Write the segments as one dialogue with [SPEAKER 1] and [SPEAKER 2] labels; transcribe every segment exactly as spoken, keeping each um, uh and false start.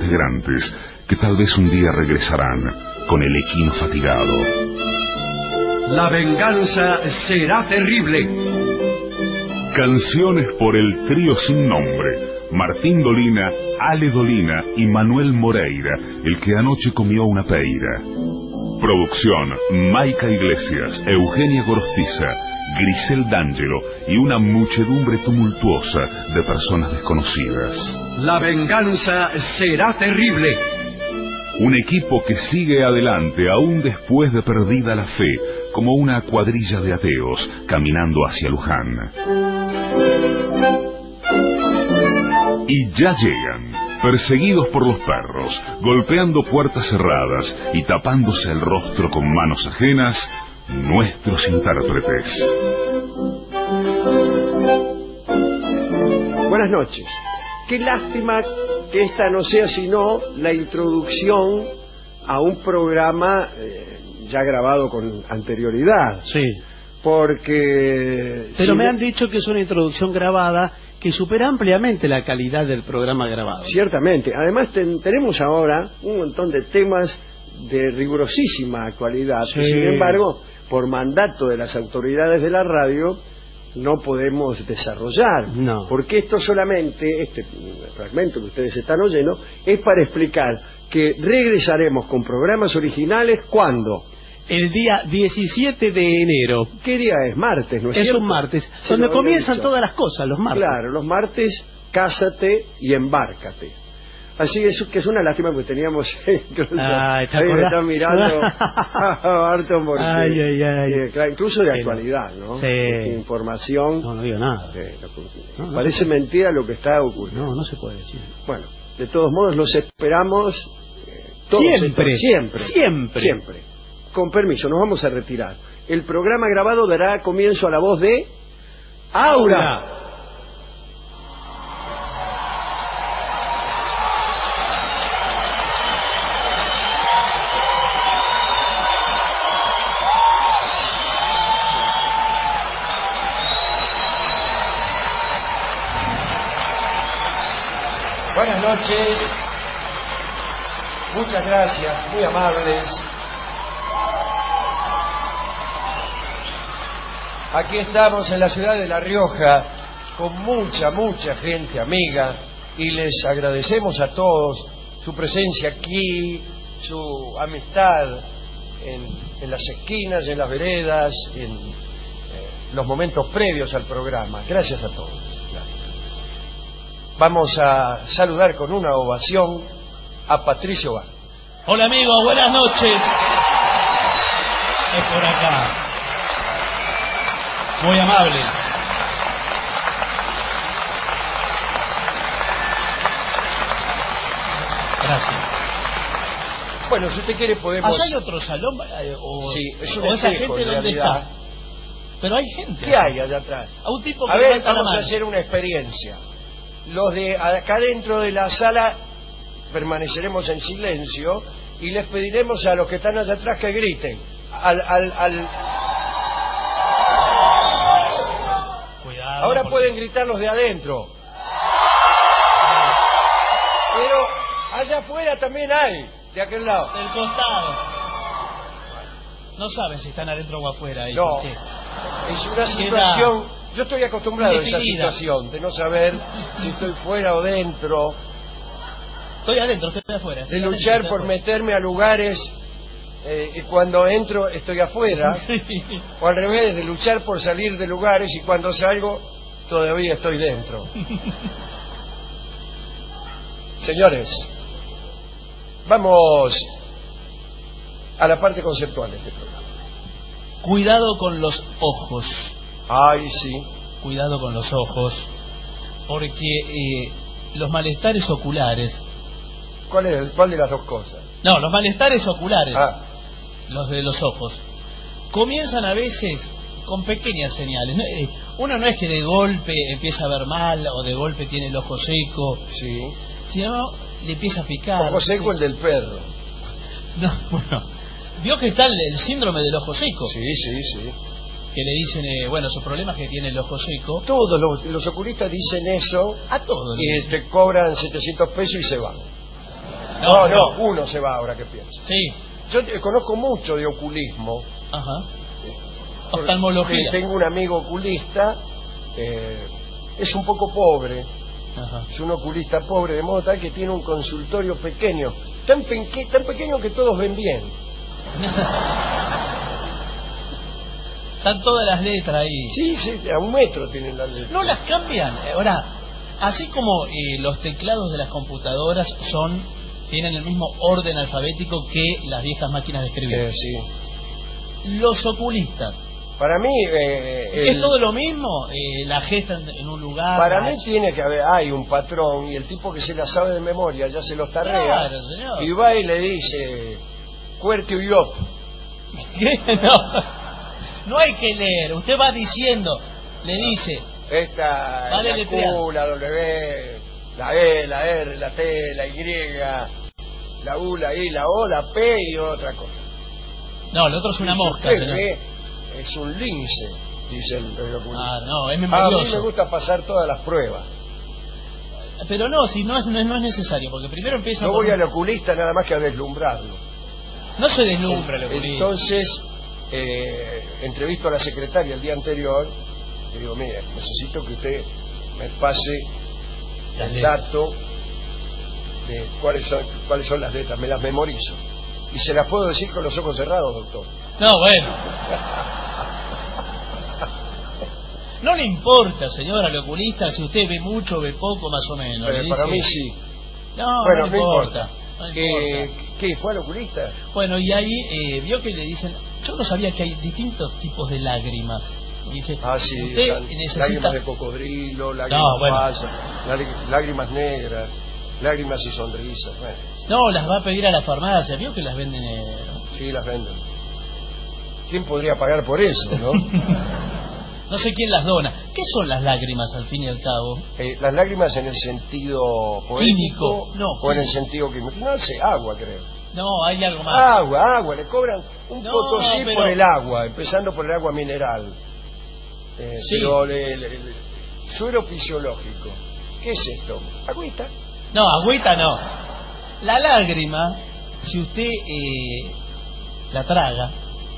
[SPEAKER 1] integrantes que tal vez un día regresarán con el equino fatigado.
[SPEAKER 2] La venganza será terrible.
[SPEAKER 1] Canciones por el trío sin nombre: Martín Dolina, Ale Dolina y Manuel Moreira, el que anoche comió una peira. Producción: Maica Iglesias, Eugenia Gorostiza, Grisel D'Angelo y una muchedumbre tumultuosa de personas desconocidas.
[SPEAKER 2] La venganza será terrible.
[SPEAKER 1] Un equipo que sigue adelante aún después de perdida la fe, como una cuadrilla de ateos caminando hacia Luján. Y ya llegan, perseguidos por los perros, golpeando puertas cerradas y tapándose el rostro con manos ajenas, nuestros intérpretes.
[SPEAKER 3] Buenas noches. Qué lástima que esta no sea sino la introducción a un programa eh, ya grabado con anterioridad.
[SPEAKER 4] Sí.
[SPEAKER 3] Porque...
[SPEAKER 4] Pero
[SPEAKER 3] si
[SPEAKER 4] me
[SPEAKER 3] no...
[SPEAKER 4] han dicho que es una introducción grabada que supera ampliamente la calidad del programa grabado.
[SPEAKER 3] Ciertamente. Además ten, tenemos ahora un montón de temas de rigurosísima actualidad.
[SPEAKER 4] Sí.
[SPEAKER 3] Que, sin embargo, por mandato de las autoridades de la radio, no podemos desarrollar.
[SPEAKER 4] No.
[SPEAKER 3] Porque esto solamente, este fragmento que ustedes están oyendo, es para explicar que regresaremos con programas originales ¿cuándo?
[SPEAKER 4] El día diecisiete de enero.
[SPEAKER 3] ¿Qué día es? Martes, ¿no es,
[SPEAKER 4] es
[SPEAKER 3] cierto?
[SPEAKER 4] un martes,
[SPEAKER 3] Se
[SPEAKER 4] donde
[SPEAKER 3] lo había
[SPEAKER 4] comienzan
[SPEAKER 3] dicho.
[SPEAKER 4] todas las cosas, los martes.
[SPEAKER 3] Claro, los martes, cásate y embárcate. Así es que es una lástima porque teníamos...
[SPEAKER 4] Ay, ¿te
[SPEAKER 3] ahí me
[SPEAKER 4] acordás?
[SPEAKER 3] están mirando a Barton porque...
[SPEAKER 4] Ay, ay, ay.
[SPEAKER 3] eh, claro, incluso de
[SPEAKER 4] Sí,
[SPEAKER 3] actualidad, ¿no?
[SPEAKER 4] sí.
[SPEAKER 3] Porque información...
[SPEAKER 4] No, no digo nada.
[SPEAKER 3] eh, no,
[SPEAKER 4] No, no
[SPEAKER 3] parece mentira lo que está ocurriendo.
[SPEAKER 4] No, no se puede decir.
[SPEAKER 3] Bueno, de todos modos los esperamos eh, todos
[SPEAKER 4] Siempre,
[SPEAKER 3] estos- siempre,
[SPEAKER 4] siempre.
[SPEAKER 3] siempre. Con permiso, nos vamos a retirar. El programa grabado dará comienzo a la voz de Aura.
[SPEAKER 4] Aura.
[SPEAKER 5] Buenas noches, muchas gracias, muy amables. Aquí estamos en la ciudad de La Rioja con mucha, mucha gente amiga y les agradecemos a todos su presencia aquí, su amistad en, en las esquinas, en las veredas, en eh, los momentos previos al programa. Gracias a todos. Gracias. Vamos a saludar con una ovación a Patricio Bar.
[SPEAKER 6] Hola amigos, buenas noches. Es por acá. Muy amables. Gracias.
[SPEAKER 5] Bueno, si usted quiere podemos...
[SPEAKER 6] ¿Allá hay otro salón? eh, O,
[SPEAKER 5] Sí, es un
[SPEAKER 6] o esa
[SPEAKER 5] espejo,
[SPEAKER 6] gente
[SPEAKER 5] en
[SPEAKER 6] dónde
[SPEAKER 5] realidad.
[SPEAKER 6] está? Pero hay gente.
[SPEAKER 5] ¿Qué hay allá atrás?
[SPEAKER 6] A un tipo que
[SPEAKER 5] A ver,
[SPEAKER 6] levanta la
[SPEAKER 5] vamos a
[SPEAKER 6] mano.
[SPEAKER 5] hacer una experiencia. Los de acá dentro de la sala permaneceremos en silencio y les pediremos a los que están allá atrás que griten. Al, al, al...
[SPEAKER 6] Cuidado.
[SPEAKER 5] Ahora
[SPEAKER 6] porque-
[SPEAKER 5] pueden gritar los de adentro. Pero allá afuera también hay, de aquel lado.
[SPEAKER 6] Del costado. No saben si están adentro o afuera. ellos,
[SPEAKER 5] No,
[SPEAKER 6] che.
[SPEAKER 5] es una
[SPEAKER 6] Queda
[SPEAKER 5] situación... Yo estoy acostumbrado a esa
[SPEAKER 6] indefinida.
[SPEAKER 5] situación, de no saber si estoy fuera o dentro,
[SPEAKER 6] Estoy adentro, estoy afuera.
[SPEAKER 5] de
[SPEAKER 6] estoy adentro,
[SPEAKER 5] luchar
[SPEAKER 6] estoy
[SPEAKER 5] por
[SPEAKER 6] afuera.
[SPEAKER 5] meterme a lugares eh, y cuando entro estoy afuera,
[SPEAKER 6] Sí.
[SPEAKER 5] o al revés, de luchar por salir de lugares y cuando salgo todavía estoy dentro. Señores, vamos a la parte conceptual de este programa.
[SPEAKER 6] Cuidado con los ojos.
[SPEAKER 5] Ay, sí.
[SPEAKER 6] Cuidado con los ojos. Porque eh, los malestares oculares.
[SPEAKER 5] ¿Cuál, es el- ¿Cuál de las dos cosas?
[SPEAKER 6] No, los malestares oculares.
[SPEAKER 5] Ah,
[SPEAKER 6] Los de los ojos. Comienzan a veces con pequeñas señales. ¿no? Eh, Uno no es que de golpe empieza a ver mal o de golpe tiene el ojo seco.
[SPEAKER 5] sí.
[SPEAKER 6] Sino le empieza a picar.
[SPEAKER 5] Ojo seco
[SPEAKER 6] sí.
[SPEAKER 5] el del perro.
[SPEAKER 6] No, bueno. Vio que está el, el síndrome del ojo seco.
[SPEAKER 5] Sí, sí, sí.
[SPEAKER 6] Que le dicen, eh, bueno, su problema es que tiene el ojo seco.
[SPEAKER 5] Todos los, los oculistas dicen eso
[SPEAKER 6] A todos. le
[SPEAKER 5] y
[SPEAKER 6] dicen.
[SPEAKER 5] te cobran setecientos pesos y se van. No, no, no, uno se va ahora que pienso.
[SPEAKER 6] Sí.
[SPEAKER 5] Yo te- conozco mucho de oculismo.
[SPEAKER 6] Ajá. Oftalmología.
[SPEAKER 5] Tengo un amigo oculista, eh, es un poco pobre,
[SPEAKER 6] Ajá.
[SPEAKER 5] es un oculista pobre, de modo tal que tiene un consultorio pequeño, tan, peque- tan pequeño que todos ven bien.
[SPEAKER 6] Están todas las letras ahí.
[SPEAKER 5] Sí, sí, a un metro tienen las letras.
[SPEAKER 6] No las cambian. Ahora, así como eh, los teclados de las computadoras son tienen el mismo orden alfabético que las viejas máquinas de escribir.
[SPEAKER 5] Eh, sí.
[SPEAKER 6] Los oculistas.
[SPEAKER 5] Para mí... Eh, el-
[SPEAKER 6] ¿Es todo lo mismo? Eh, la gesta en, en un lugar.
[SPEAKER 5] Para
[SPEAKER 6] la-
[SPEAKER 5] mí tiene que haber, hay un patrón y el tipo que se la sabe de memoria ya se los tarrea.
[SPEAKER 6] Claro, señor.
[SPEAKER 5] Y va y le dice, cuerte uyop.
[SPEAKER 6] ¿Qué? No. No hay que leer. Usted va diciendo, le dice.
[SPEAKER 5] Esta,
[SPEAKER 6] Vale,
[SPEAKER 5] la
[SPEAKER 6] letreado.
[SPEAKER 5] Q, la W, la E, la R, la T, la Y, la U, la I, la O, la P y otra cosa.
[SPEAKER 6] No, el otro es una
[SPEAKER 5] Y
[SPEAKER 6] mosca,
[SPEAKER 5] usted
[SPEAKER 6] señor.
[SPEAKER 5] ve, es un lince, dice el, el oculista.
[SPEAKER 6] Ah, no, es
[SPEAKER 5] A mí me
[SPEAKER 6] memorioso.
[SPEAKER 5] gusta pasar todas las pruebas.
[SPEAKER 6] Pero no, si no es, no es, no es necesario, porque primero empieza
[SPEAKER 5] No
[SPEAKER 6] por-
[SPEAKER 5] voy al oculista nada más que a deslumbrarlo.
[SPEAKER 6] No se deslumbra el oculista.
[SPEAKER 5] Entonces, eh, entrevisto a la secretaria el día anterior, le digo, mire, necesito que usted me pase
[SPEAKER 6] Las
[SPEAKER 5] el
[SPEAKER 6] letras.
[SPEAKER 5] dato de cuáles son, cuáles son las letras, me las memorizo. Y se las puedo decir con los ojos cerrados, doctor.
[SPEAKER 6] No, bueno. No le importa, señor, al oculista, si usted ve mucho, ve poco, más o menos.
[SPEAKER 5] Pero
[SPEAKER 6] le
[SPEAKER 5] para
[SPEAKER 6] dice-
[SPEAKER 5] mí sí.
[SPEAKER 6] No,
[SPEAKER 5] Bueno,
[SPEAKER 6] no le
[SPEAKER 5] no
[SPEAKER 6] importa.
[SPEAKER 5] importa.
[SPEAKER 6] No le
[SPEAKER 5] ¿Qué,
[SPEAKER 6] importa.
[SPEAKER 5] ¿Qué fue al oculista?
[SPEAKER 6] Bueno, y ahí eh, vio que le dicen, yo no sabía que hay distintos tipos de lágrimas. Dice,
[SPEAKER 5] Ah, sí,
[SPEAKER 6] usted
[SPEAKER 5] están
[SPEAKER 6] necesita...
[SPEAKER 5] lágrimas de cocodrilo, lágrimas
[SPEAKER 6] No, bueno.
[SPEAKER 5] falsas, lá- lágrimas negras, lágrimas y sonrisas. Bueno,
[SPEAKER 6] No, las va a pedir a la farmacia, vio que las venden... eh,
[SPEAKER 5] sí, las venden. ¿Quién podría pagar por eso, no?
[SPEAKER 6] No sé quién las dona. ¿Qué son las lágrimas, al fin y al cabo?
[SPEAKER 5] Eh, las lágrimas en el sentido poético
[SPEAKER 6] Químico, no,
[SPEAKER 5] o en el
[SPEAKER 6] químico.
[SPEAKER 5] sentido químico. No sé, agua creo.
[SPEAKER 6] No, hay algo más.
[SPEAKER 5] Agua, agua, le cobran un
[SPEAKER 6] No,
[SPEAKER 5] potosí
[SPEAKER 6] pero-
[SPEAKER 5] por el agua, empezando por el agua mineral. Eh,
[SPEAKER 6] Sí.
[SPEAKER 5] Pero le, le- le- suero fisiológico. ¿Qué es esto? Agüita.
[SPEAKER 6] No, agüita no. La lágrima, si usted eh, la traga,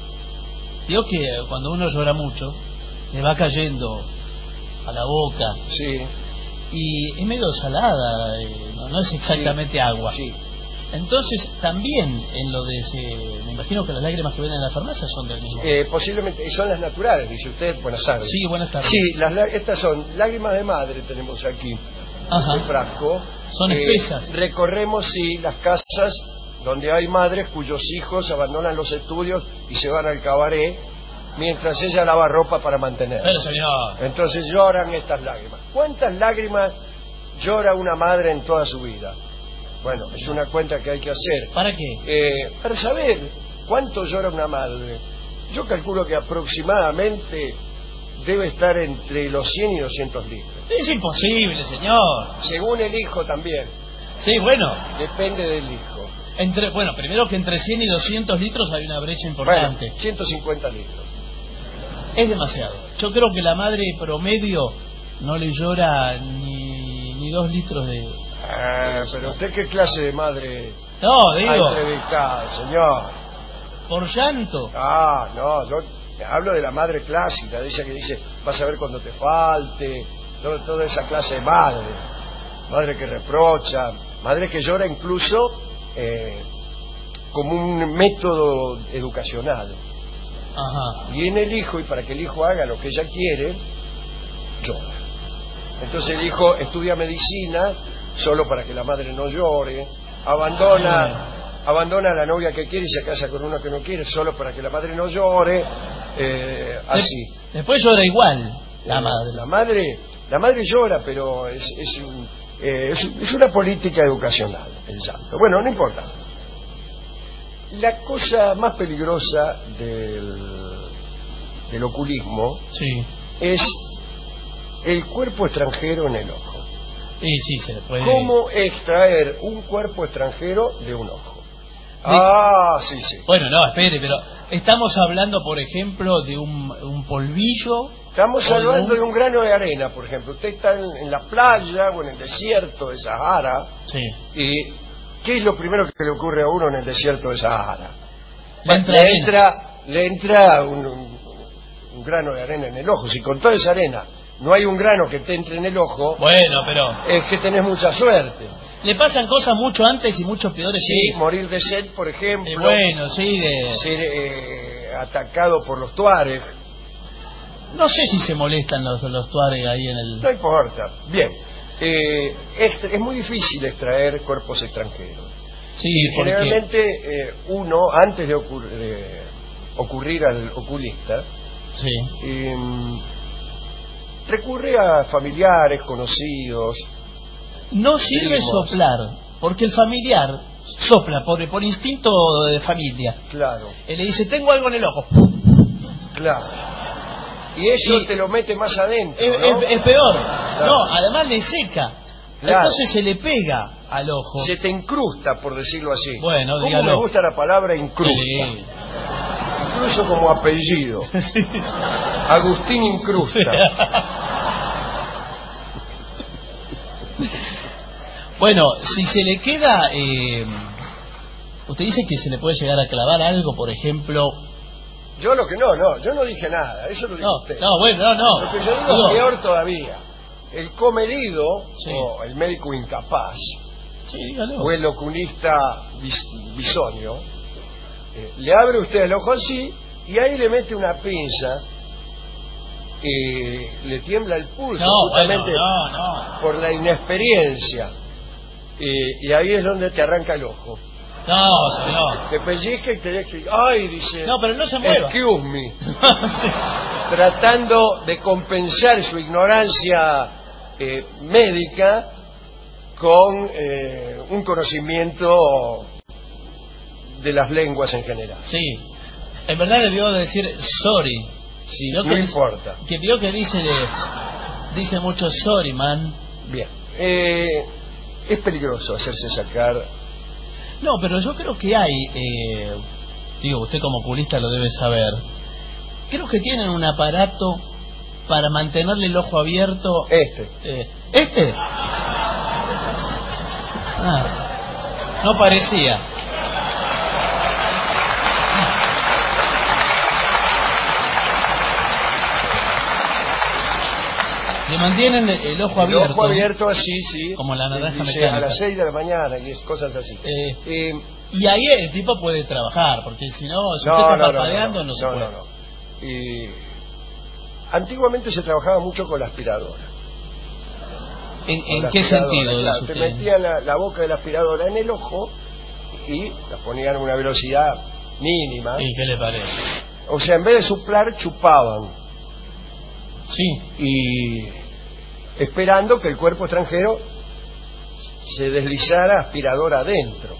[SPEAKER 6] digo que cuando uno llora mucho, le va cayendo a la boca
[SPEAKER 5] Sí.
[SPEAKER 6] y es medio salada, eh, no, no es exactamente
[SPEAKER 5] sí,
[SPEAKER 6] agua.
[SPEAKER 5] Sí.
[SPEAKER 6] Entonces, también en lo de ese, me imagino que las lágrimas que venden en la farmacia son del mismo.
[SPEAKER 5] Eh, posiblemente son las naturales, dice usted. Buenas tardes.
[SPEAKER 6] Sí, buenas tardes.
[SPEAKER 5] Sí, las, lá- estas son lágrimas de madre, tenemos aquí.
[SPEAKER 6] Ajá.
[SPEAKER 5] El frasco.
[SPEAKER 6] Son
[SPEAKER 5] Eh,
[SPEAKER 6] espesas.
[SPEAKER 5] Recorremos sí las casas donde hay madres cuyos hijos abandonan los estudios y se van al cabaret mientras ella lava ropa para mantener.
[SPEAKER 6] Pero señor,
[SPEAKER 5] Entonces lloran estas lágrimas. ¿Cuántas lágrimas llora una madre en toda su vida? Bueno, es una cuenta que hay que hacer.
[SPEAKER 6] ¿para qué?
[SPEAKER 5] Eh, para saber cuánto llora una madre, yo calculo que aproximadamente debe estar entre los cien y doscientos litros.
[SPEAKER 6] Es imposible, señor.
[SPEAKER 5] Según el hijo también,
[SPEAKER 6] Sí, bueno,
[SPEAKER 5] depende del hijo.
[SPEAKER 6] entre bueno, primero que entre cien y doscientos litros hay una brecha importante.
[SPEAKER 5] Bueno, ciento cincuenta litros.
[SPEAKER 6] Es demasiado. Yo creo que la madre promedio no le llora ni, ni dos litros de...
[SPEAKER 5] Ah, pero usted qué clase de madre
[SPEAKER 6] No,
[SPEAKER 5] ha
[SPEAKER 6] digo,
[SPEAKER 5] entrevistado, señor.
[SPEAKER 6] por llanto.
[SPEAKER 5] Ah, no, yo hablo de la madre clásica, de esa que dice, vas a ver cuando te falte, todo- toda esa clase de madre. Madre que reprocha, madre que llora incluso eh, como un método educacional.
[SPEAKER 6] Ajá.
[SPEAKER 5] Y en el hijo, y para que el hijo haga lo que ella quiere, llora. Entonces el hijo estudia medicina solo para que la madre no llore, abandona, abandona a la novia que quiere y se casa con uno que no quiere solo para que la madre no llore, eh, así.
[SPEAKER 6] De- después llora igual la
[SPEAKER 5] Eh,
[SPEAKER 6] madre.
[SPEAKER 5] La madre, la madre llora, pero es, es, un- eh, es, es una política educacional el llanto. Bueno, no importa. La cosa más peligrosa del, del oculismo
[SPEAKER 6] Sí.
[SPEAKER 5] es el cuerpo extranjero en el ojo.
[SPEAKER 6] Y sí, se le puede...
[SPEAKER 5] ¿Cómo extraer un cuerpo extranjero de un ojo? Ah, sí, sí.
[SPEAKER 6] Bueno, no, espere, pero estamos hablando, por ejemplo, de un, un polvillo...
[SPEAKER 5] Estamos
[SPEAKER 6] o de
[SPEAKER 5] hablando
[SPEAKER 6] un-
[SPEAKER 5] de un grano de arena, por ejemplo. Usted está en, en la playa o en el desierto de Sahara
[SPEAKER 6] Sí.
[SPEAKER 5] y ¿qué es lo primero que le ocurre a uno en el desierto de Sahara?
[SPEAKER 6] Le entra
[SPEAKER 5] le,
[SPEAKER 6] arena.
[SPEAKER 5] entra, le entra un, un, un grano de arena en el ojo. Si con toda esa arena no hay un grano que te entre en el ojo,
[SPEAKER 6] Bueno, pero
[SPEAKER 5] es que tenés mucha suerte.
[SPEAKER 6] le pasan cosas mucho antes y mucho peores.
[SPEAKER 5] Sí,
[SPEAKER 6] sí.
[SPEAKER 5] morir de sed, por ejemplo.
[SPEAKER 6] Eh, bueno, sí, de...
[SPEAKER 5] Ser eh, atacado por los tuareg.
[SPEAKER 6] No sé si se molestan los, los tuareg ahí en el...
[SPEAKER 5] No importa. Bien. Eh, es, es muy difícil extraer cuerpos extranjeros.
[SPEAKER 6] Sí,
[SPEAKER 5] Y
[SPEAKER 6] porque...
[SPEAKER 5] generalmente eh, uno, antes de, ocur de ocurrir al oculista,
[SPEAKER 6] Sí.
[SPEAKER 5] eh, recurre a familiares, conocidos.
[SPEAKER 6] No sirve
[SPEAKER 5] Primos.
[SPEAKER 6] soplar, porque el familiar sopla por, por instinto de familia.
[SPEAKER 5] Claro,
[SPEAKER 6] Él le dice, tengo algo en el ojo.
[SPEAKER 5] claro. Y eso
[SPEAKER 6] Y-
[SPEAKER 5] te lo mete más adentro,
[SPEAKER 6] Es,
[SPEAKER 5] ¿no?
[SPEAKER 6] es- es peor. No, además le seca.
[SPEAKER 5] Claro.
[SPEAKER 6] Entonces se le pega al ojo.
[SPEAKER 5] Se te incrusta, por decirlo así.
[SPEAKER 6] Bueno,
[SPEAKER 5] ¿Cómo
[SPEAKER 6] dígalo.
[SPEAKER 5] me gusta la palabra incrusta?
[SPEAKER 6] Sí.
[SPEAKER 5] Incluso como apellido.
[SPEAKER 6] Sí.
[SPEAKER 5] Agustín Incrusta.
[SPEAKER 6] Bueno, si se le queda... Eh, usted dice que se le puede llegar a clavar algo, por ejemplo...
[SPEAKER 5] Yo lo que no, no, yo no dije nada, eso lo dijo
[SPEAKER 6] No,
[SPEAKER 5] usted.
[SPEAKER 6] no, bueno, no, no.
[SPEAKER 5] Lo que yo digo
[SPEAKER 6] Digo,
[SPEAKER 5] es peor todavía. El comedido,
[SPEAKER 6] Sí.
[SPEAKER 5] o el médico incapaz,
[SPEAKER 6] Sí, dígalo.
[SPEAKER 5] o el oculista bis- bisonio, eh, le abre usted el ojo así y ahí le mete una pinza y le tiembla el pulso
[SPEAKER 6] No,
[SPEAKER 5] justamente
[SPEAKER 6] bueno, no, no.
[SPEAKER 5] por la inexperiencia. Y, y ahí es donde te arranca el ojo.
[SPEAKER 6] No, señor.
[SPEAKER 5] Te pellizca y te deja... ¡Ay! Dice...
[SPEAKER 6] No, pero no se mueva.
[SPEAKER 5] Excuse me.
[SPEAKER 6] Sí.
[SPEAKER 5] Tratando de compensar su ignorancia eh, médica con eh, un conocimiento de las lenguas en general.
[SPEAKER 6] Sí. En verdad le debió decir sorry.
[SPEAKER 5] Sí,
[SPEAKER 6] Vio
[SPEAKER 5] no
[SPEAKER 6] que-
[SPEAKER 5] importa.
[SPEAKER 6] Que vio que dice dice mucho sorry, man.
[SPEAKER 5] Bien. Eh, es peligroso hacerse sacar.
[SPEAKER 6] No, pero yo creo que hay, eh, digo, usted como oculista lo debe saber. Creo que tienen un aparato para mantenerle el ojo abierto.
[SPEAKER 5] Este.
[SPEAKER 6] Eh, ¿Este? Ah, no parecía. Le mantienen el ojo
[SPEAKER 5] El
[SPEAKER 6] abierto.
[SPEAKER 5] ojo abierto así, sí.
[SPEAKER 6] Como la naranja
[SPEAKER 5] Dice,
[SPEAKER 6] mecánica.
[SPEAKER 5] a las seis de la mañana y es cosas así.
[SPEAKER 6] Eh,
[SPEAKER 5] Eh,
[SPEAKER 6] y ahí el tipo puede trabajar, porque si no, si
[SPEAKER 5] no,
[SPEAKER 6] usted
[SPEAKER 5] no,
[SPEAKER 6] está
[SPEAKER 5] no,
[SPEAKER 6] parpadeando, no,
[SPEAKER 5] no,
[SPEAKER 6] se
[SPEAKER 5] no,
[SPEAKER 6] puede.
[SPEAKER 5] no, no. Y antiguamente se trabajaba mucho con la aspiradora.
[SPEAKER 6] ¿En,
[SPEAKER 5] Con
[SPEAKER 6] en
[SPEAKER 5] la
[SPEAKER 6] qué
[SPEAKER 5] aspiradora,
[SPEAKER 6] sentido?
[SPEAKER 5] claro,
[SPEAKER 6] dice
[SPEAKER 5] te
[SPEAKER 6] usted?
[SPEAKER 5] metían la, la boca de la aspiradora en el ojo y la ponían a una velocidad mínima.
[SPEAKER 6] ¿Y qué le parece?
[SPEAKER 5] O sea, en vez de soplar, chupaban.
[SPEAKER 6] Sí.
[SPEAKER 5] Y esperando que el cuerpo extranjero se deslizara aspiradora adentro.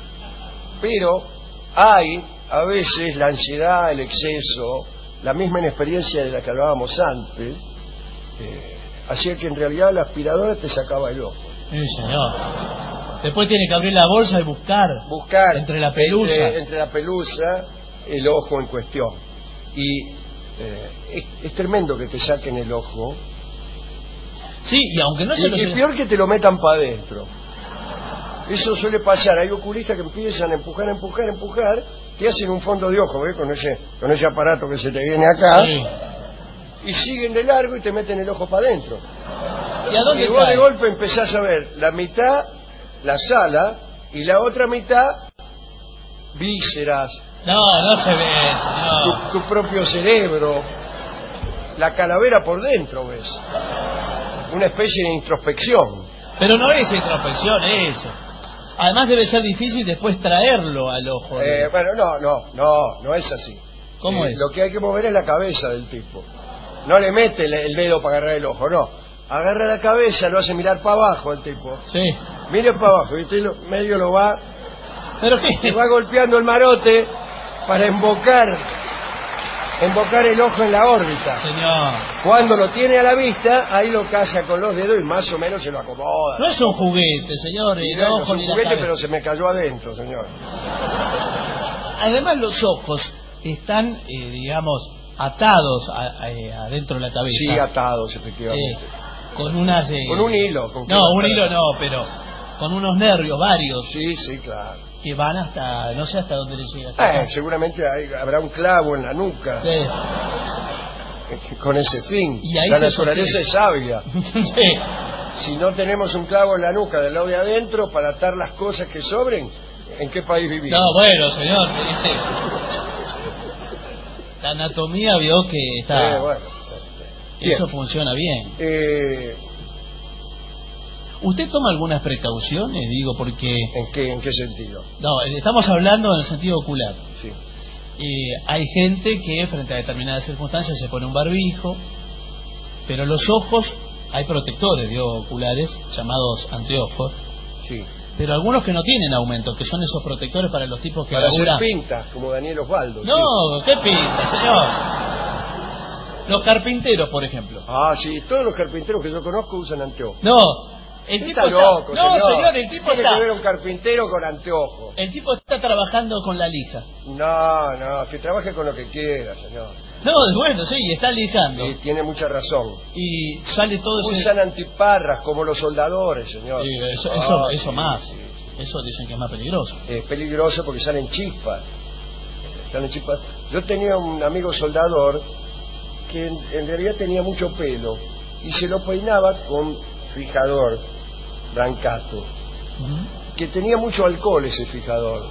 [SPEAKER 5] Pero hay a veces la ansiedad, el exceso, la misma inexperiencia de la que hablábamos antes, eh, hacía que en realidad la aspiradora te sacaba el ojo.
[SPEAKER 6] Sí, señor. Después tiene que abrir la bolsa y buscar.
[SPEAKER 5] Buscar
[SPEAKER 6] Entre la pelusa.
[SPEAKER 5] entre, entre la pelusa el ojo en cuestión. Y eh, es, es tremendo que te saquen el ojo.
[SPEAKER 6] Sí, y aunque no se lo...
[SPEAKER 5] Y, y peor que te lo metan para adentro. Eso suele pasar. Hay oculistas que empiezan a empujar, a empujar, a empujar, te hacen un fondo de ojo, ¿ves? Con ese, con ese aparato que se te viene acá,
[SPEAKER 6] Sí.
[SPEAKER 5] y siguen de largo y te meten el ojo para adentro.
[SPEAKER 6] ¿Y a dónde
[SPEAKER 5] Y vos
[SPEAKER 6] cae?
[SPEAKER 5] de golpe empezás a ver la mitad, la sala, y la otra mitad, vísceras,
[SPEAKER 6] No, no se ve, señor.
[SPEAKER 5] tu, tu propio cerebro, la calavera por dentro, ¿ves? Una especie de introspección.
[SPEAKER 6] Pero no es introspección, es eso. Además debe ser difícil después traerlo al ojo.
[SPEAKER 5] Eh, bueno, no, no, no, no es así.
[SPEAKER 6] ¿Cómo
[SPEAKER 5] Eh,
[SPEAKER 6] es?
[SPEAKER 5] Lo que hay que mover es la cabeza del tipo. No le mete el, el dedo para agarrar el ojo, no. Agarra la cabeza, lo hace mirar para abajo el tipo.
[SPEAKER 6] Sí.
[SPEAKER 5] Mire para abajo y usted lo- medio lo va,
[SPEAKER 6] ¿Pero
[SPEAKER 5] le
[SPEAKER 6] qué?
[SPEAKER 5] va golpeando el marote para embocar, embocar el ojo en la órbita.
[SPEAKER 6] Señor.
[SPEAKER 5] Cuando lo tiene a la vista, ahí lo caza con los dedos y más o menos se lo acomoda.
[SPEAKER 6] No es un juguete, señor,
[SPEAKER 5] Y
[SPEAKER 6] el
[SPEAKER 5] bueno, es
[SPEAKER 6] ojo
[SPEAKER 5] un
[SPEAKER 6] ni la
[SPEAKER 5] juguete,
[SPEAKER 6] cabeza.
[SPEAKER 5] pero se me cayó adentro, señor.
[SPEAKER 6] Además los ojos están, eh, digamos, atados a- a- adentro de la cabeza.
[SPEAKER 5] Sí, atados,
[SPEAKER 6] Eh,
[SPEAKER 5] efectivamente.
[SPEAKER 6] con unas... eh,
[SPEAKER 5] Con un hilo, ¿con qué
[SPEAKER 6] No,
[SPEAKER 5] va
[SPEAKER 6] un
[SPEAKER 5] para-
[SPEAKER 6] hilo no, pero con unos nervios varios.
[SPEAKER 5] Sí, sí, claro.
[SPEAKER 6] Que van hasta, no sé hasta dónde les llega.
[SPEAKER 5] Eh, seguramente hay, habrá un clavo en la nuca.
[SPEAKER 6] Sí.
[SPEAKER 5] Con ese fin.
[SPEAKER 6] Y ahí
[SPEAKER 5] la
[SPEAKER 6] se
[SPEAKER 5] naturaleza
[SPEAKER 6] sostiene.
[SPEAKER 5] es sabia.
[SPEAKER 6] Sí.
[SPEAKER 5] Si no tenemos un clavo en la nuca del lado de adentro para atar las cosas que sobren, ¿en qué país vivimos?
[SPEAKER 6] No, bueno, señor, me dice. La anatomía vio que está.
[SPEAKER 5] Eh, bueno.
[SPEAKER 6] Eso
[SPEAKER 5] Bien.
[SPEAKER 6] funciona bien.
[SPEAKER 5] Eh,
[SPEAKER 6] ¿Usted toma algunas precauciones? Digo, porque.
[SPEAKER 5] ¿en, qué, ¿En qué sentido?
[SPEAKER 6] No, estamos hablando en el sentido ocular.
[SPEAKER 5] Sí.
[SPEAKER 6] Eh, hay gente que frente a determinadas circunstancias se pone un barbijo, pero los ojos, hay protectores digo, oculares llamados anteojos,
[SPEAKER 5] Sí.
[SPEAKER 6] pero algunos que no tienen aumento, que son esos protectores para los tipos que
[SPEAKER 5] Para hacer
[SPEAKER 6] laburan.
[SPEAKER 5] pintas, como Daniel Osvaldo.
[SPEAKER 6] No,
[SPEAKER 5] sí.
[SPEAKER 6] ¿qué pinta, señor? Los carpinteros, por ejemplo.
[SPEAKER 5] Ah, sí, todos los carpinteros que yo conozco usan anteojos.
[SPEAKER 6] No, el tipo
[SPEAKER 5] está loco,
[SPEAKER 6] no,
[SPEAKER 5] señor.
[SPEAKER 6] señor, el tipo
[SPEAKER 5] Tiene
[SPEAKER 6] está,
[SPEAKER 5] que ver un carpintero con anteojos.
[SPEAKER 6] el tipo está trabajando con la lija.
[SPEAKER 5] No, no, que trabaje con lo que quiera, señor.
[SPEAKER 6] No, bueno, sí, está lijando.
[SPEAKER 5] Y tiene mucha razón.
[SPEAKER 6] Y sale todo ese...
[SPEAKER 5] Usan antiparras como los soldadores, señor.
[SPEAKER 6] Sí, eso,
[SPEAKER 5] Ah,
[SPEAKER 6] eso, eso
[SPEAKER 5] sí,
[SPEAKER 6] más.
[SPEAKER 5] sí.
[SPEAKER 6] Eso dicen que es más peligroso.
[SPEAKER 5] Es peligroso porque salen chispas. Salen chispas. Yo tenía un amigo soldador que en, en realidad tenía mucho pelo y se lo peinaba con fijador, brancato,
[SPEAKER 6] Ujú.
[SPEAKER 5] que tenía mucho alcohol ese fijador.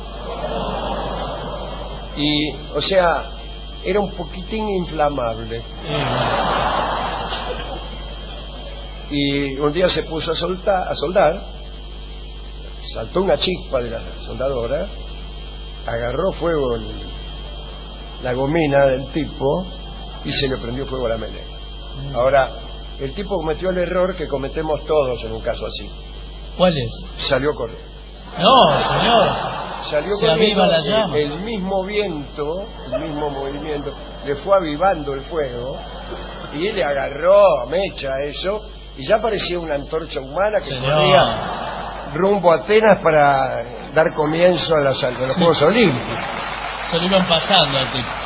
[SPEAKER 5] Y, o sea, era un poquitín inflamable.
[SPEAKER 6] Sí, bueno.
[SPEAKER 5] Y un día se puso a, soltar, a soldar, saltó una chispa de la soldadora, agarró fuego en la gomina del tipo y se le prendió fuego a la melena.
[SPEAKER 6] Mm.
[SPEAKER 5] Ahora, el tipo cometió el error que cometemos todos en un caso así.
[SPEAKER 6] ¿Cuál es?
[SPEAKER 5] Salió corriendo.
[SPEAKER 6] No, señor.
[SPEAKER 5] Salió
[SPEAKER 6] Se
[SPEAKER 5] corriendo,
[SPEAKER 6] aviva la
[SPEAKER 5] el-
[SPEAKER 6] llama.
[SPEAKER 5] el mismo viento, el mismo movimiento, le fue avivando el fuego y le agarró a mecha a eso y ya parecía una antorcha humana que
[SPEAKER 6] Señor.
[SPEAKER 5] corría rumbo a Atenas para dar comienzo a, las, a los Juegos Olímpicos.
[SPEAKER 6] Se lo iban pasando al tipo.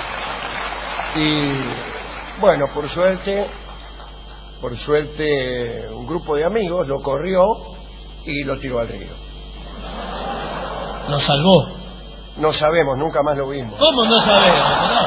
[SPEAKER 5] Y bueno, por suerte, por suerte un grupo de amigos lo corrió y lo tiró al río.
[SPEAKER 6] Lo salvó.
[SPEAKER 5] No sabemos, nunca más lo vimos.
[SPEAKER 6] ¿Cómo no sabemos, señor?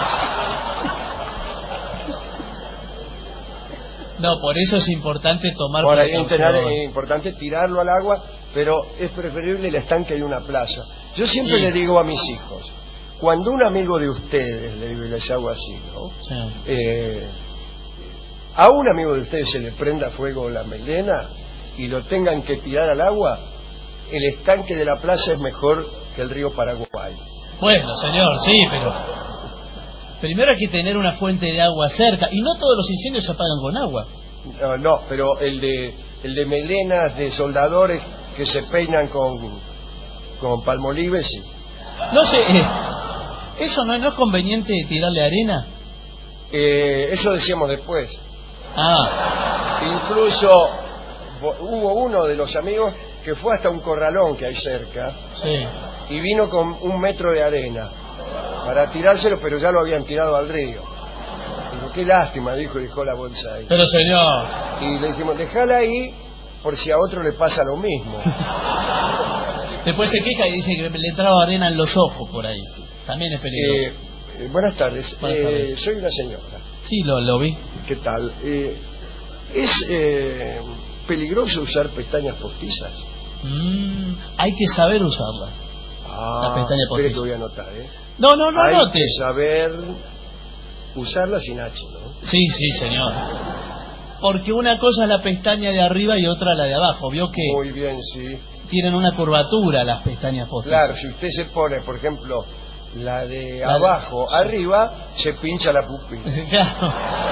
[SPEAKER 6] No, por eso es importante tomar
[SPEAKER 5] Por ahí
[SPEAKER 6] precaución.
[SPEAKER 5] es importante tirarlo al agua, pero es preferible el estanque de una plaza. Yo siempre
[SPEAKER 6] Sí.
[SPEAKER 5] le digo a mis hijos, cuando un amigo de ustedes, le digo, y les hago así, ¿no?
[SPEAKER 6] Sí.
[SPEAKER 5] Eh, a un amigo de ustedes se le prenda fuego la melena y lo tengan que tirar al agua, el estanque de la plaza es mejor que el río Paraguay.
[SPEAKER 6] Bueno, señor, sí, pero primero hay que tener una fuente de agua cerca y no todos los incendios se apagan con agua.
[SPEAKER 5] No, no, pero el de el de melenas de soldadores que se peinan con con palmolive, sí.
[SPEAKER 6] No sé, eh, ¿eso no, no es conveniente tirarle arena?
[SPEAKER 5] Eh, eso decíamos después.
[SPEAKER 6] Ah,
[SPEAKER 5] Incluso bo- hubo uno de los amigos que fue hasta un corralón que hay cerca
[SPEAKER 6] sí.
[SPEAKER 5] y vino con un metro de arena para tirárselo, pero ya lo habían tirado al río. Dijo, qué lástima, dijo, y dejó la bolsa ahí.
[SPEAKER 6] Pero señor,
[SPEAKER 5] Y le dijimos, dejala ahí por si a otro le pasa lo mismo.
[SPEAKER 6] después se queja y dice que le entraba arena en los ojos por ahí. También es peligroso.
[SPEAKER 5] Eh, eh, buenas tardes,
[SPEAKER 6] Buenas
[SPEAKER 5] Eh,
[SPEAKER 6] tardes.
[SPEAKER 5] soy una señora.
[SPEAKER 6] Sí, lo, lo vi.
[SPEAKER 5] ¿Qué tal? Eh, ¿Es eh, peligroso usar pestañas postizas?
[SPEAKER 6] Mm, hay que saber usarla.
[SPEAKER 5] Ah,
[SPEAKER 6] La pestaña
[SPEAKER 5] espere
[SPEAKER 6] postiza.
[SPEAKER 5] que voy a anotar, ¿eh?
[SPEAKER 6] No, no, no
[SPEAKER 5] Hay
[SPEAKER 6] note.
[SPEAKER 5] que saber usarla sin H, ¿no?
[SPEAKER 6] Sí, sí, señor. Porque una cosa es la pestaña de arriba y otra la de abajo. Vio que
[SPEAKER 5] Muy bien, sí.
[SPEAKER 6] tienen una curvatura las pestañas postizas.
[SPEAKER 5] Claro, si usted se pone, por ejemplo, la de
[SPEAKER 6] La de-
[SPEAKER 5] abajo,
[SPEAKER 6] sí.
[SPEAKER 5] arriba, se pincha la pupila.
[SPEAKER 6] Claro.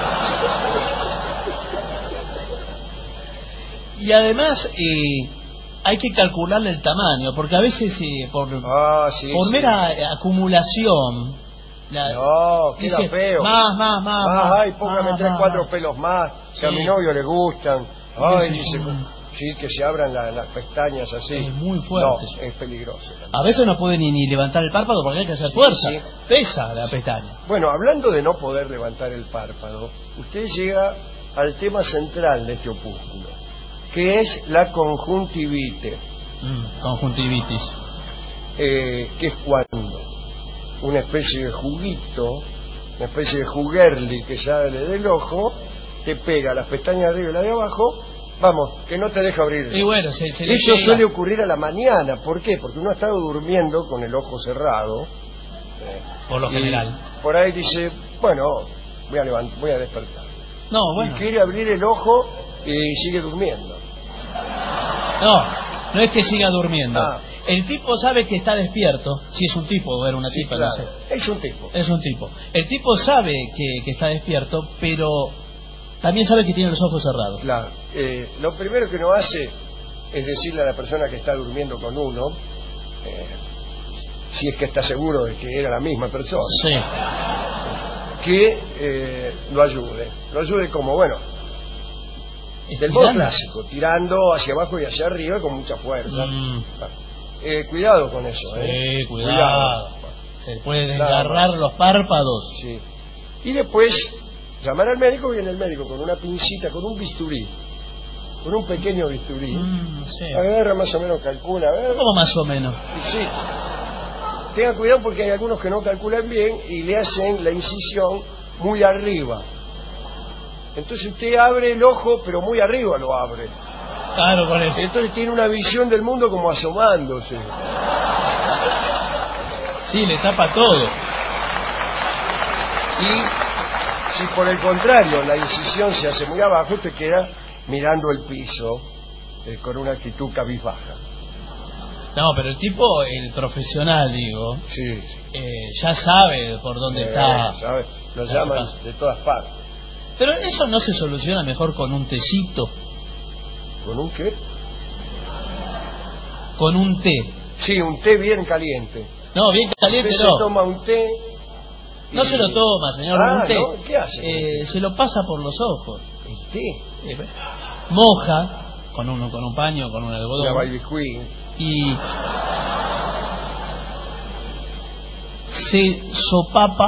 [SPEAKER 6] Y además eh, hay que calcularle el tamaño, porque a veces eh, por,
[SPEAKER 5] Ah, sí,
[SPEAKER 6] por
[SPEAKER 5] sí.
[SPEAKER 6] mera eh, acumulación... la-
[SPEAKER 5] No, queda
[SPEAKER 6] dice,
[SPEAKER 5] feo.
[SPEAKER 6] Más, más, más.
[SPEAKER 5] Ah,
[SPEAKER 6] más,
[SPEAKER 5] ay, póngame
[SPEAKER 6] más,
[SPEAKER 5] tres,
[SPEAKER 6] más,
[SPEAKER 5] cuatro
[SPEAKER 6] más.
[SPEAKER 5] pelos más, que a
[SPEAKER 6] Sí.
[SPEAKER 5] mi novio le gustan. Ay,
[SPEAKER 6] Ese es
[SPEAKER 5] dice,
[SPEAKER 6] un-
[SPEAKER 5] sí, que se abran la- las pestañas así.
[SPEAKER 6] Es muy fuerte.
[SPEAKER 5] No, es peligroso también.
[SPEAKER 6] A veces no puede ni, ni levantar el párpado porque hay que hacer
[SPEAKER 5] Sí,
[SPEAKER 6] fuerza.
[SPEAKER 5] sí.
[SPEAKER 6] Pesa la pestaña.
[SPEAKER 5] Bueno, hablando de no poder levantar el párpado, usted llega al tema central de este opúsculo, que es la conjuntivite.
[SPEAKER 6] Mm, conjuntivitis.
[SPEAKER 5] Eh, que es cuando una especie de juguito, una especie de juguerli que sale del ojo, te pega las pestañas de arriba y la de abajo, vamos, que no te deja abrir.
[SPEAKER 6] Y bueno, se, se le
[SPEAKER 5] Eso
[SPEAKER 6] pega.
[SPEAKER 5] suele ocurrir a la mañana. ¿Por qué? Porque uno ha estado durmiendo con el ojo cerrado. eh,
[SPEAKER 6] Por lo
[SPEAKER 5] y
[SPEAKER 6] general.
[SPEAKER 5] Por ahí dice, bueno, voy a levantar, voy a despertar.
[SPEAKER 6] No, bueno.
[SPEAKER 5] Y quiere abrir el ojo y sigue durmiendo.
[SPEAKER 6] No, no es que siga durmiendo.
[SPEAKER 5] Ah.
[SPEAKER 6] El tipo sabe que está despierto, si es un tipo o era una
[SPEAKER 5] Sí,
[SPEAKER 6] tipa,
[SPEAKER 5] claro,
[SPEAKER 6] no sé.
[SPEAKER 5] es un tipo.
[SPEAKER 6] Es un tipo. El tipo sabe que, que está despierto, pero también sabe que tiene los ojos cerrados.
[SPEAKER 5] Claro. Eh, lo primero que uno hace es decirle a la persona que está durmiendo con uno, eh, si es que está seguro de que era la misma persona,
[SPEAKER 6] Sí.
[SPEAKER 5] que eh, lo ayude. Lo ayude como, bueno, del modo
[SPEAKER 6] Estirando.
[SPEAKER 5] clásico, tirando hacia abajo y hacia arriba con mucha fuerza.
[SPEAKER 6] Mm.
[SPEAKER 5] Eh, cuidado con eso.
[SPEAKER 6] Sí,
[SPEAKER 5] eh.
[SPEAKER 6] cuidado. Se puede desgarrar
[SPEAKER 5] Claro.
[SPEAKER 6] los párpados.
[SPEAKER 5] Sí. Y después llamar al médico, viene el médico con una pincita, con un bisturí, con un pequeño bisturí,
[SPEAKER 6] Mm, sí.
[SPEAKER 5] agarra más o menos, calcula, a ver,
[SPEAKER 6] ¿Cómo más o menos?
[SPEAKER 5] y sí. Tenga cuidado porque hay algunos que no calculan bien y le hacen la incisión muy arriba. Entonces usted abre el ojo, pero muy arriba lo abre.
[SPEAKER 6] Claro, con eso.
[SPEAKER 5] Entonces tiene una visión del mundo como asomándose.
[SPEAKER 6] Sí, le tapa todo.
[SPEAKER 5] Y si por el contrario la incisión se hace muy abajo, usted queda mirando el piso eh, con una actitud cabizbaja.
[SPEAKER 6] No, pero el tipo, el profesional, digo,
[SPEAKER 5] Sí, sí.
[SPEAKER 6] eh, ya sabe por dónde
[SPEAKER 5] Eh,
[SPEAKER 6] está.
[SPEAKER 5] ¿sabe? Lo
[SPEAKER 6] Ya
[SPEAKER 5] llaman
[SPEAKER 6] sepa.
[SPEAKER 5] de todas partes.
[SPEAKER 6] Pero eso no se soluciona mejor con un tecito,
[SPEAKER 5] ¿Con un qué?
[SPEAKER 6] con un té.
[SPEAKER 5] Sí, un té bien caliente.
[SPEAKER 6] No, bien caliente
[SPEAKER 5] Usted
[SPEAKER 6] no.
[SPEAKER 5] se toma un té. y-
[SPEAKER 6] No se lo toma, señor.
[SPEAKER 5] Ah,
[SPEAKER 6] un té.
[SPEAKER 5] ¿no? ¿Qué hace con el
[SPEAKER 6] Eh, se lo pasa por los ojos.
[SPEAKER 5] El té.
[SPEAKER 6] Eh, moja con un, con un paño, con un
[SPEAKER 5] Una
[SPEAKER 6] algodón.
[SPEAKER 5] baby queen.
[SPEAKER 6] Y se sopapa.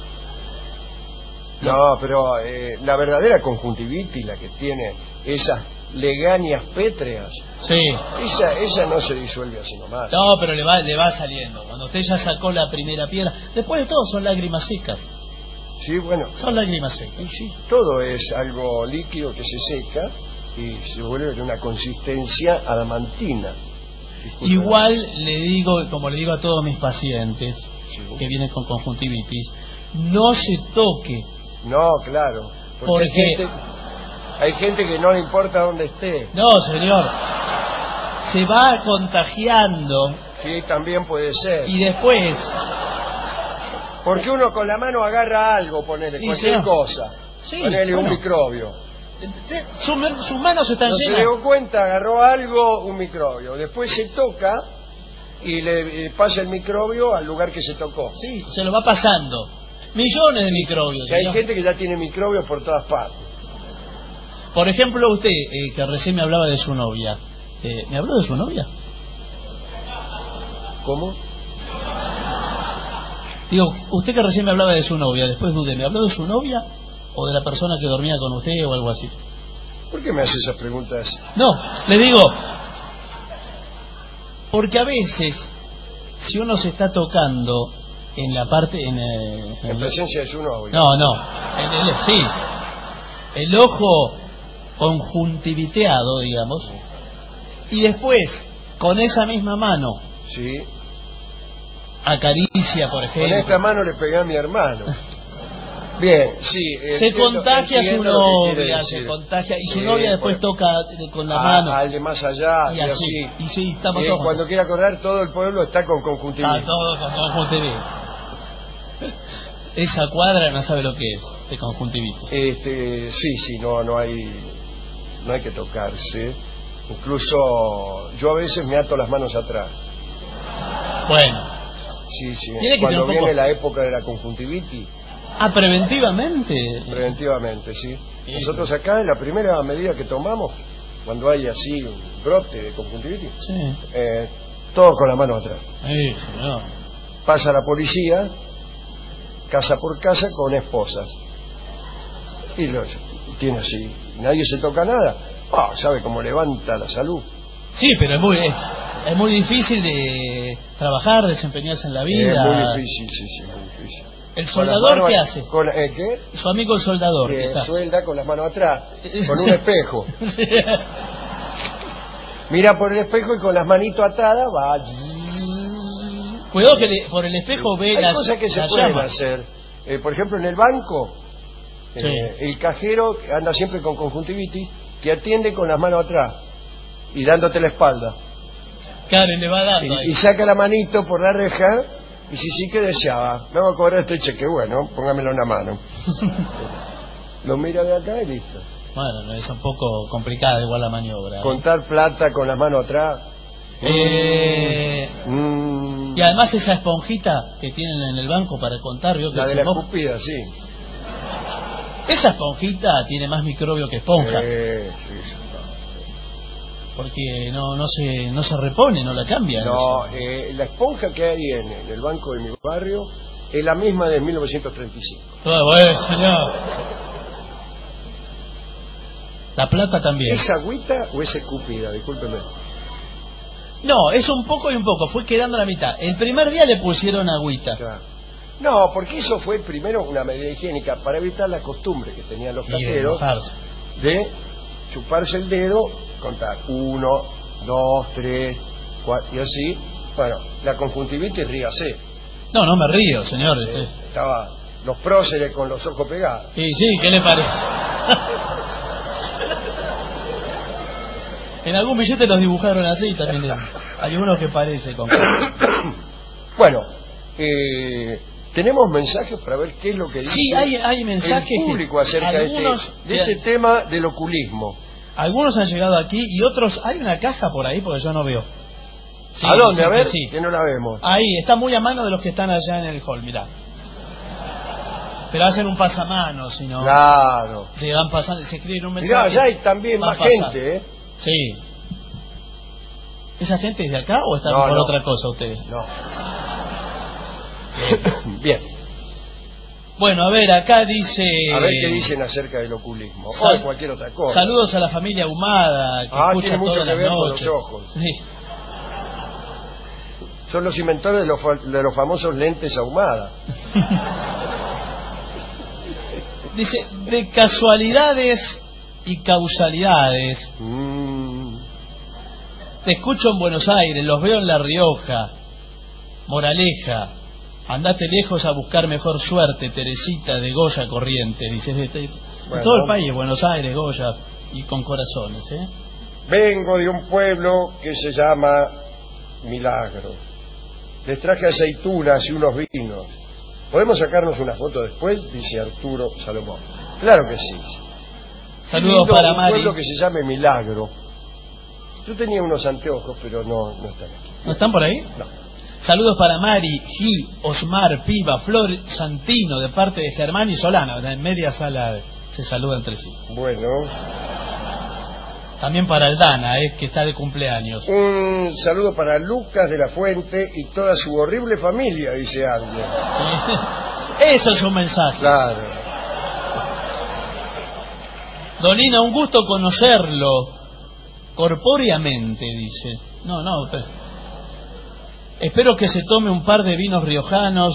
[SPEAKER 5] No, pero eh, la verdadera conjuntivitis, la que tiene esas legañas pétreas,
[SPEAKER 6] Sí.
[SPEAKER 5] esa, esa no se disuelve así nomás.
[SPEAKER 6] No, pero le va, le va saliendo. Cuando usted ya sacó la primera piedra. Después de todo son lágrimas secas.
[SPEAKER 5] Sí, bueno.
[SPEAKER 6] Son lágrimas secas.
[SPEAKER 5] Y sí, todo es algo líquido que se seca y se vuelve de una consistencia adamantina. Disculpe.
[SPEAKER 6] Igual le digo, como le digo a todos mis pacientes
[SPEAKER 5] Sí.
[SPEAKER 6] que vienen con conjuntivitis, no se toque.
[SPEAKER 5] No, claro. Porque
[SPEAKER 6] ¿Por
[SPEAKER 5] hay
[SPEAKER 6] qué?
[SPEAKER 5] gente, hay gente que no le importa dónde esté.
[SPEAKER 6] No, señor. Se va contagiando
[SPEAKER 5] Sí, también puede ser.
[SPEAKER 6] y después...
[SPEAKER 5] Porque uno con la mano agarra algo, ponele,
[SPEAKER 6] Sí,
[SPEAKER 5] cualquier
[SPEAKER 6] sí.
[SPEAKER 5] cosa.
[SPEAKER 6] Sí,
[SPEAKER 5] ponele un
[SPEAKER 6] bueno.
[SPEAKER 5] microbio.
[SPEAKER 6] Su- sus manos están
[SPEAKER 5] No se
[SPEAKER 6] llenas.
[SPEAKER 5] dio cuenta, agarró algo, un microbio. Después se toca y le eh, pasa el microbio al lugar que se tocó.
[SPEAKER 6] Sí, se lo va pasando. Millones de microbios.
[SPEAKER 5] Y hay
[SPEAKER 6] señor.
[SPEAKER 5] gente que ya tiene microbios por todas partes.
[SPEAKER 6] Por ejemplo, usted, eh, que recién me hablaba de su novia. Eh, ¿Me habló de su novia?
[SPEAKER 5] ¿Cómo?
[SPEAKER 6] Digo, usted que recién me hablaba de su novia, después dudé, ¿me habló de su novia o de la persona que dormía con usted o algo así?
[SPEAKER 5] ¿Por qué me hace esas preguntas?
[SPEAKER 6] No, le digo, porque a veces, si uno se está tocando en la parte... En, eh, en
[SPEAKER 5] En
[SPEAKER 6] el-
[SPEAKER 5] presencia de su novio.
[SPEAKER 6] No, no, en el, sí, el ojo conjuntiviteado, digamos, y después, con esa misma mano,
[SPEAKER 5] Sí.
[SPEAKER 6] acaricia, por
[SPEAKER 5] Con
[SPEAKER 6] ejemplo...
[SPEAKER 5] esta mano le pegué a mi hermano. Bien, sí.
[SPEAKER 6] Se
[SPEAKER 5] entiendo-
[SPEAKER 6] contagia a su
[SPEAKER 5] entiendo lo que quiere
[SPEAKER 6] novia, se
[SPEAKER 5] decir.
[SPEAKER 6] contagia, y su
[SPEAKER 5] Sí,
[SPEAKER 6] novia después
[SPEAKER 5] bueno.
[SPEAKER 6] toca eh, con la
[SPEAKER 5] A-
[SPEAKER 6] mano.
[SPEAKER 5] Al de más allá,
[SPEAKER 6] Y
[SPEAKER 5] y,
[SPEAKER 6] así,
[SPEAKER 5] así.
[SPEAKER 6] y sí, estamos
[SPEAKER 5] Eh,
[SPEAKER 6] todos
[SPEAKER 5] cuando quiera correr, todo el pueblo está con conjuntivitis.
[SPEAKER 6] Está todo con conjuntivitis. Esa cuadra no sabe lo que es, de conjuntivitis.
[SPEAKER 5] Este, sí, sí, no, no hay, no hay que tocarse. Incluso yo a veces me ato las manos atrás.
[SPEAKER 6] Bueno,
[SPEAKER 5] Sí, sí.
[SPEAKER 6] Tiene que
[SPEAKER 5] Cuando
[SPEAKER 6] tener un
[SPEAKER 5] viene
[SPEAKER 6] poco-
[SPEAKER 5] la época de la conjuntivitis,
[SPEAKER 6] ah, preventivamente.
[SPEAKER 5] preventivamente, sí.
[SPEAKER 6] Sí.
[SPEAKER 5] Nosotros acá, en la primera medida que tomamos, cuando hay así un brote de conjuntivitis,
[SPEAKER 6] Sí,
[SPEAKER 5] eh, todo con la mano atrás.
[SPEAKER 6] sí, señor.
[SPEAKER 5] Pasa la policía, casa por casa, con esposas. Y los tiene así. Nadie se toca nada. Ah, ¿sabe cómo levanta la salud?
[SPEAKER 6] Sí, pero es muy... Es, Es muy difícil de trabajar, desempeñarse en la vida.
[SPEAKER 3] Es muy difícil, sí, sí, muy difícil.
[SPEAKER 6] ¿El soldador
[SPEAKER 3] manos,
[SPEAKER 6] qué hace?
[SPEAKER 3] Con, ¿eh, ¿Qué?
[SPEAKER 6] Su amigo el soldador.
[SPEAKER 3] Eh,
[SPEAKER 6] ¿qué está?
[SPEAKER 3] Suelda con las manos atrás, con un espejo. Mira por el espejo y con las manitos atadas va.
[SPEAKER 6] Cuidado que le, por el espejo ve
[SPEAKER 3] Hay
[SPEAKER 6] las,
[SPEAKER 3] cosas que se
[SPEAKER 6] las
[SPEAKER 3] pueden
[SPEAKER 6] llamas.
[SPEAKER 3] hacer. Eh, por ejemplo, en el banco,
[SPEAKER 6] Sí.
[SPEAKER 3] eh, el cajero que anda siempre con conjuntivitis, te atiende con las manos atrás y dándote la espalda.
[SPEAKER 6] Claro, y le va dando
[SPEAKER 3] Y,
[SPEAKER 6] ahí.
[SPEAKER 3] y saca la manito por la reja y si sí que deseaba, me voy a cobrar este cheque, bueno, póngamelo en la mano. Lo mira de acá y listo.
[SPEAKER 6] Bueno, no es un poco complicada igual la maniobra. ¿eh?
[SPEAKER 3] Contar plata con las manos atrás.
[SPEAKER 6] Eh,
[SPEAKER 3] Mm,
[SPEAKER 6] y además esa esponjita que tienen en el banco para contar, vio que
[SPEAKER 3] la de
[SPEAKER 6] si
[SPEAKER 3] la
[SPEAKER 6] vos-
[SPEAKER 3] escupida, sí.
[SPEAKER 6] esa esponjita tiene más microbio que esponja,
[SPEAKER 3] Eh, sí, sí.
[SPEAKER 6] porque no no se no se repone, no la cambian.
[SPEAKER 3] No, eh, la esponja que hay en, en el banco de mi barrio es la misma de mil novecientos treinta y cinco.
[SPEAKER 6] Todo bueno, señor. La plata también.
[SPEAKER 3] ¿Es agüita o es escupida? Discúlpeme.
[SPEAKER 6] No, es un poco y un poco, fue quedando a la mitad. El primer día le pusieron agüita.
[SPEAKER 3] Claro. No, porque eso fue primero una medida higiénica para evitar la costumbre que tenían los
[SPEAKER 6] Y de
[SPEAKER 3] cajeros
[SPEAKER 6] mojarse.
[SPEAKER 3] de chuparse el dedo, contar uno, dos, tres, cuatro, y así. Bueno, la conjuntivitis, ríase.
[SPEAKER 6] No, no me río, señor.
[SPEAKER 3] Eh,
[SPEAKER 6] Eh,
[SPEAKER 3] estaba los próceres con los ojos pegados.
[SPEAKER 6] Y sí, ¿qué le parece? En algún billete los dibujaron así también. Hay uno que parece con...
[SPEAKER 3] Bueno, eh, tenemos mensajes para ver qué es lo que dice
[SPEAKER 6] Sí, hay, hay mensajes
[SPEAKER 3] el público
[SPEAKER 6] que
[SPEAKER 3] acerca de este,
[SPEAKER 6] algunos,
[SPEAKER 3] de este tema del oculismo.
[SPEAKER 6] algunos han llegado aquí y otros... Hay una caja por ahí porque yo no veo. Sí,
[SPEAKER 3] ¿A dónde?
[SPEAKER 6] sí
[SPEAKER 3] A
[SPEAKER 6] que
[SPEAKER 3] ver,
[SPEAKER 6] sí.
[SPEAKER 3] que no la vemos.
[SPEAKER 6] Ahí, está muy a mano de los que están allá en el hall, mirá. Pero hacen un pasamano, si no...
[SPEAKER 3] Claro.
[SPEAKER 6] Se van pasando, se escriben un mensaje.
[SPEAKER 3] Mirá, allá hay también
[SPEAKER 6] van
[SPEAKER 3] más
[SPEAKER 6] pasando.
[SPEAKER 3] gente, ¿eh?
[SPEAKER 6] Sí. ¿Esa gente es de acá o están
[SPEAKER 3] No,
[SPEAKER 6] por
[SPEAKER 3] no.
[SPEAKER 6] otra cosa ustedes?
[SPEAKER 3] No. Bien.
[SPEAKER 6] Bueno, a ver, acá dice...
[SPEAKER 3] A ver qué dicen acerca del oculismo. O
[SPEAKER 6] Sal-
[SPEAKER 3] de cualquier otra cosa.
[SPEAKER 6] Saludos a la familia Ahumada, que
[SPEAKER 3] Ah,
[SPEAKER 6] escucha
[SPEAKER 3] tiene mucho
[SPEAKER 6] todas
[SPEAKER 3] que
[SPEAKER 6] las
[SPEAKER 3] ver con
[SPEAKER 6] noches.
[SPEAKER 3] los ojos.
[SPEAKER 6] Sí.
[SPEAKER 3] Son los inventores de los, fa- de los famosos lentes ahumadas.
[SPEAKER 6] Dice, de casualidades y causalidades.
[SPEAKER 3] Mm.
[SPEAKER 6] Te escucho en Buenos Aires, los veo en La Rioja. Moraleja, andate lejos a buscar mejor suerte, Teresita de Goya Corriente. Dice, de, de- de
[SPEAKER 3] Bueno.
[SPEAKER 6] todo el país, Buenos Aires, Goya, y con corazones, ¿eh?
[SPEAKER 3] Vengo de un pueblo que se llama Milagro. Les traje aceitunas y unos vinos. ¿Podemos sacarnos una foto después? Dice Arturo Salomón. Claro que sí.
[SPEAKER 6] Saludos
[SPEAKER 3] Lindo,
[SPEAKER 6] para
[SPEAKER 3] un
[SPEAKER 6] Mari.
[SPEAKER 3] pueblo que se llame Milagro. Yo tenía unos anteojos, pero no, no están aquí.
[SPEAKER 6] ¿No están por ahí?
[SPEAKER 3] No.
[SPEAKER 6] Saludos para Mari, Gi, Osmar, Piva, Flor, Santino, de parte de Germán y Solano. En media sala se saluda entre sí.
[SPEAKER 3] Bueno,
[SPEAKER 6] También para Aldana, eh, que está de cumpleaños.
[SPEAKER 3] un saludo para Lucas de la Fuente y toda su horrible familia, dice alguien.
[SPEAKER 6] Eso es un mensaje.
[SPEAKER 3] Claro.
[SPEAKER 6] Donina, un gusto conocerlo. Corpóreamente, dice. No, no. Pero... Espero que se tome un par de vinos riojanos,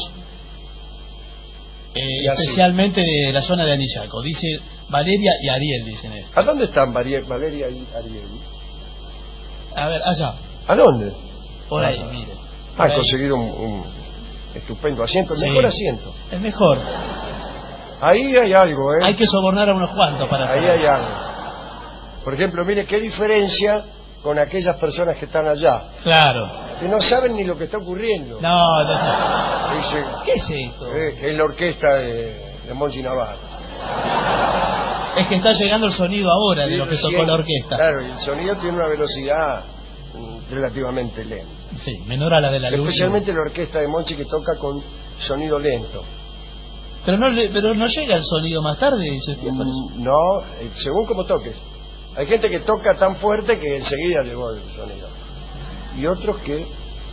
[SPEAKER 6] eh,
[SPEAKER 3] Y así.
[SPEAKER 6] especialmente de la zona de Anillaco. Dice Valeria y Ariel, dicen esto.
[SPEAKER 3] ¿A dónde están Varie- Valeria y Ariel?
[SPEAKER 6] A ver, allá.
[SPEAKER 3] ¿A dónde?
[SPEAKER 6] Por ahí,
[SPEAKER 3] Ah.
[SPEAKER 6] mire. Por
[SPEAKER 3] Han
[SPEAKER 6] ahí.
[SPEAKER 3] conseguido un, un estupendo asiento, el
[SPEAKER 6] Sí.
[SPEAKER 3] mejor asiento.
[SPEAKER 6] Es mejor.
[SPEAKER 3] Ahí hay algo, ¿eh?
[SPEAKER 6] Hay que sobornar a unos cuantos para
[SPEAKER 3] Ahí
[SPEAKER 6] hacer.
[SPEAKER 3] hay algo. Por ejemplo, mire qué diferencia con aquellas personas que están allá,
[SPEAKER 6] Claro.
[SPEAKER 3] que no saben ni lo que está ocurriendo.
[SPEAKER 6] No, no sé.
[SPEAKER 3] Dicen,
[SPEAKER 6] ¿Qué es esto?
[SPEAKER 3] eh, que es la orquesta de, de Monchi Navarro.
[SPEAKER 6] Es que está llegando el sonido ahora de lo que tocó la orquesta.
[SPEAKER 3] Claro, y el sonido tiene una velocidad mm, relativamente lenta.
[SPEAKER 6] Sí, menor a la de la luz.
[SPEAKER 3] Especialmente la orquesta de Monchi que toca con sonido lento.
[SPEAKER 6] Pero no, le- pero no llega el sonido más tarde, dice usted. por eso.
[SPEAKER 3] Mm, No, eh, según como toques. Hay gente que toca tan fuerte que enseguida llegó el sonido. Y otros que...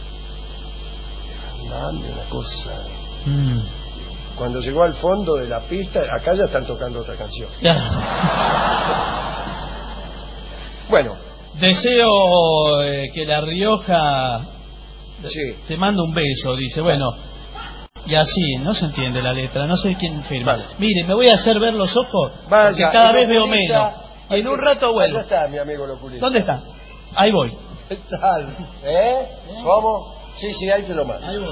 [SPEAKER 3] Mande una cosa...
[SPEAKER 6] Mm.
[SPEAKER 3] Cuando llegó al fondo de la pista, acá ya están tocando otra canción.
[SPEAKER 6] Ya.
[SPEAKER 3] Bueno,
[SPEAKER 6] Deseo eh, que La Rioja
[SPEAKER 3] Sí.
[SPEAKER 6] te manda un beso, dice. Bueno, y así, no se entiende la letra, no sé quién firma.
[SPEAKER 3] Vale.
[SPEAKER 6] Mire, me voy a hacer ver los ojos,
[SPEAKER 3] Vaya,
[SPEAKER 6] porque cada
[SPEAKER 3] el
[SPEAKER 6] vez veo
[SPEAKER 3] oculista-
[SPEAKER 6] menos. Y en un rato vuelvo.
[SPEAKER 3] ¿Dónde está mi amigo el oculista?
[SPEAKER 6] ¿Dónde está? Ahí voy.
[SPEAKER 3] ¿Qué tal? ¿Eh? ¿Cómo? Sí, sí, ahí te lo mando.
[SPEAKER 6] Ahí voy.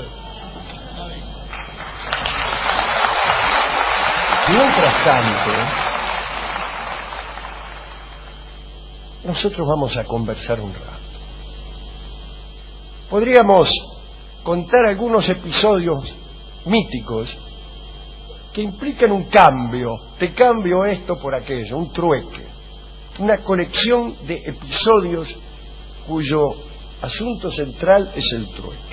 [SPEAKER 3] Mientras tanto, nosotros vamos a conversar un rato. Podríamos contar algunos episodios míticos que implican un cambio, te cambio esto por aquello, un trueque, una colección de episodios cuyo asunto central es el trueque.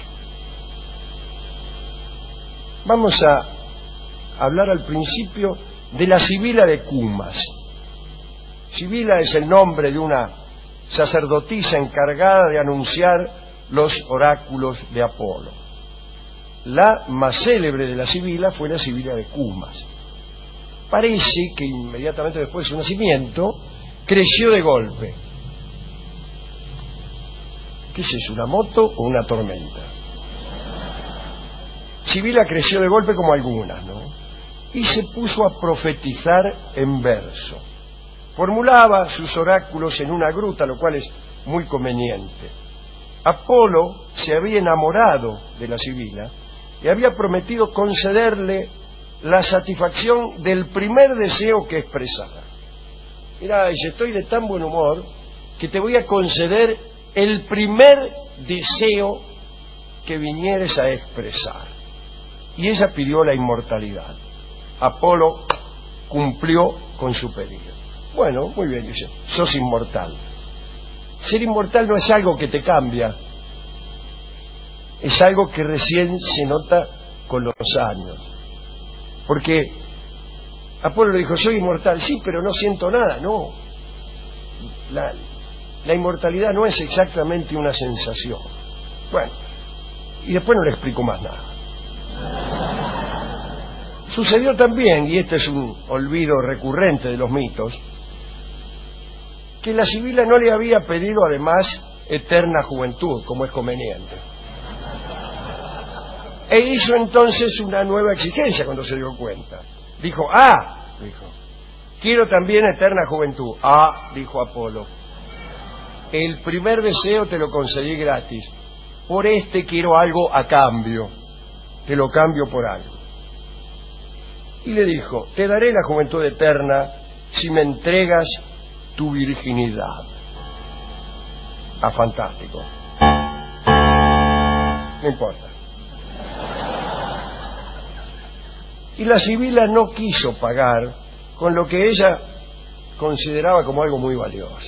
[SPEAKER 3] Vamos a hablar al principio de la Sibila de Cumas. Sibila es el nombre de una sacerdotisa encargada de anunciar los oráculos de Apolo. La más célebre de la Sibila fue la Sibila de Cumas. Parece que inmediatamente después de su nacimiento creció de golpe. ¿Qué es eso, una moto o una tormenta? Sibila creció de golpe como algunas, ¿no? Y se puso a profetizar en verso. Formulaba sus oráculos en una gruta, lo cual es muy conveniente. Apolo se había enamorado de la Sibila y había prometido concederle la satisfacción del primer deseo que expresara. Mira, dice, estoy de tan buen humor que te voy a conceder el primer deseo que vinieres a expresar. Y ella pidió la inmortalidad. Apolo cumplió con su pedido. Bueno, muy bien, dice, sos inmortal. Ser inmortal no es algo que te cambia, es algo que recién se nota con los años. Porque Apolo le dijo, soy inmortal, sí, pero no siento nada, no. La, la inmortalidad no es exactamente una sensación. Bueno, y después no le explico más nada. Sucedió también, y este es un olvido recurrente de los mitos, que la Sibila no le había pedido además eterna juventud, como es conveniente. E hizo entonces una nueva exigencia cuando se dio cuenta. Dijo, ah, dijo, quiero también eterna juventud. Ah, dijo Apolo, el primer deseo te lo concedí gratis, por este quiero algo a cambio, te lo cambio por algo. Y le dijo, te daré la juventud eterna si me entregas tu virginidad. Ah, fantástico. No importa. Y la Sibila no quiso pagar con lo que ella consideraba como algo muy valioso.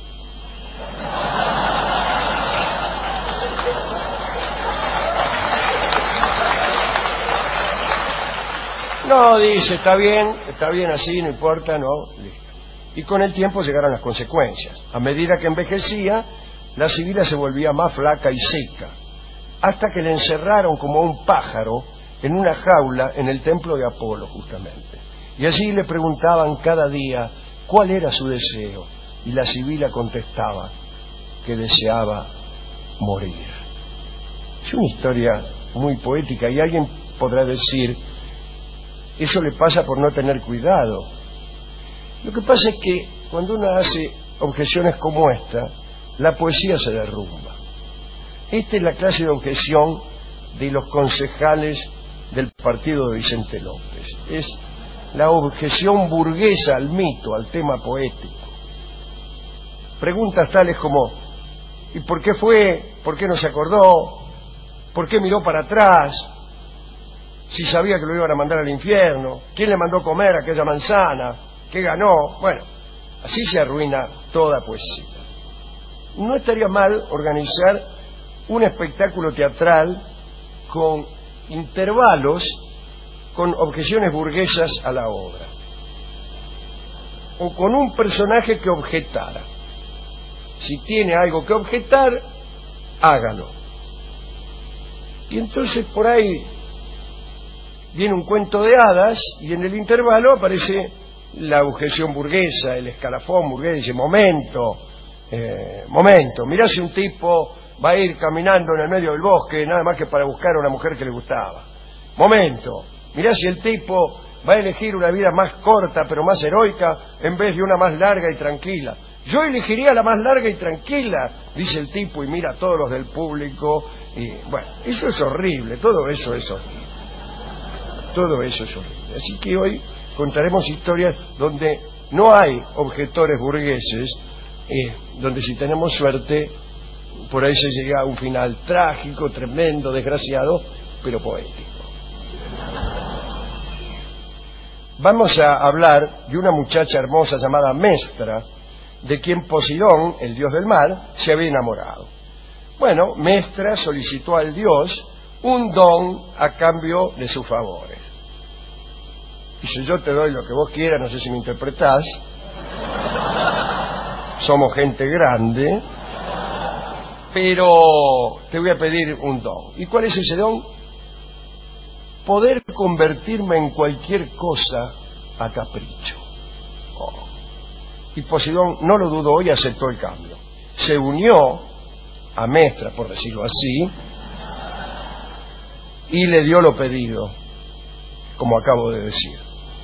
[SPEAKER 3] No, dice, está bien, está bien así, no importa, no, listo. Y con el tiempo llegaron las consecuencias. A medida que envejecía, la Sibila se volvía más flaca y seca, hasta que le encerraron como un pájaro en una jaula en el templo de Apolo, justamente. Y allí le preguntaban cada día cuál era su deseo, y la Sibila contestaba que deseaba morir. Es una historia muy poética, y alguien podrá decir, eso le pasa por no tener cuidado. Lo que pasa es que cuando uno hace objeciones como esta, la poesía se derrumba. Esta es la clase de objeción de los concejales del partido de Vicente López. Es la objeción burguesa al mito, al tema poético. Preguntas tales como, ¿y por qué fue? ¿Por qué no se acordó? ¿Por qué miró para atrás? Si sabía que lo iban a mandar al infierno, ¿quién le mandó comer aquella manzana? ¿Qué ganó? Bueno, así se arruina toda poesía. No estaría mal organizar un espectáculo teatral con intervalos, con objeciones burguesas a la obra, o con un personaje que objetara. Si tiene algo que objetar, hágalo. Y entonces por ahí viene un cuento de hadas y en el intervalo aparece la objeción burguesa, el escalafón burgués, dice, momento, Eh, momento, mirá si un tipo va a ir caminando en el medio del bosque nada más que para buscar a una mujer que le gustaba. Momento, mirá si el tipo va a elegir una vida más corta pero más heroica en vez de una más larga y tranquila. Yo elegiría la más larga y tranquila, dice el tipo, y mira a todos los del público. Y bueno, eso es horrible, todo eso es horrible. Todo eso es horrible. Así que hoy contaremos historias donde no hay objetores burgueses, eh, donde si tenemos suerte, por ahí se llega a un final trágico, tremendo, desgraciado, pero poético. Vamos a hablar de una muchacha hermosa llamada Mestra, de quien Poseidón, el dios del mar, se había enamorado. Bueno, Mestra solicitó al dios un don a cambio de sus favores. Dice, yo te doy lo que vos quieras, no sé si me interpretás, somos gente grande, pero te voy a pedir un don. ¿Y cuál es ese don? Poder convertirme en cualquier cosa a capricho. Oh. Y Poseidón no lo dudó y aceptó el cambio. Se unió a Mestra, por decirlo así, y le dio lo pedido, como acabo de decir.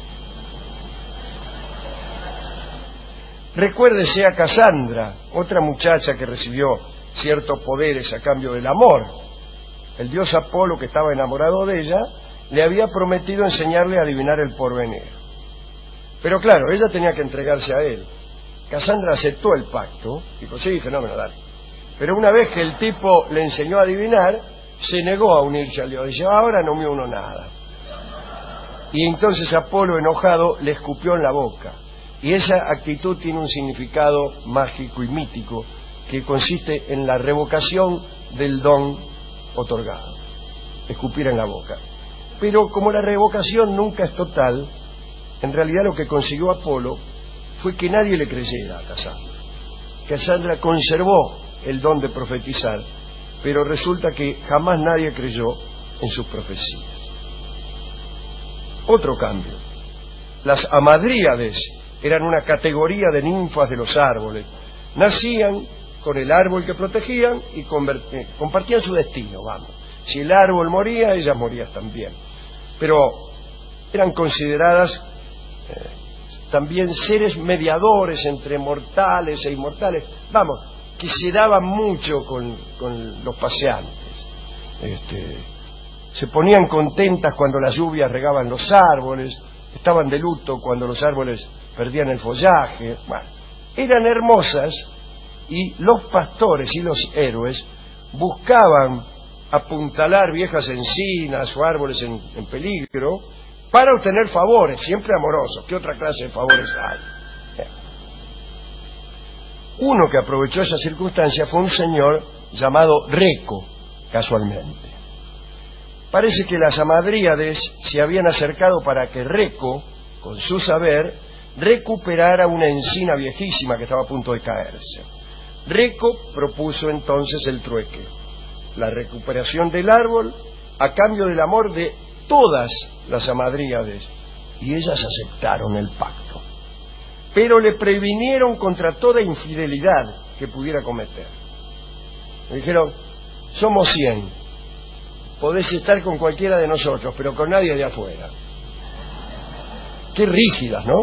[SPEAKER 3] Recuérdese a Casandra, otra muchacha que recibió ciertos poderes a cambio del amor. El dios Apolo, que estaba enamorado de ella, le había prometido enseñarle a adivinar el porvenir. Pero claro, ella tenía que entregarse a él. Casandra aceptó el pacto, dijo, sí, fenómeno, dale. Pero una vez que el tipo le enseñó a adivinar, se negó a unirse al dios. Dice, ahora no me uno nada. Y entonces Apolo, enojado, le escupió en la boca. Y esa actitud tiene un significado mágico y mítico que consiste en la revocación del don otorgado. Escupir en la boca. Pero como la revocación nunca es total, en realidad lo que consiguió Apolo fue que nadie le creyera a Casandra. Casandra conservó el don de profetizar, pero resulta que jamás nadie creyó en sus profecías. Otro cambio. Las hamadríades eran una categoría de ninfas de los árboles. Nacían con el árbol que protegían y compartían su destino, vamos. Si el árbol moría, ellas morían también. Pero eran consideradas eh, también seres mediadores entre mortales e inmortales, vamos, que se daban mucho con, con los paseantes. Este, se ponían contentas cuando las lluvias regaban los árboles, estaban de luto cuando los árboles perdían el follaje. Bueno, eran hermosas y los pastores y los héroes buscaban apuntalar viejas encinas o árboles en, en peligro para obtener favores, siempre amorosos. ¿Qué otra clase de favores hay? Uno que aprovechó esa circunstancia fue un señor llamado Reco, casualmente. Parece que las hamadríades se habían acercado para que Reco, con su saber, recuperara una encina viejísima que estaba a punto de caerse. Reco propuso entonces el trueque, la recuperación del árbol a cambio del amor de todas las hamadríades, y ellas aceptaron el pacto, pero le previnieron contra toda infidelidad que pudiera cometer. Le dijeron, somos cien, podés estar con cualquiera de nosotros, pero con nadie de afuera. Qué rígidas, ¿no?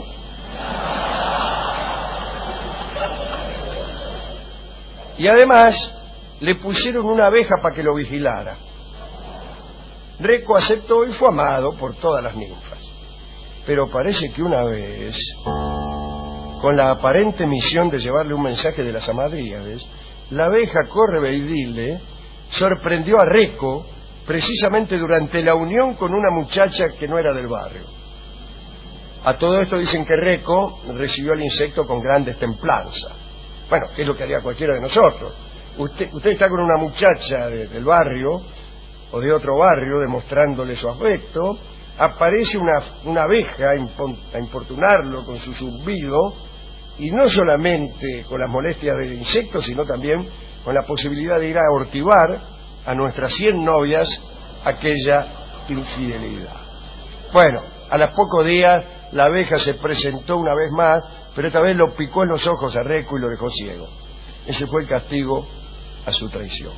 [SPEAKER 3] Y además le pusieron una abeja para que lo vigilara. Reco aceptó y fue amado por todas las ninfas. Pero parece que una vez, con la aparente misión de llevarle un mensaje de las hamadríades, la abeja correveidile sorprendió a Reco precisamente durante la unión con una muchacha que no era del barrio. A todo esto dicen que Reco recibió el insecto con gran destemplanza. Bueno, es lo que haría cualquiera de nosotros. Usted, usted está con una muchacha de, del barrio o de otro barrio demostrándole su afecto, aparece una, una abeja a importunarlo con su zumbido, y no solamente con las molestias del insecto, sino también con la posibilidad de ir a ortivar a nuestras cien novias aquella infidelidad. Bueno, a los pocos días la abeja se presentó una vez más, pero esta vez lo picó en los ojos a Reco y lo dejó ciego. Ese fue el castigo a su traición.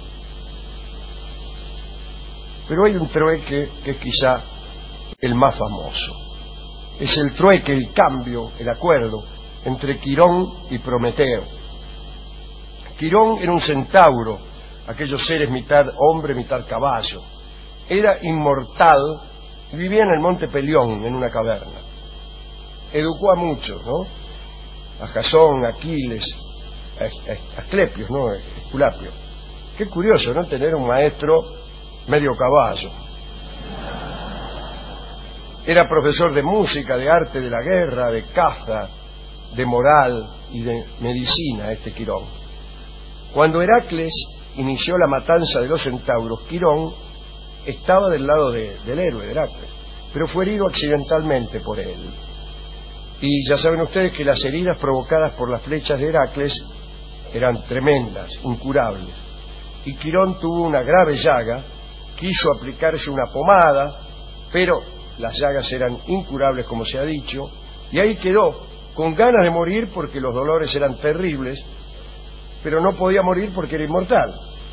[SPEAKER 3] Pero hay un trueque que es quizá el más famoso. Es el trueque, el cambio, el acuerdo entre Quirón y Prometeo. Quirón era un centauro, aquellos seres mitad hombre, mitad caballo. Era inmortal y vivía en el monte Pelión, en una caverna. Educó a muchos, ¿no? A Jasón, a Aquiles, a Asclepios, ¿no? Esculapio. Qué curioso, ¿no? Tener un maestro medio caballo. Era profesor de música, de arte, de la guerra, de caza, de moral y de medicina, este Quirón. Cuando Heracles inició la matanza de los centauros, Quirón estaba del lado de, del héroe de Heracles, pero fue herido accidentalmente por él. Y ya saben ustedes que las heridas provocadas por las flechas de Heracles eran tremendas, incurables. Y Quirón tuvo una grave llaga, quiso aplicarse una pomada, pero las llagas eran incurables, como se ha dicho, y ahí quedó, con ganas de morir porque los dolores eran terribles, pero no podía morir porque era inmortal.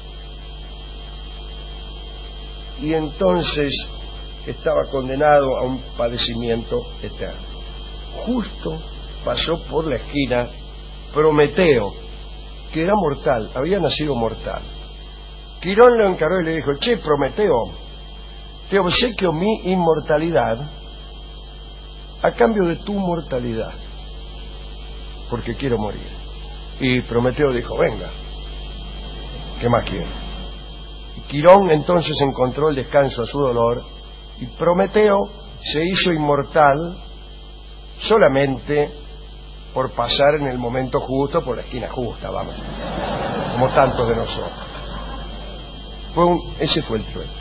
[SPEAKER 3] Y entonces estaba condenado a un padecimiento eterno. Justo pasó por la esquina Prometeo, que era mortal, había nacido mortal. Quirón lo encaró y le dijo: che, Prometeo, te obsequio mi inmortalidad a cambio de tu mortalidad, porque quiero morir. Y Prometeo dijo: venga, ¿qué más quiero? Y Quirón entonces encontró el descanso a su dolor, y Prometeo se hizo inmortal solamente por pasar en el momento justo por la esquina justa, vamos, como tantos de nosotros. Fue un, ese fue el trueque.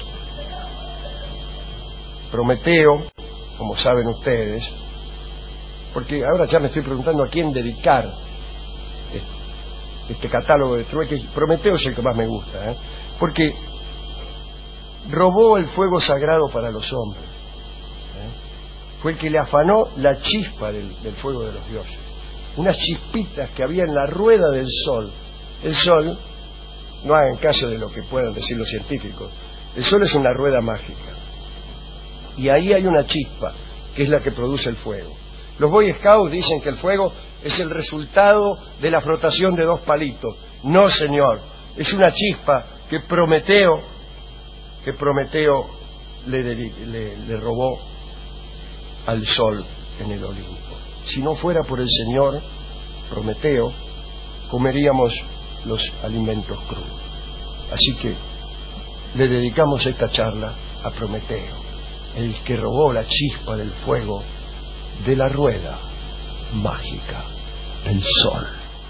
[SPEAKER 3] Prometeo, como saben ustedes, porque ahora ya me estoy preguntando a quién dedicar este, este catálogo de trueques. Prometeo es el que más me gusta, ¿eh? Porque robó el fuego sagrado para los hombres, ¿eh? Fue el que le afanó la chispa del, del fuego de los dioses, unas chispitas que había en la rueda del sol. El sol, no hagan caso de lo que puedan decir los científicos, el sol es una rueda mágica, y ahí hay una chispa que es la que produce el fuego. Los Boy Scouts dicen que el fuego es el resultado de la frotación de dos palitos. No, señor, es una chispa que Prometeo que Prometeo le, le, le robó al sol en el Olimpo. Si no fuera por el señor Prometeo, comeríamos los alimentos crudos. Así que le dedicamos esta charla a Prometeo, el que robó la chispa del fuego de la rueda mágica del sol.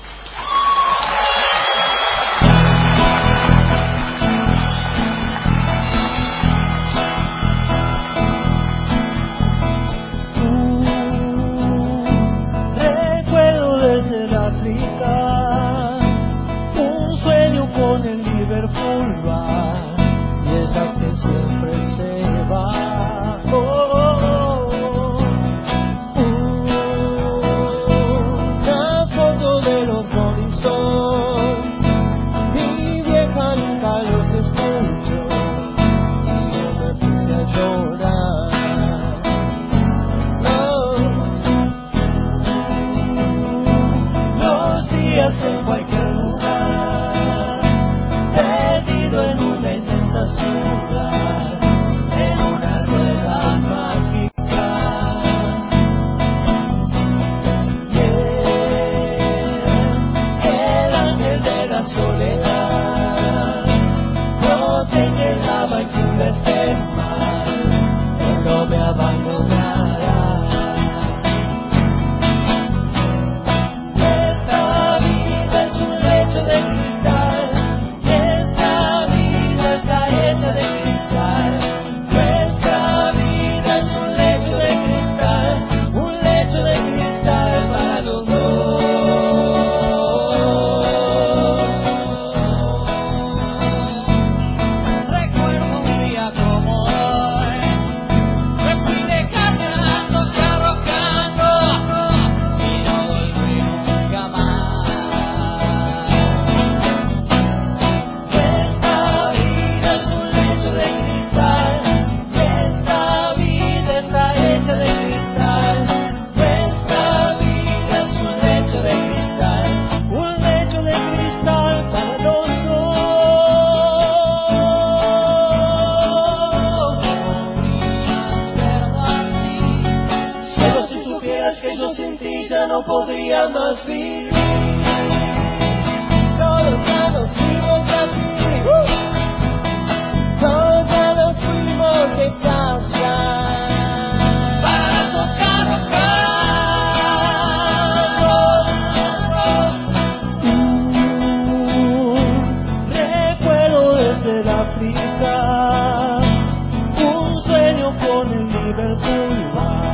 [SPEAKER 7] Recuerdo desde el África un sueño con el Liverpool bar, y ella que siempre se va. Oh, oh, oh. Una foto de los Rolling Stones, mi vieja nunca los escuchó, y yo me puse a llorar. Oh. Los días en cualquier lugar, perdido en una inmensa ciudad, no podría más vivir. Todos ya nos fuimos así, uh. todos ya nos fuimos de casa para tocar uh, recuerdo desde la África un sueño con el Liverpool.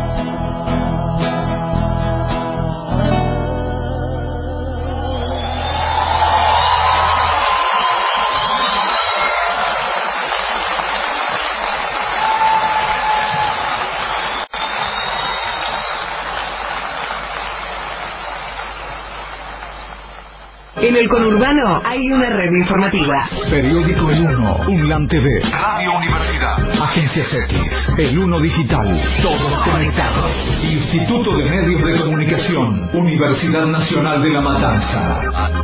[SPEAKER 8] En el conurbano hay una red informativa.
[SPEAKER 9] Periódico El Uno, UNLAM T V,
[SPEAKER 1] Radio Universidad,
[SPEAKER 9] Agencias X, El Uno Digital, todos conectados. Instituto de Medios de Comunicación, Universidad Nacional de La Matanza.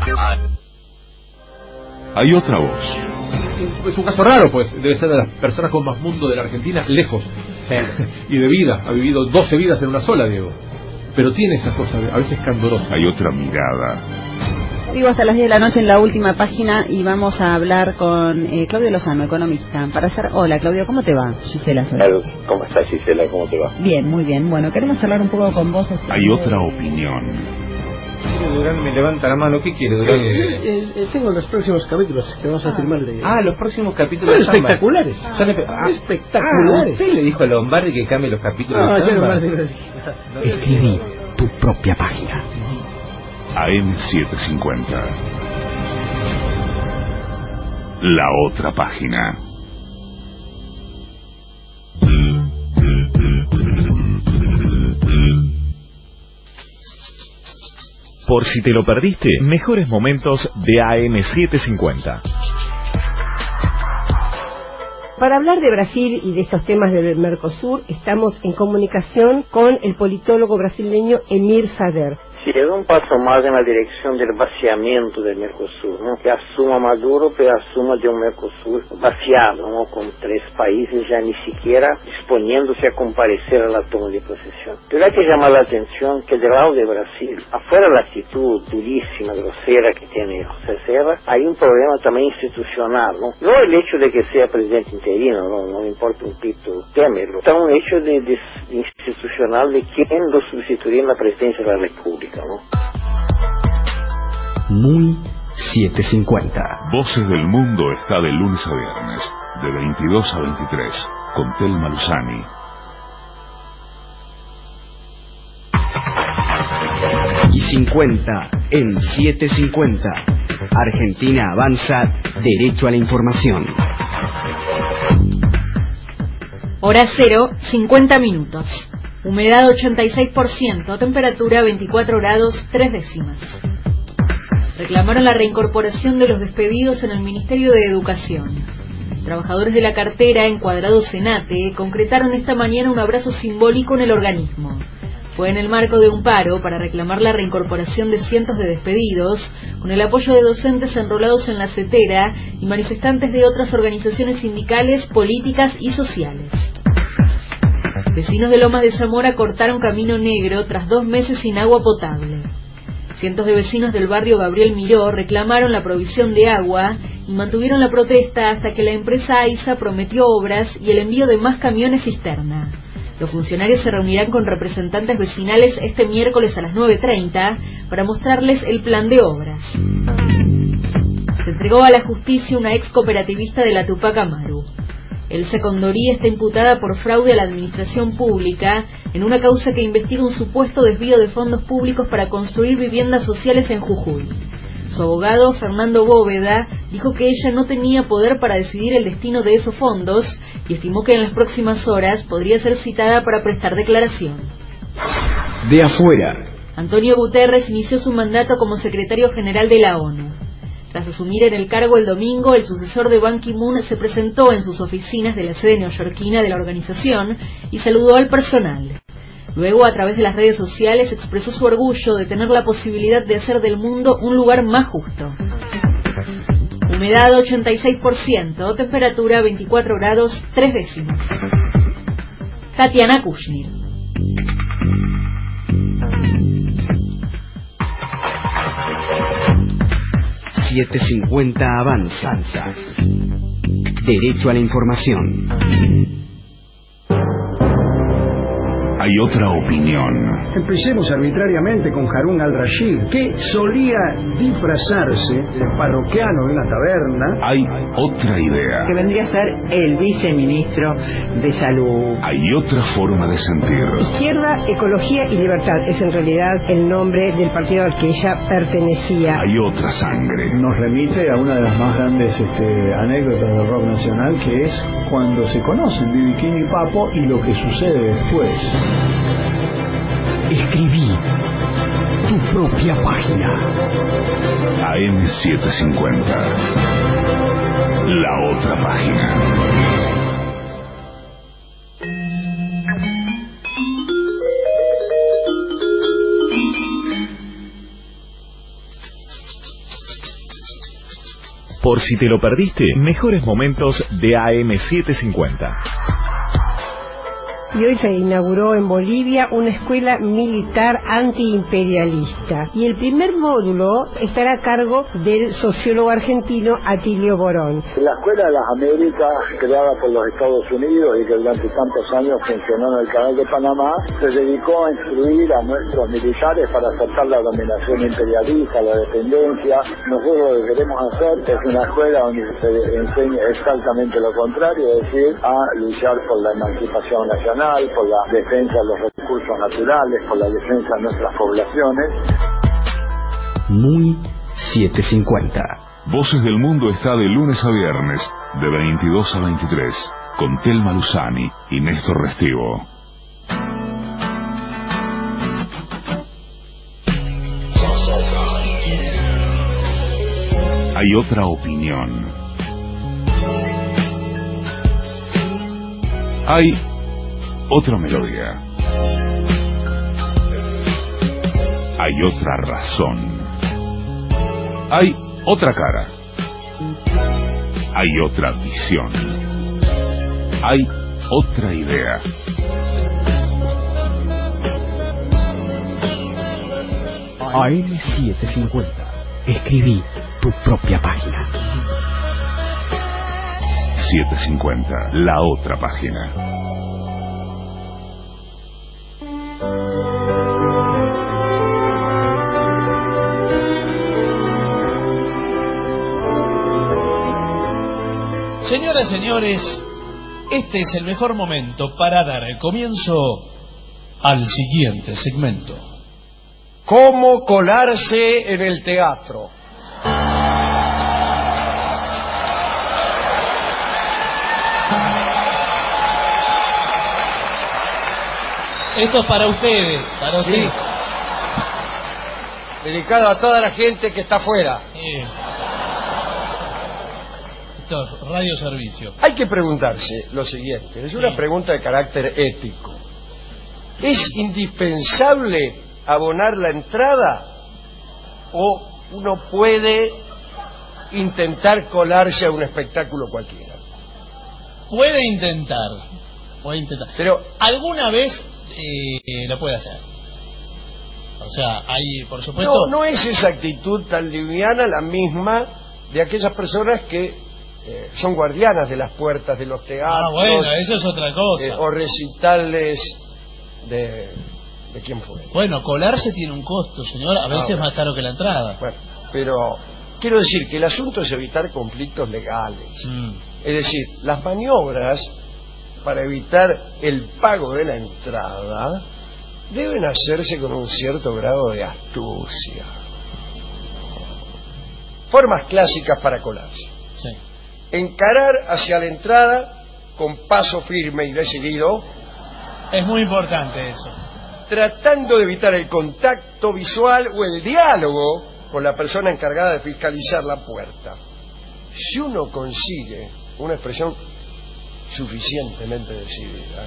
[SPEAKER 1] Hay otra voz.
[SPEAKER 10] Es un caso raro, pues debe ser de las personas con más mundo de la Argentina, lejos. Sí. Y de vida, ha vivido doce vidas en una sola, Diego. Pero tiene esas cosas, a veces candorosas.
[SPEAKER 1] Hay otra mirada.
[SPEAKER 11] Digo, hasta las diez de la noche en la última página y vamos a hablar con eh, Claudio Lozano, economista. Para hacer... Hola, Claudio, ¿cómo te va? Gisela.
[SPEAKER 12] ¿Cómo estás, Gisela? ¿Cómo te va?
[SPEAKER 11] Bien, muy bien. Bueno, queremos hablar un poco con vos. Este...
[SPEAKER 1] Hay otra opinión.
[SPEAKER 10] Durán me levanta la mano. ¿Qué quiere, Durán?
[SPEAKER 4] Eh, eh, eh, tengo los próximos capítulos que vamos a
[SPEAKER 10] ah.
[SPEAKER 4] firmar de...
[SPEAKER 10] Ah, los próximos capítulos
[SPEAKER 4] son espectaculares.
[SPEAKER 10] Ah. Son espe...
[SPEAKER 4] ah. espectaculares.
[SPEAKER 10] Ah, ¿usted le dijo a Lombardi que cambie los capítulos
[SPEAKER 4] no,
[SPEAKER 10] de Samba?
[SPEAKER 4] No,
[SPEAKER 10] no,
[SPEAKER 9] escribí tu propia página.
[SPEAKER 1] A M setecientos cincuenta. La otra página.
[SPEAKER 13] Por si te lo perdiste, mejores momentos de A M setecientos cincuenta.
[SPEAKER 14] Para hablar de Brasil y de estos temas del Mercosur, estamos en comunicación con el politólogo brasileño Emir Sader.
[SPEAKER 12] Sí, es un paso más en la dirección del vaciamiento del Mercosur, ¿no? Que asuma Maduro, pero asuma de un Mercosur vaciado, ¿no? Con tres países ya ni siquiera disponiéndose a comparecer a la toma de posesión. Pero hay que llamar la atención que del lado de Brasil, afuera de la actitud durísima, grosera que tiene José Serra, hay un problema también institucional, ¿no? No el hecho de que sea presidente interino, no, no me importa un pito temerlo, está un hecho de, de, de institucional de quién lo sustituiría en la presidencia de la República. ¿No?
[SPEAKER 9] Muy setecientos cincuenta.
[SPEAKER 1] Voces del Mundo está de lunes a viernes, de veintidós a veintitrés, con Telma Luzani.
[SPEAKER 15] Y cincuenta en setecientos cincuenta. Argentina avanza, derecho a la información.
[SPEAKER 16] Hora cero, cincuenta minutos. Humedad ochenta y seis por ciento, temperatura veinticuatro grados tres décimas. Reclamaron la reincorporación de los despedidos en el Ministerio de Educación. Trabajadores de la cartera, encuadrados en A T E, concretaron esta mañana un abrazo simbólico en el organismo. Fue en el marco de un paro para reclamar la reincorporación de cientos de despedidos, con el apoyo de docentes enrolados en la CETERA y manifestantes de otras organizaciones sindicales, políticas y sociales. Vecinos de Lomas de Zamora cortaron Camino Negro tras dos meses sin agua potable. Cientos de vecinos del barrio Gabriel Miró reclamaron la provisión de agua y mantuvieron la protesta hasta que la empresa AISA prometió obras y el envío de más camiones cisterna. Los funcionarios se reunirán con representantes vecinales este miércoles a las nueve treinta para mostrarles el plan de obras. Se entregó a la justicia una ex cooperativista de la Tupac Amaru. Elsa Condorí está imputada por fraude a la administración pública en una causa que investiga un supuesto desvío de fondos públicos para construir viviendas sociales en Jujuy. Su abogado, Fernando Bóveda, dijo que ella no tenía poder para decidir el destino de esos fondos y estimó que en las próximas horas podría ser citada para prestar declaración.
[SPEAKER 15] De afuera.
[SPEAKER 16] Antonio Guterres inició su mandato como secretario general de la ONU. Tras asumir en el cargo el domingo, el sucesor de Ban Ki-moon se presentó en sus oficinas de la sede neoyorquina de la organización y saludó al personal. Luego, a través de las redes sociales, expresó su orgullo de tener la posibilidad de hacer del mundo un lugar más justo. Humedad ochenta y seis por ciento, temperatura veinticuatro grados tres décimas. Tatiana Kushner.
[SPEAKER 15] setecientos cincuenta Avanza. Derecho a la información.
[SPEAKER 1] Hay otra opinión.
[SPEAKER 17] Empecemos arbitrariamente con Harún al-Rashid, que solía disfrazarse de parroquiano en la taberna.
[SPEAKER 1] Hay otra idea.
[SPEAKER 18] Que vendría a ser el viceministro de Salud.
[SPEAKER 1] Hay otra forma de sentir.
[SPEAKER 14] Izquierda, Ecología y Libertad es en realidad el nombre del partido al que ella pertenecía.
[SPEAKER 1] Hay otra sangre.
[SPEAKER 17] Nos remite a una de las más grandes este, anécdotas del rock nacional, que es cuando se conocen B B King y Papo y lo que sucede después.
[SPEAKER 15] Escribí tu propia página.
[SPEAKER 1] A M setecientos cincuenta. La otra página.
[SPEAKER 13] Por si te lo perdiste, mejores momentos de A M setecientos cincuenta.
[SPEAKER 14] Y hoy se inauguró en Bolivia una escuela militar antiimperialista. Y el primer módulo estará a cargo del sociólogo argentino Atilio Borón.
[SPEAKER 19] La Escuela de las Américas, creada por los Estados Unidos y que durante tantos años funcionó en el Canal de Panamá, se dedicó a instruir a nuestros militares para aceptar la dominación imperialista, la dependencia. Nosotros lo que queremos hacer es una escuela donde se enseñe exactamente lo contrario, es decir, a luchar por la emancipación nacional, por la defensa de los recursos naturales, por la defensa de nuestras poblaciones.
[SPEAKER 15] Muy setecientos cincuenta.
[SPEAKER 1] Voces del Mundo está de lunes a viernes, de veintidós a veintitrés, con Telma Luzani y Néstor Restivo. Hay otra opinión. Hay otra melodía. Hay otra razón. Hay otra cara. Hay otra visión. Hay otra idea.
[SPEAKER 15] A M setecientos cincuenta. Escribí tu propia página.
[SPEAKER 1] setecientos cincuenta, la otra página.
[SPEAKER 6] Señoras, señores, este es el mejor momento para dar el comienzo al siguiente segmento.
[SPEAKER 5] ¿Cómo colarse en el teatro?
[SPEAKER 6] Esto es para ustedes, para
[SPEAKER 5] Sí.
[SPEAKER 6] ustedes.
[SPEAKER 5] Dedicado a toda la gente que está afuera.
[SPEAKER 6] Sí. Esto es radio servicio.
[SPEAKER 5] Hay que preguntarse lo siguiente, es una
[SPEAKER 6] Sí.
[SPEAKER 5] pregunta de carácter ético. ¿Es indispensable abonar la entrada o uno puede intentar colarse a un espectáculo cualquiera?
[SPEAKER 6] Puede intentar, puede intentar.
[SPEAKER 5] Pero
[SPEAKER 6] alguna vez eh, lo puede hacer. O sea, hay, por supuesto.
[SPEAKER 5] no, no es esa actitud tan liviana la misma de aquellas personas que eh, son guardianas de las puertas de los teatros.
[SPEAKER 6] Ah, bueno, eso es otra cosa.
[SPEAKER 5] eh, o recitales de, de quién fue.
[SPEAKER 6] Bueno, colarse tiene un costo, señor, a veces
[SPEAKER 5] Ah, bueno.
[SPEAKER 6] más caro que la entrada.
[SPEAKER 5] Bueno, pero quiero decir que el asunto es evitar conflictos legales.
[SPEAKER 6] Mm.
[SPEAKER 5] Es decir, las maniobras para evitar el pago de la entrada deben hacerse con un cierto grado de astucia. Formas clásicas para colarse.
[SPEAKER 6] Sí.
[SPEAKER 5] Encarar hacia la entrada con paso firme y decidido,
[SPEAKER 6] Es muy importante eso.
[SPEAKER 5] tratando de evitar el contacto visual o el diálogo con la persona encargada de fiscalizar la puerta. Si uno consigue una expresión suficientemente decidida,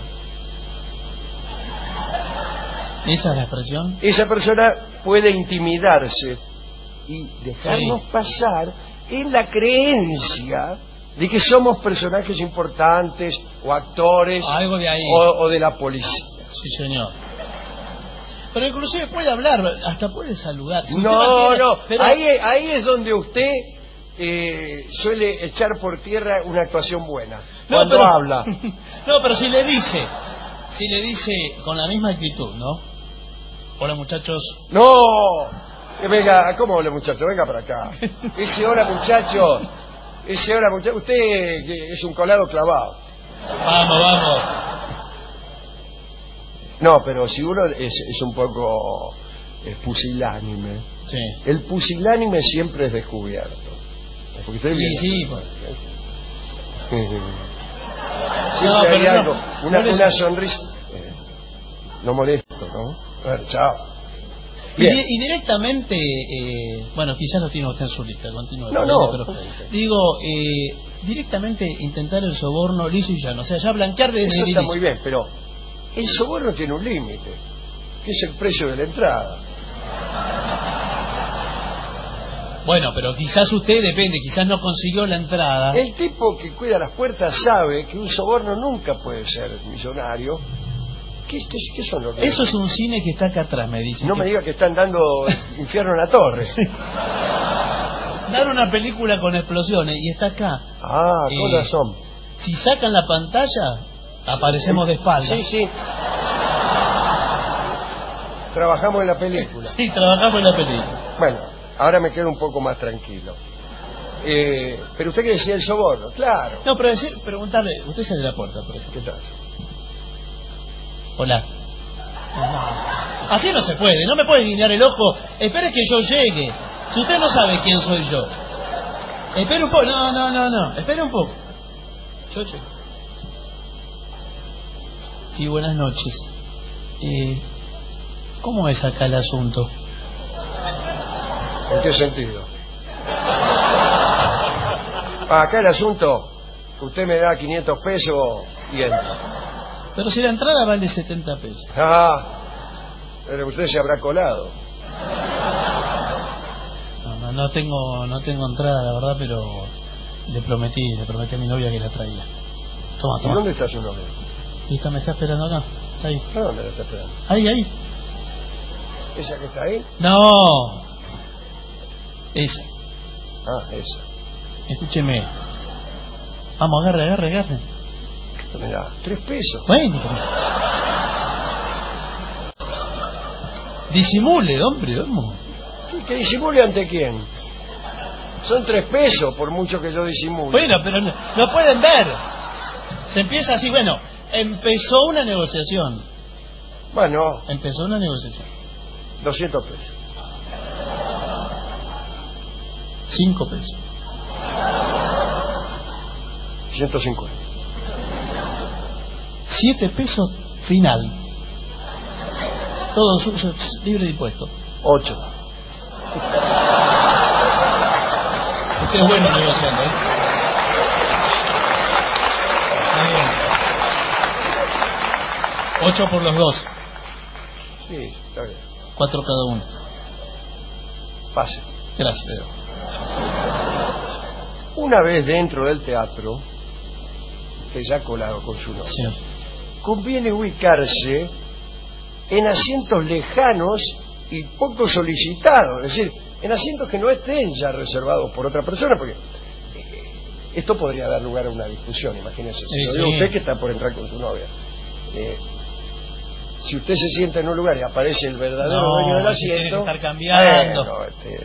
[SPEAKER 6] ¿Esa es la expresión?
[SPEAKER 5] esa persona puede intimidarse y dejarnos
[SPEAKER 6] Sí.
[SPEAKER 5] pasar en la creencia de que somos personajes importantes o actores
[SPEAKER 6] Algo de ahí.
[SPEAKER 5] o, o de la policía.
[SPEAKER 6] Sí, señor. Pero inclusive puede hablar, hasta puede saludar. Si usted
[SPEAKER 5] No,
[SPEAKER 6] mantiene-
[SPEAKER 5] no,
[SPEAKER 6] pero-
[SPEAKER 5] ahí, ahí es donde usted
[SPEAKER 3] eh, suele echar por tierra una actuación buena.
[SPEAKER 6] No,
[SPEAKER 3] Cuando
[SPEAKER 6] pero,
[SPEAKER 3] habla.
[SPEAKER 6] No, pero si le dice, si le dice con la misma actitud, ¿no? Hola, muchachos.
[SPEAKER 3] ¡No! Que venga, ¿cómo hola, muchacho? Venga para acá. Ese hola, muchacho. Ese hola, muchacho. Usted que es un colado clavado.
[SPEAKER 6] Vamos, vamos.
[SPEAKER 3] No, pero si uno es, es un poco es pusilánime,
[SPEAKER 6] sí.
[SPEAKER 3] El pusilánime siempre es descubierto. Porque usted
[SPEAKER 6] Sí,
[SPEAKER 3] viene-
[SPEAKER 6] sí. Pues.
[SPEAKER 3] Siempre
[SPEAKER 6] No,
[SPEAKER 3] hay
[SPEAKER 6] pero
[SPEAKER 3] algo,
[SPEAKER 6] no,
[SPEAKER 3] una,
[SPEAKER 6] no les-
[SPEAKER 3] una sonrisa. Eh, no molesto, ¿no? A ver, chao.
[SPEAKER 6] Y,
[SPEAKER 3] Bien.
[SPEAKER 6] di- y directamente, eh, bueno, quizás lo tiene usted en su lista, continúe.
[SPEAKER 3] No,
[SPEAKER 6] Pero-
[SPEAKER 3] no.
[SPEAKER 6] pero, digo, eh, directamente intentar el soborno liso y llano, o sea, ya blanquear desde
[SPEAKER 3] Eso
[SPEAKER 6] el
[SPEAKER 3] está
[SPEAKER 6] inicio.
[SPEAKER 3] muy bien, pero el soborno tiene un límite, que es el precio de la entrada.
[SPEAKER 6] Bueno, pero quizás usted depende, quizás no consiguió la entrada.
[SPEAKER 3] El tipo que cuida las puertas sabe que un soborno nunca puede ser millonario. ¿Qué, qué, qué son los
[SPEAKER 6] Eso es un cine que está acá atrás, me dice.
[SPEAKER 3] No me diga que están dando infierno en la torre.
[SPEAKER 6] Dar una película con explosiones y está acá.
[SPEAKER 3] Ah, con
[SPEAKER 6] Eh,
[SPEAKER 3] razón.
[SPEAKER 6] Si sacan la pantalla, aparecemos de espalda.
[SPEAKER 3] Sí, sí. Trabajamos en la película.
[SPEAKER 6] Sí, trabajamos en la película.
[SPEAKER 3] Bueno, ahora me quedo un poco más tranquilo. Eh, pero usted que decía el soborno, claro.
[SPEAKER 6] No, pero decir, preguntarle, usted sale de la puerta, por ejemplo.
[SPEAKER 3] ¿Qué tal?
[SPEAKER 6] Hola. Así no se puede, no me puede guiñar el ojo. Espere que yo llegue. Si usted no sabe quién soy yo. Espere un poco, no, no, no, no. Espere un poco. Yo llego. Sí, buenas noches. Eh, ¿Cómo es acá el asunto?
[SPEAKER 3] ¿En qué sentido? Ah, acá el asunto, usted me da quinientos pesos y entra.
[SPEAKER 6] Pero si la entrada vale setenta pesos.
[SPEAKER 3] Ah, pero usted se habrá colado.
[SPEAKER 6] No, no, no tengo, no tengo entrada, la verdad, pero le prometí, le prometí a mi novia que la traía. Toma,
[SPEAKER 3] ¿Y
[SPEAKER 6] toma.
[SPEAKER 3] dónde está su novia?
[SPEAKER 6] Y está, me está esperando acá. Está ahí.
[SPEAKER 3] ¿A dónde la está esperando?
[SPEAKER 6] Ahí, ahí.
[SPEAKER 3] ¿Esa que está ahí?
[SPEAKER 6] No. Esa.
[SPEAKER 3] Ah, esa.
[SPEAKER 6] Escúcheme. Vamos, agarre, agarre, agarre.
[SPEAKER 3] Mirá, tres pesos.
[SPEAKER 6] Bueno. Disimule, hombre, vamos.
[SPEAKER 3] ¿Que, que disimule ante quién? Son tres pesos, por mucho que yo disimule.
[SPEAKER 6] Bueno, pero no, no pueden ver. Se empieza así, bueno, empezó una negociación.
[SPEAKER 3] Bueno,
[SPEAKER 6] Empezó una negociación.
[SPEAKER 3] doscientos pesos.
[SPEAKER 6] Cinco pesos.
[SPEAKER 3] ciento cincuenta.
[SPEAKER 6] Siete pesos final. Todo suyo, libre de impuestos.
[SPEAKER 3] Ocho.
[SPEAKER 6] Usted es bueno negociando, ¿eh? Muy bien. Ocho por los dos.
[SPEAKER 3] Sí, está bien.
[SPEAKER 6] Cuatro cada uno.
[SPEAKER 3] Pase.
[SPEAKER 6] Gracias.
[SPEAKER 3] Una vez dentro del teatro, que ya colado con su nombre,
[SPEAKER 6] Sí.
[SPEAKER 3] conviene ubicarse en asientos lejanos y poco solicitados, es decir, en asientos que no estén ya reservados por otra persona, porque eh, esto podría dar lugar a una discusión, imagínese. Si
[SPEAKER 6] Sí,
[SPEAKER 3] lo digo
[SPEAKER 6] sí.
[SPEAKER 3] usted que está por entrar con su novia. Eh, si usted se sienta en un lugar y aparece el verdadero
[SPEAKER 6] No,
[SPEAKER 3] dueño del
[SPEAKER 6] ese tiene
[SPEAKER 3] asiento,
[SPEAKER 6] que estar cambiando.
[SPEAKER 3] bueno, este,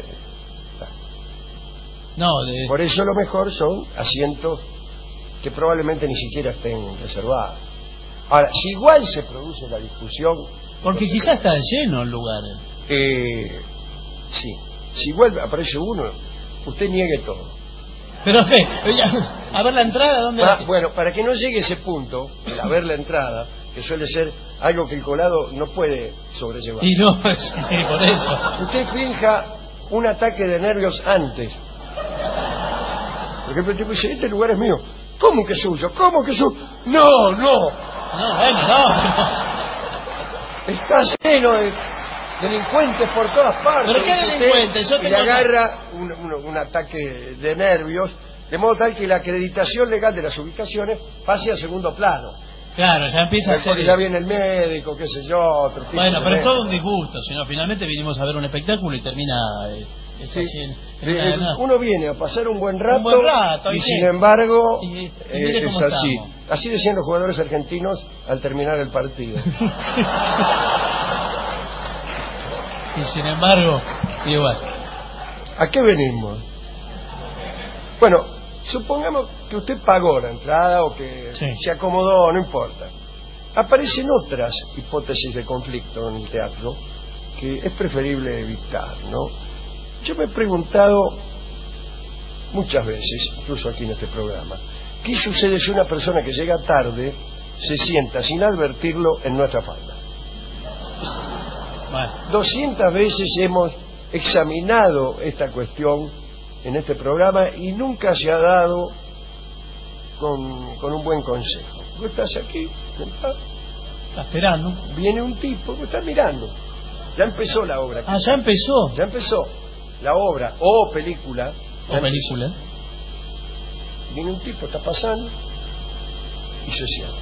[SPEAKER 6] No, de...
[SPEAKER 3] por eso lo mejor son asientos que probablemente ni siquiera estén reservados. Ahora, si igual se produce la discusión...
[SPEAKER 6] Porque quizás está lleno el lugar.
[SPEAKER 3] Eh, sí, si igual aparece uno, usted niegue todo.
[SPEAKER 6] Pero qué, a ver la entrada, ¿dónde
[SPEAKER 3] Pa-
[SPEAKER 6] la...
[SPEAKER 3] bueno, para que no llegue ese punto, el a ver la entrada, que suele ser algo que el colado no puede sobrellevar.
[SPEAKER 6] Y no, sí, por eso.
[SPEAKER 3] Usted finja un ataque de nervios antes. Por ejemplo, el tipo dice, este lugar es mío. ¿Cómo que es suyo? ¿Cómo que es suyo? No, no.
[SPEAKER 6] No, bueno, no.
[SPEAKER 3] Está lleno de delincuentes por todas partes.
[SPEAKER 6] ¿Pero qué
[SPEAKER 3] dice usted,
[SPEAKER 6] delincuentes? Yo
[SPEAKER 3] y le
[SPEAKER 6] tengo-
[SPEAKER 3] agarra un, un- un ataque de nervios, de modo tal que la acreditación legal de las ubicaciones pase a segundo plano.
[SPEAKER 6] Claro, ya empieza a ser...
[SPEAKER 3] Porque ya viene el médico, qué sé yo, otro tipo
[SPEAKER 6] Bueno,
[SPEAKER 3] de
[SPEAKER 6] pero es
[SPEAKER 3] médico.
[SPEAKER 6] todo un disgusto, sino finalmente vinimos a ver un espectáculo y termina eh, Está
[SPEAKER 3] Sí.
[SPEAKER 6] así en- en
[SPEAKER 3] Eh,
[SPEAKER 6] una- no.
[SPEAKER 3] Uno viene a pasar un buen rato,
[SPEAKER 6] Un buen rato,
[SPEAKER 3] y
[SPEAKER 6] ¿y
[SPEAKER 3] sin
[SPEAKER 6] qué?
[SPEAKER 3] embargo
[SPEAKER 6] Y- y
[SPEAKER 3] eh,
[SPEAKER 6] mire
[SPEAKER 3] es
[SPEAKER 6] cómo
[SPEAKER 3] así.
[SPEAKER 6] estamos.
[SPEAKER 3] Así decían los jugadores argentinos al terminar el partido.
[SPEAKER 6] Y sin embargo, igual.
[SPEAKER 3] ¿A qué venimos? Bueno, supongamos que usted pagó la entrada o que
[SPEAKER 6] Sí.
[SPEAKER 3] se acomodó, no importa. Aparecen otras hipótesis de conflicto en el teatro que es preferible evitar, ¿no? Yo me he preguntado muchas veces, incluso aquí en este programa, ¿qué sucede si una persona que llega tarde se sienta sin advertirlo en nuestra falda?
[SPEAKER 6] Bueno,
[SPEAKER 3] doscientas veces hemos examinado esta cuestión en este programa y nunca se ha dado con, con un buen consejo. Tú estás aquí, sentado,
[SPEAKER 6] está esperando.
[SPEAKER 3] viene un tipo, me está mirando. Ya empezó la obra.
[SPEAKER 6] Ah, ya empezó.
[SPEAKER 3] Ya empezó la obra o película.
[SPEAKER 6] O película.
[SPEAKER 3] Viene un tipo, está pasando y se sienta.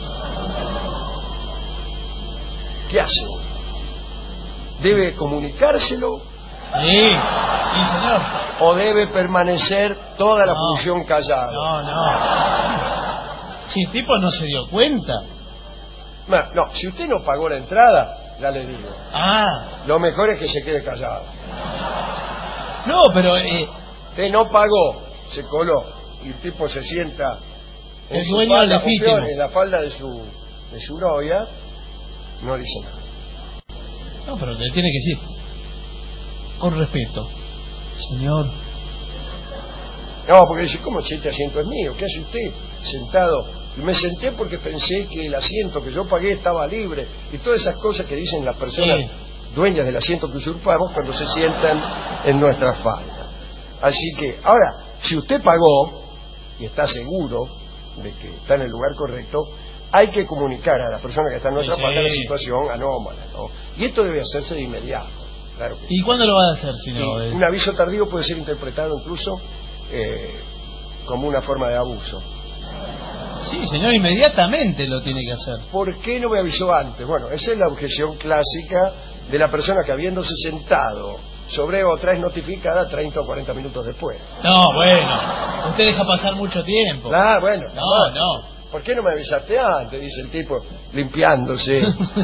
[SPEAKER 3] ¿Qué hace uno? ¿Debe comunicárselo?
[SPEAKER 6] Sí, sí, señor.
[SPEAKER 3] ¿O debe permanecer toda la
[SPEAKER 6] No.
[SPEAKER 3] función callado?
[SPEAKER 6] No, no. Si el tipo no se dio cuenta.
[SPEAKER 3] No, no, si usted no pagó la entrada, ya le digo.
[SPEAKER 6] Ah,
[SPEAKER 3] Lo mejor es que se quede callado.
[SPEAKER 6] no, pero eh,
[SPEAKER 3] Usted no pagó, se coló, y el tipo se sienta en
[SPEAKER 6] El
[SPEAKER 3] su
[SPEAKER 6] dueño
[SPEAKER 3] falda, o
[SPEAKER 6] legítimo.
[SPEAKER 3] peor, en la falda de su, de su novia, no dice nada.
[SPEAKER 6] no, pero le tiene que decir con respeto, señor.
[SPEAKER 3] No, porque dice, ¿cómo si este asiento es mío? ¿Qué hace usted sentado? Y me senté porque pensé que el asiento que yo pagué estaba libre. Y todas esas cosas que dicen las personas
[SPEAKER 6] Sí.
[SPEAKER 3] dueñas del asiento que usurpamos cuando se sientan en nuestra falda. Así que, ahora, si usted pagó y está seguro de que está en el lugar correcto, hay que comunicar a la persona que está en nuestra
[SPEAKER 6] Sí,
[SPEAKER 3] falda la
[SPEAKER 6] sí.
[SPEAKER 3] situación anómala, ¿no? Y esto debe hacerse de inmediato, claro que sí.
[SPEAKER 6] ¿Y cuándo lo va a hacer si no?
[SPEAKER 3] Y
[SPEAKER 6] Eh,
[SPEAKER 3] un aviso tardío puede ser interpretado incluso eh, como una forma de abuso.
[SPEAKER 6] Sí, señor, inmediatamente lo tiene que hacer.
[SPEAKER 3] ¿Por qué no me avisó antes? Bueno, esa es la objeción clásica de la persona que, habiéndose sentado sobre otra, es notificada treinta o cuarenta minutos después.
[SPEAKER 6] No, bueno, usted deja pasar mucho tiempo.
[SPEAKER 3] Ah, bueno.
[SPEAKER 6] No,
[SPEAKER 3] bueno.
[SPEAKER 6] no.
[SPEAKER 3] ¿Por qué no me avisaste antes? Dice el tipo, limpiándose.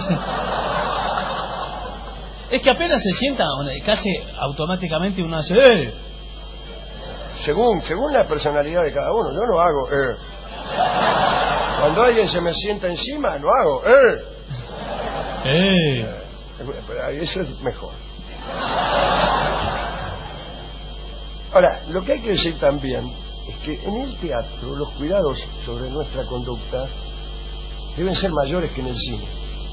[SPEAKER 6] Es que apenas se sienta, casi automáticamente uno hace ¡eh!
[SPEAKER 3] Según, según la personalidad de cada uno, yo no hago eh. Cuando alguien se me sienta encima, no hago eh.
[SPEAKER 6] ¡Eh!
[SPEAKER 3] Pero eso es mejor. Ahora, lo que hay que decir también es que en el teatro los cuidados sobre nuestra conducta deben ser mayores que en el cine.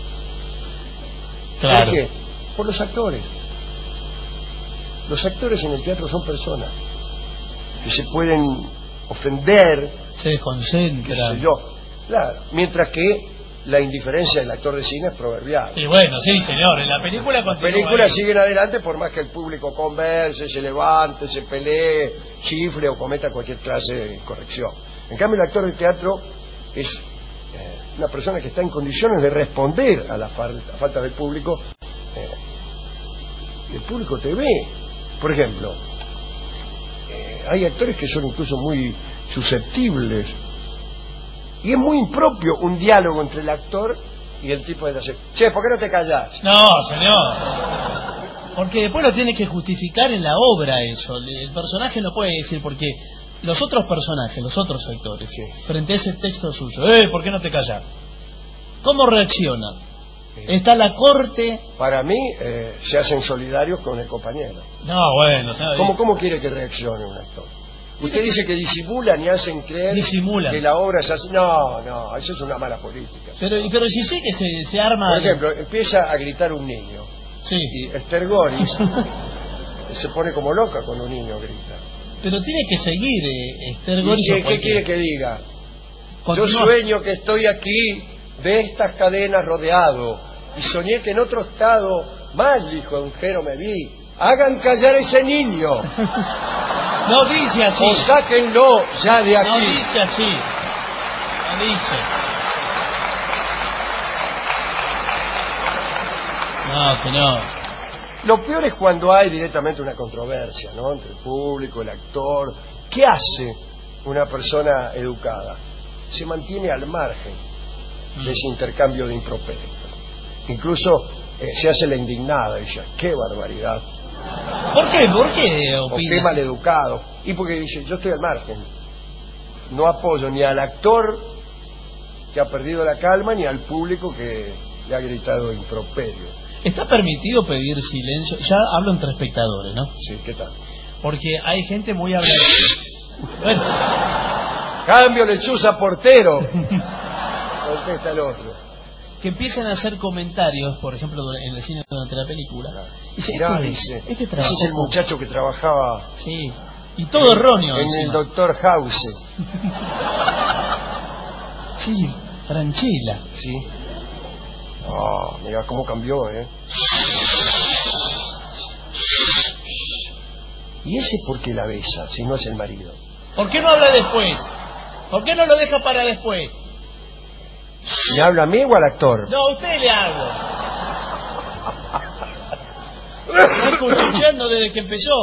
[SPEAKER 6] Claro.
[SPEAKER 3] ¿Por qué? Por los actores. Los actores en el teatro son personas que se pueden ofender,
[SPEAKER 6] Se desconcentra.
[SPEAKER 3] qué sé yo. Claro. Mientras que la indiferencia del actor de cine es proverbial.
[SPEAKER 6] Y bueno, sí, señor, en la película
[SPEAKER 3] Las
[SPEAKER 6] continúa
[SPEAKER 3] películas
[SPEAKER 6] ahí.
[SPEAKER 3] siguen adelante por más que el público converse, se levante, se pelee, chifle o cometa cualquier clase de corrección. En cambio, el actor de teatro es eh, una persona que está en condiciones de responder a la falta, falta del público. Eh, y el público te ve. Por ejemplo, eh, hay actores que son incluso muy susceptibles. Y es muy impropio un diálogo entre el actor y el tipo de la serie. Che, ¿por qué no te callás?
[SPEAKER 6] No, señor. Porque después lo tiene que justificar en la obra eso. El personaje no puede decir porque los otros personajes, los otros actores,
[SPEAKER 3] Sí.
[SPEAKER 6] frente a ese texto suyo, eh, ¿por qué no te callas? ¿Cómo reacciona? Está la corte.
[SPEAKER 3] Para mí, eh, se hacen solidarios con el compañero.
[SPEAKER 6] No, bueno, ¿sabe?
[SPEAKER 3] ¿Cómo, ¿Cómo quiere que reaccione un actor? Usted dice que disimulan y hacen creer
[SPEAKER 6] Disimulan.
[SPEAKER 3] que la obra es así. No, no, eso es una mala política.
[SPEAKER 6] Pero, pero si sé que se, se arma.
[SPEAKER 3] Por ejemplo, empieza a gritar un niño.
[SPEAKER 6] Sí.
[SPEAKER 3] Y Esther Goris se pone como loca cuando un niño grita.
[SPEAKER 6] Pero tiene que seguir eh, Esther
[SPEAKER 3] ¿Y
[SPEAKER 6] Goris.
[SPEAKER 3] qué,
[SPEAKER 6] o
[SPEAKER 3] qué
[SPEAKER 6] cualquiera.
[SPEAKER 3] quiere que diga?
[SPEAKER 6] Continúa.
[SPEAKER 3] Yo sueño que estoy aquí de estas cadenas rodeado y soñé que en otro estado mal, hijo Angero, me vi. Hagan callar a ese niño.
[SPEAKER 6] No dice así.
[SPEAKER 3] O sáquenlo ya de aquí.
[SPEAKER 6] No dice así. No dice. No, señor.
[SPEAKER 3] Lo peor es cuando hay directamente una controversia, ¿no? Entre el público, el actor. ¿Qué hace una persona educada? Se mantiene al margen de ese intercambio de improperios. Incluso eh, se hace la indignada, dice, qué barbaridad.
[SPEAKER 6] ¿Por qué? ¿Por qué
[SPEAKER 3] O
[SPEAKER 6] opinas?
[SPEAKER 3] qué maleducado. Y porque dice, yo estoy al margen. No apoyo ni al actor que ha perdido la calma, ni al público que le ha gritado improperio.
[SPEAKER 6] Está permitido pedir silencio. Ya hablo entre espectadores, ¿no?
[SPEAKER 3] Sí, ¿qué tal?
[SPEAKER 6] Porque hay gente muy hablada. Bueno.
[SPEAKER 3] Cambio lechuza portero. Contesta el otro.
[SPEAKER 6] Que empiezan a hacer comentarios, por ejemplo, en el cine durante la película. Dice,
[SPEAKER 3] Mirá,
[SPEAKER 6] este,
[SPEAKER 3] dice,
[SPEAKER 6] este
[SPEAKER 3] ese es el muchacho que trabajaba.
[SPEAKER 6] Sí. Y todo erróneo.
[SPEAKER 3] En
[SPEAKER 6] encima.
[SPEAKER 3] el doctor House.
[SPEAKER 6] Sí, Franchella.
[SPEAKER 3] Sí. Oh, mira cómo cambió, ¿eh? ¿Y ese por qué la besa, si no es el marido?
[SPEAKER 6] ¿Por qué no habla después? ¿Por qué no lo deja para después?
[SPEAKER 3] ¿Le habla a mí o al actor?
[SPEAKER 6] No, a usted le hablo. Estoy cuchicheando desde que empezó.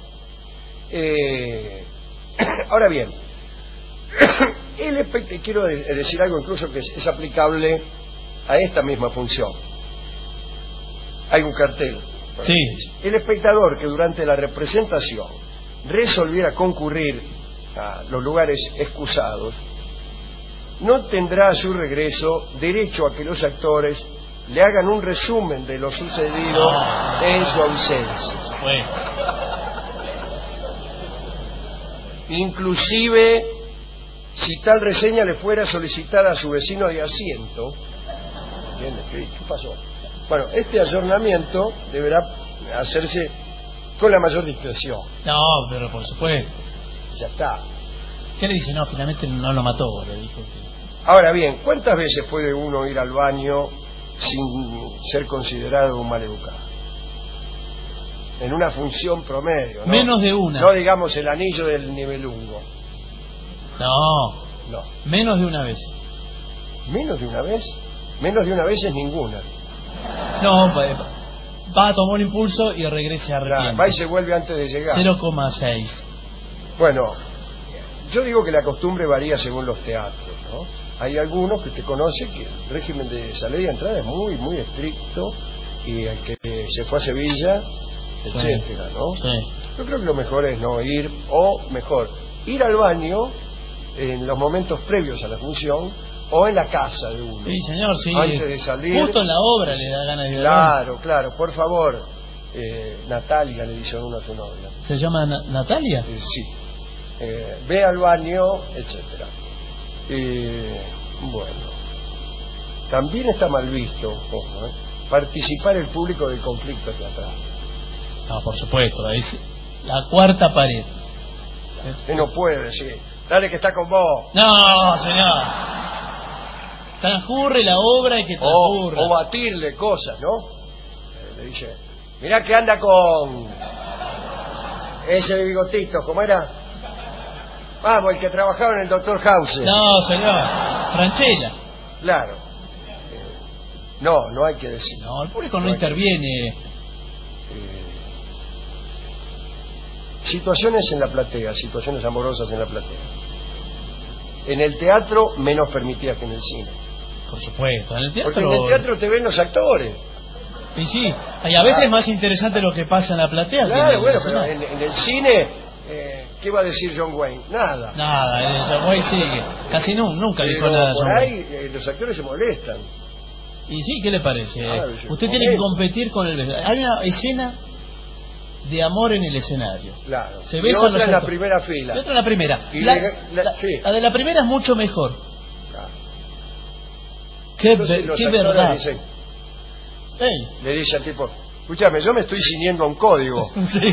[SPEAKER 3] Eh, ahora bien, el espect- quiero de- decir algo incluso que es, es aplicable a esta misma función. Hay un cartel.
[SPEAKER 6] Sí.
[SPEAKER 3] El espectador que durante la representación resolviera concurrir a los lugares excusados no tendrá a su regreso derecho a que los actores le hagan un resumen de lo sucedido
[SPEAKER 6] No.
[SPEAKER 3] en su ausencia.
[SPEAKER 6] Bueno.
[SPEAKER 3] Inclusive si tal reseña le fuera solicitada a su vecino de asiento. ¿Entiendes? ¿Qué, qué pasó? Bueno, este ayornamiento deberá hacerse con la mayor discreción.
[SPEAKER 6] No, pero por supuesto.
[SPEAKER 3] Ya está.
[SPEAKER 6] ¿Qué le dice? No, finalmente no lo mató, le dijo que...
[SPEAKER 3] Ahora bien, ¿cuántas veces puede uno ir al baño sin ser considerado un maleducado? En una función promedio, ¿no?
[SPEAKER 6] Menos de una.
[SPEAKER 3] No digamos el anillo del nivelungo.
[SPEAKER 6] No.
[SPEAKER 3] No.
[SPEAKER 6] Menos de una vez.
[SPEAKER 3] ¿Menos de una vez? Menos de una vez es ninguna.
[SPEAKER 6] No, va va a tomar un impulso y regresa a arrepiente.
[SPEAKER 3] Va y se vuelve antes de llegar.
[SPEAKER 6] cero coma seis.
[SPEAKER 3] Bueno, yo digo que la costumbre varía según los teatros, ¿no? Hay algunos que usted conoce que el régimen de salida y entrada es muy, muy estricto, y el que se fue a Sevilla, etcétera, ¿no?
[SPEAKER 6] Sí.
[SPEAKER 3] Yo creo que lo mejor es no ir, o mejor, ir al baño en los momentos previos a la función, o en la casa de uno.
[SPEAKER 6] Sí, señor, sí.
[SPEAKER 3] Antes de salir.
[SPEAKER 6] Justo en la obra le da ganas de ir al
[SPEAKER 3] Claro,
[SPEAKER 6] baño.
[SPEAKER 3] claro, por favor. Eh, Natalia le dice uno a su novia.
[SPEAKER 6] ¿Se llama Na- Natalia?
[SPEAKER 3] Eh, sí. Eh, ve al baño, etcétera. Eh, bueno. También está mal visto, ojo, ¿eh? participar el público del conflicto teatral.
[SPEAKER 6] No, por supuesto, es la cuarta pared.
[SPEAKER 3] Usted no puede decir, dale que está con vos.
[SPEAKER 6] No, señor. Transcurre la obra y que
[SPEAKER 3] O,
[SPEAKER 6] transcurra.
[SPEAKER 3] o batirle cosas, ¿no? Eh, le dice, mirá que anda con ese bigotito, ¿cómo era? Vamos, el que trabajaba en el doctor House.
[SPEAKER 6] No, señor. Franchella.
[SPEAKER 3] Claro. Eh, no, no hay que decir.
[SPEAKER 6] No, el público no,
[SPEAKER 3] No hay
[SPEAKER 6] interviene.
[SPEAKER 3] Eh, situaciones en la platea, situaciones amorosas en la platea. En el teatro menos permitidas que en el cine.
[SPEAKER 6] Por supuesto, en el teatro...
[SPEAKER 3] Porque en el teatro te ven los actores.
[SPEAKER 6] Y sí, y a veces es más interesante lo que pasa en la platea.
[SPEAKER 3] Claro,
[SPEAKER 6] que en
[SPEAKER 3] bueno,
[SPEAKER 6] el
[SPEAKER 3] pero
[SPEAKER 6] escenario.
[SPEAKER 3] en, en el cine, eh, ¿qué va a decir John Wayne? Nada.
[SPEAKER 6] Nada, el John Wayne sigue. Casi no, nunca dijo
[SPEAKER 3] Pero
[SPEAKER 6] nada
[SPEAKER 3] por
[SPEAKER 6] John
[SPEAKER 3] ahí
[SPEAKER 6] Wayne.
[SPEAKER 3] eh, los actores se molestan.
[SPEAKER 6] Y sí, ¿qué le parece?
[SPEAKER 3] Claro, sí.
[SPEAKER 6] Usted tiene que competir con el... Hay una escena de amor en el escenario.
[SPEAKER 3] Claro.
[SPEAKER 6] Se
[SPEAKER 3] y
[SPEAKER 6] besan
[SPEAKER 3] otra
[SPEAKER 6] los
[SPEAKER 3] en la
[SPEAKER 6] actores.
[SPEAKER 3] primera fila.
[SPEAKER 6] Y otra en la primera.
[SPEAKER 3] Y
[SPEAKER 6] La,
[SPEAKER 3] le- la-
[SPEAKER 6] la-
[SPEAKER 3] sí.
[SPEAKER 6] la de la primera es mucho mejor.
[SPEAKER 3] Claro.
[SPEAKER 6] Qué,
[SPEAKER 3] Entonces
[SPEAKER 6] ver-
[SPEAKER 3] los
[SPEAKER 6] qué
[SPEAKER 3] actores
[SPEAKER 6] verdad.
[SPEAKER 3] dicen,
[SPEAKER 6] Ey.
[SPEAKER 3] le dice al tipo, escúchame, yo me estoy ciñendo a un código.
[SPEAKER 6] Sí.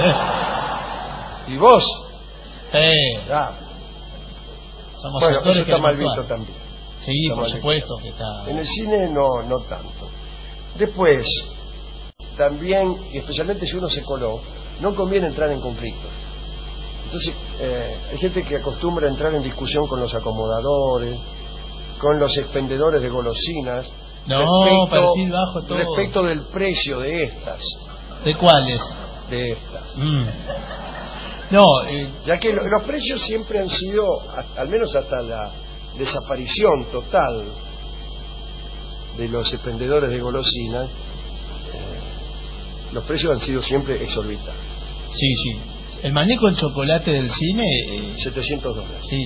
[SPEAKER 3] ¿Y vos?
[SPEAKER 6] Eh,
[SPEAKER 3] Ah,
[SPEAKER 6] somos
[SPEAKER 3] bueno,
[SPEAKER 6] actores
[SPEAKER 3] eso
[SPEAKER 6] que
[SPEAKER 3] está mal
[SPEAKER 6] actuar.
[SPEAKER 3] visto también.
[SPEAKER 6] Sí,
[SPEAKER 3] Está
[SPEAKER 6] por
[SPEAKER 3] mal
[SPEAKER 6] supuesto que está.
[SPEAKER 3] En el cine no, no tanto. Después, también, y especialmente si uno se coló, no conviene entrar en conflictos. Entonces, eh, hay gente que acostumbra a entrar en discusión con los acomodadores, con los expendedores de golosinas,
[SPEAKER 6] No, para decir bajo todo.
[SPEAKER 3] respecto del precio de estas.
[SPEAKER 6] ¿De cuáles?
[SPEAKER 3] De estas.
[SPEAKER 6] Mm. No, eh,
[SPEAKER 3] ya que lo, los precios siempre han sido, a, al menos hasta la desaparición total de los expendedores de golosinas, eh, los precios han sido siempre exorbitantes.
[SPEAKER 6] Sí, sí. El maní con chocolate del cine... Eh,
[SPEAKER 3] setecientos dólares.
[SPEAKER 6] Sí.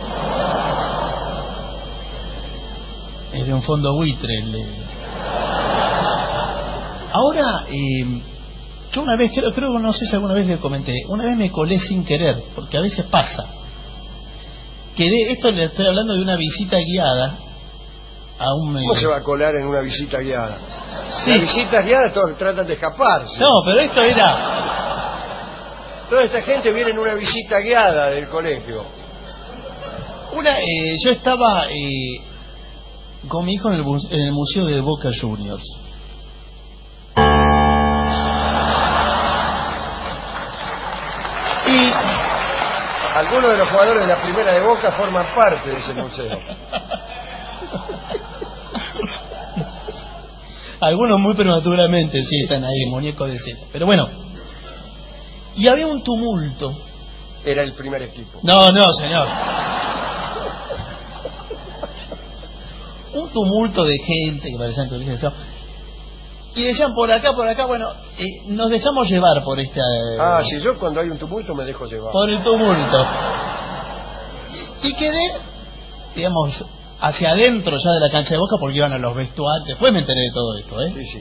[SPEAKER 6] Es de un fondo buitre. El, eh. Ahora, eh, yo una vez, creo, creo, no sé si alguna vez le comenté, una vez me colé sin querer, porque a veces pasa. Quedé, esto le estoy hablando de una visita guiada a un...
[SPEAKER 3] ¿Cómo se va a colar en una visita guiada?
[SPEAKER 6] Sí.
[SPEAKER 3] Las visitas guiadas todos tratan de escaparse.
[SPEAKER 6] No, pero esto era...
[SPEAKER 3] Toda esta gente viene en una visita guiada del colegio.
[SPEAKER 6] Una, eh, yo estaba eh, con mi hijo en el, en el museo de Boca Juniors.
[SPEAKER 3] Y algunos de los jugadores de la primera de Boca forman parte de ese museo.
[SPEAKER 6] Algunos muy prematuramente, sí, están ahí, muñecos de cera. Pero bueno, y había un tumulto.
[SPEAKER 3] Era el primer equipo.
[SPEAKER 6] No, no, señor. Un tumulto de gente que parecían que eso. Y decían por acá, por acá, bueno, eh, nos dejamos llevar por esta... Eh,
[SPEAKER 3] ah, si yo cuando hay un tumulto me dejo llevar.
[SPEAKER 6] Por el tumulto. Y quedé, digamos, hacia adentro ya de la cancha de Boca porque iban a los vestuarios. Después me enteré de todo esto, ¿eh?
[SPEAKER 3] Sí, sí.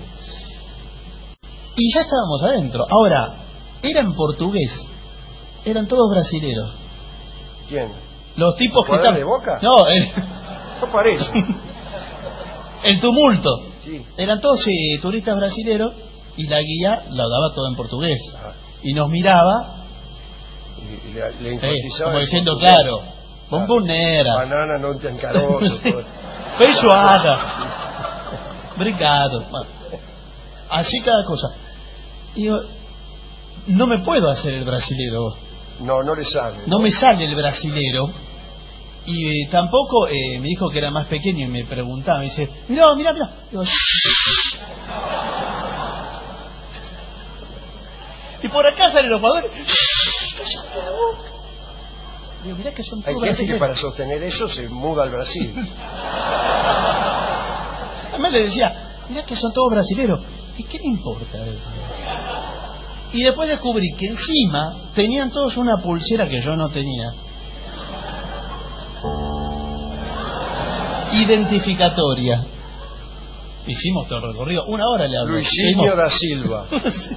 [SPEAKER 6] Y ya estábamos adentro. Ahora, era en portugués. Eran todos brasileros.
[SPEAKER 3] ¿Quién?
[SPEAKER 6] Los tipos que
[SPEAKER 3] están...
[SPEAKER 6] están...
[SPEAKER 3] de Boca?
[SPEAKER 6] No, el...
[SPEAKER 3] no parece.
[SPEAKER 6] El tumulto.
[SPEAKER 3] Sí.
[SPEAKER 6] Eran todos eh, turistas brasileros y la guía la daba todo en portugués. Ah. Y nos miraba
[SPEAKER 3] y le, le enfatizaba
[SPEAKER 6] eh, como diciendo, portugués. Claro, bombonera,
[SPEAKER 3] banana non te encaroso,
[SPEAKER 6] feijoada, brigado, bueno, así cada cosa. Y yo, no me puedo hacer el brasilero.
[SPEAKER 3] No, no le sale.
[SPEAKER 6] No, no me sale el brasilero. Y eh, tampoco eh, me dijo que era más pequeño y me preguntaba, me dice, mirá, mirá, mirá. Digo, y por acá salen los jugadores. Digo, mirá que son todos
[SPEAKER 3] Hay gente que para sostener eso se muda al Brasil.
[SPEAKER 6] Además le decía, mirá que son todos brasileros. ¿Y qué me importa? Y después descubrí que encima tenían todos una pulsera que yo no tenía. Identificatoria. Hicimos todo el recorrido, una hora le hablo.
[SPEAKER 3] Luisinho da Silva.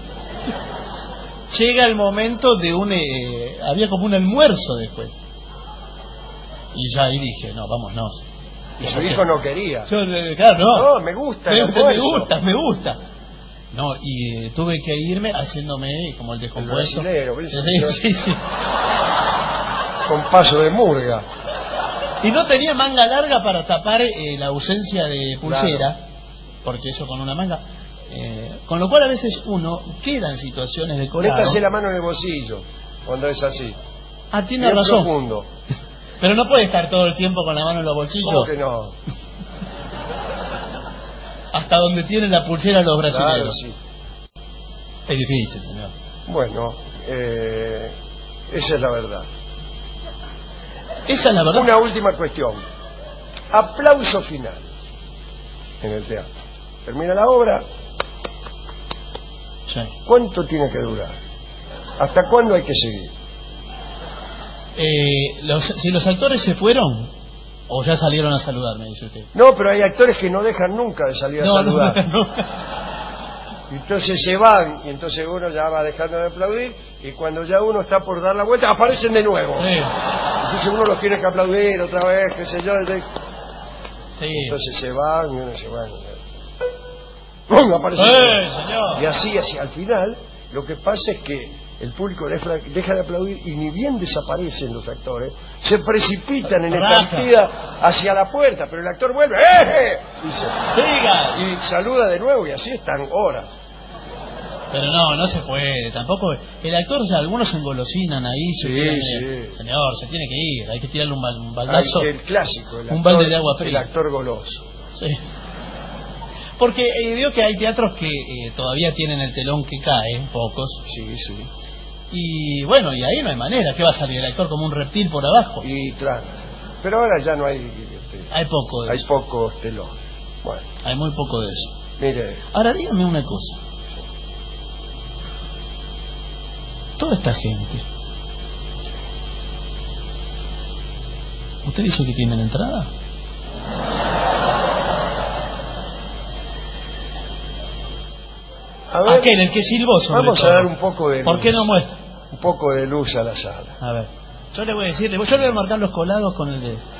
[SPEAKER 6] Llega el momento de un eh, había como un almuerzo después y ya ahí dije no, vámonos.
[SPEAKER 3] Y su hijo no quería.
[SPEAKER 6] Yo, claro, no.
[SPEAKER 3] No, me gusta.
[SPEAKER 6] Me,
[SPEAKER 3] el
[SPEAKER 6] me gusta, me gusta. No, y eh, tuve que irme haciéndome como el descompuesto.
[SPEAKER 3] El
[SPEAKER 6] sí, sí, sí.
[SPEAKER 3] Con paso de murga.
[SPEAKER 6] Y no tenía manga larga para tapar eh, la ausencia de pulsera, claro. Porque eso con una manga, eh, con lo cual a veces uno queda en situaciones de colado.
[SPEAKER 3] Métase la mano en el bolsillo cuando es así.
[SPEAKER 6] Ah, tiene
[SPEAKER 3] bien
[SPEAKER 6] razón.
[SPEAKER 3] Profundo.
[SPEAKER 6] Pero no puede estar todo el tiempo con la mano en los bolsillos.
[SPEAKER 3] ¿Cómo que no?
[SPEAKER 6] Hasta donde tienen la pulsera los brasileños.
[SPEAKER 3] Claro, sí.
[SPEAKER 6] Es difícil, señor.
[SPEAKER 3] Bueno, eh, esa es la verdad.
[SPEAKER 6] Esa es la verdad.
[SPEAKER 3] Una última cuestión. Aplauso final en el teatro. Termina la obra.
[SPEAKER 6] Sí.
[SPEAKER 3] ¿Cuánto tiene que durar? ¿Hasta cuándo hay que seguir?
[SPEAKER 6] Eh, los, si los actores se fueron o ya salieron a saludar, me dice usted.
[SPEAKER 3] No, pero hay actores que no dejan nunca de salir a
[SPEAKER 6] no,
[SPEAKER 3] saludar.
[SPEAKER 6] No, no.
[SPEAKER 3] Y entonces se van y entonces uno ya va dejando de aplaudir y cuando ya uno está por dar la vuelta aparecen de nuevo.
[SPEAKER 6] Sí.
[SPEAKER 3] Entonces uno los tiene que aplaudir otra vez, qué sé yo.
[SPEAKER 6] Sí.
[SPEAKER 3] Entonces se van y uno se va. ¡Pum! Aparece.
[SPEAKER 6] ¡Eh, señor!
[SPEAKER 3] Y así, así, al final, lo que pasa es que el público deja de aplaudir y ni bien desaparecen los actores, se precipitan en estampida hacia la puerta, pero el actor vuelve, ¡eh! Dice,
[SPEAKER 6] ¡siga!
[SPEAKER 3] Y saluda de nuevo y así están horas.
[SPEAKER 6] Pero no, no se puede, tampoco. El actor, o sea, algunos se engolosinan ahí.
[SPEAKER 3] Sí,
[SPEAKER 6] tiran,
[SPEAKER 3] sí.
[SPEAKER 6] Señor, se tiene que ir, hay que tirarle un, un baldazo.
[SPEAKER 3] Ay, el clásico, el actor,
[SPEAKER 6] un balde de agua fría.
[SPEAKER 3] El actor goloso.
[SPEAKER 6] Sí. Porque eh, veo que hay teatros que eh, todavía tienen el telón que cae, pocos.
[SPEAKER 3] Sí, sí.
[SPEAKER 6] Y bueno, y ahí no hay manera. ¿Qué va a salir el actor como un reptil por abajo?
[SPEAKER 3] Y claro. Pero ahora ya no hay... Este,
[SPEAKER 6] hay poco de
[SPEAKER 3] hay
[SPEAKER 6] eso.
[SPEAKER 3] Hay pocos telones. Bueno.
[SPEAKER 6] Hay muy poco de eso.
[SPEAKER 3] Mire.
[SPEAKER 6] Ahora dígame una cosa. Toda esta gente, ¿usted dice que tienen entrada?
[SPEAKER 3] A ver,
[SPEAKER 6] aquel, el que silbó sobre
[SPEAKER 3] vamos
[SPEAKER 6] todo.
[SPEAKER 3] a dar un poco de luz.
[SPEAKER 6] ¿Por qué no muestra?
[SPEAKER 3] Un poco de luz a la sala.
[SPEAKER 6] A ver, yo le voy a decir, yo le voy a marcar los colados con el dedo.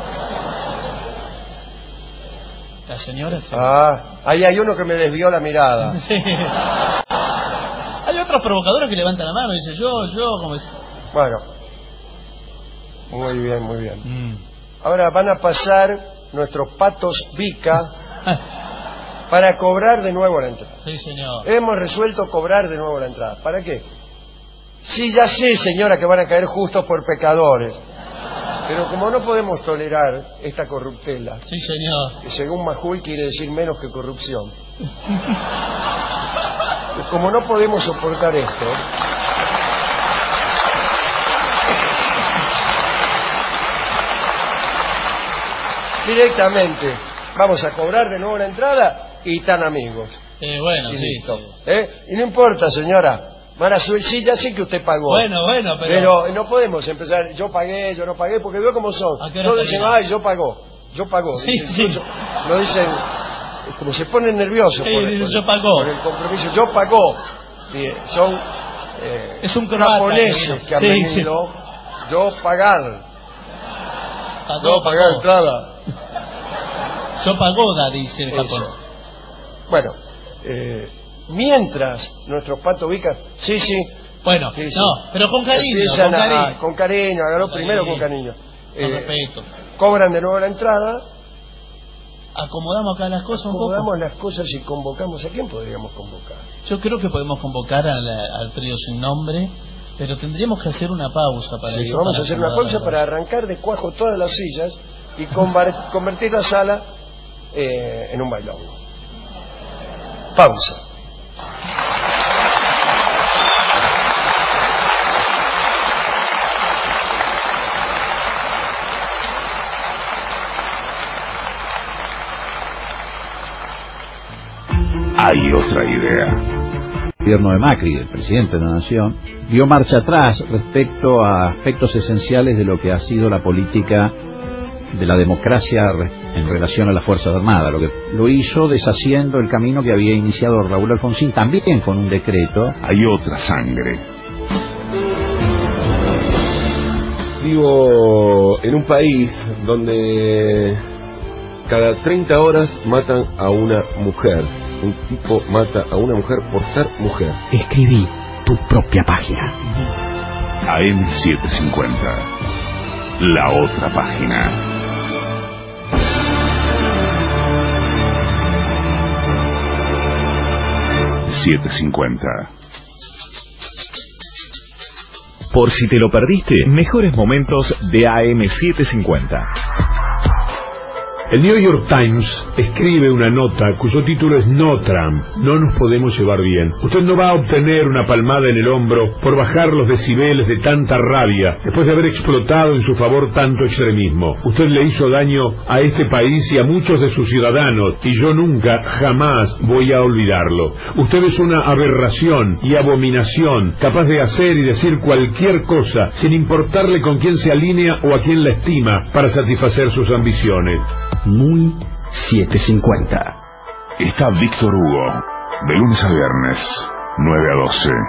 [SPEAKER 6] La señora. Sí.
[SPEAKER 3] Ah, ahí hay uno que me desvió la mirada.
[SPEAKER 6] Sí. Hay otros provocadores que levantan la mano y dicen yo, yo, como es.
[SPEAKER 3] Bueno, muy bien, muy bien.
[SPEAKER 6] Mm.
[SPEAKER 3] Ahora van a pasar nuestros patos Vica para cobrar de nuevo la entrada.
[SPEAKER 6] Sí, señor.
[SPEAKER 3] Hemos resuelto cobrar de nuevo la entrada. ¿Para qué? Sí, ya sé, señora, que van a caer justos por pecadores. Pero como no podemos tolerar esta corruptela,
[SPEAKER 6] sí, señor,
[SPEAKER 3] que según Majul quiere decir menos que corrupción, como no podemos soportar esto, directamente vamos a cobrar de nuevo la entrada y tan amigos.
[SPEAKER 6] Eh, bueno,
[SPEAKER 3] y
[SPEAKER 6] sí,
[SPEAKER 3] listo.
[SPEAKER 6] sí.
[SPEAKER 3] ¿Eh? Y no importa, señora. Van a subir, sí, ya sé que usted pagó.
[SPEAKER 6] Bueno, bueno, pero...
[SPEAKER 3] Pero no podemos empezar, yo pagué, yo no pagué, porque veo cómo son. Todos dicen, ay, yo pagó, yo pagó.
[SPEAKER 6] Sí,
[SPEAKER 3] dicen,
[SPEAKER 6] sí.
[SPEAKER 3] Yo, no dicen, como se ponen nerviosos
[SPEAKER 6] sí,
[SPEAKER 3] por,
[SPEAKER 6] dicen,
[SPEAKER 3] por,
[SPEAKER 6] yo pagó.
[SPEAKER 3] por el compromiso. Yo pagó. Y son eh,
[SPEAKER 6] es un croata,
[SPEAKER 3] japoneses que han
[SPEAKER 6] sí,
[SPEAKER 3] venido, sí. Yo pagar.
[SPEAKER 6] Pagó,
[SPEAKER 3] yo pagar
[SPEAKER 6] pagó.
[SPEAKER 3] entrada.
[SPEAKER 6] Yo pagoda, dice el Japón.
[SPEAKER 3] Bueno, eh... mientras nuestros patos Vica, sí, sí,
[SPEAKER 6] bueno,
[SPEAKER 3] sí, sí.
[SPEAKER 6] no, pero con cariño,
[SPEAKER 3] empiezan
[SPEAKER 6] con cariño,
[SPEAKER 3] a, con cariño, hágalo
[SPEAKER 6] con
[SPEAKER 3] primero
[SPEAKER 6] cariño.
[SPEAKER 3] con cariño.
[SPEAKER 6] Con
[SPEAKER 3] Eh,
[SPEAKER 6] respeto.
[SPEAKER 3] Cobran de nuevo la entrada.
[SPEAKER 6] Acomodamos acá las cosas un poco.
[SPEAKER 3] Acomodamos las cosas y convocamos. ¿A quién podríamos convocar?
[SPEAKER 6] Yo creo que podemos convocar al, al trío sin nombre, pero tendríamos que hacer una pausa para
[SPEAKER 3] sí,
[SPEAKER 6] eso.
[SPEAKER 3] Vamos
[SPEAKER 6] para
[SPEAKER 3] a hacer una pausa para arrancar de cuajo todas las sillas y convertir la sala eh, en un bailongo. Pausa.
[SPEAKER 1] Hay otra idea.
[SPEAKER 20] El gobierno de Macri, el presidente de la Nación, dio marcha atrás respecto a aspectos esenciales de lo que ha sido la política de la democracia en relación a las Fuerzas Armadas. Lo que lo hizo deshaciendo el camino que había iniciado Raúl Alfonsín, también con un decreto.
[SPEAKER 1] Hay otra sangre.
[SPEAKER 21] Vivo en un país donde cada treinta horas matan a una mujer. Un tipo mata a una mujer por ser mujer.
[SPEAKER 15] Escribí tu propia página.
[SPEAKER 1] A M setecientos cincuenta. La otra página. setecientos cincuenta.
[SPEAKER 13] Por si te lo perdiste, mejores momentos de A M setecientos cincuenta.
[SPEAKER 22] El New York Times escribe una nota cuyo título es No Trump, no nos podemos llevar bien. Usted no va a obtener una palmada en el hombro por bajar los decibeles de tanta rabia después de haber explotado en su favor tanto extremismo. Usted le hizo daño a este país y a muchos de sus ciudadanos y yo nunca, jamás voy a olvidarlo. Usted es una aberración y abominación, capaz de hacer y decir cualquier cosa sin importarle con quién se alinea o a quién la estima para satisfacer sus ambiciones.
[SPEAKER 15] Muy setecientos cincuenta.
[SPEAKER 1] Está Víctor Hugo, de lunes a viernes, nueve a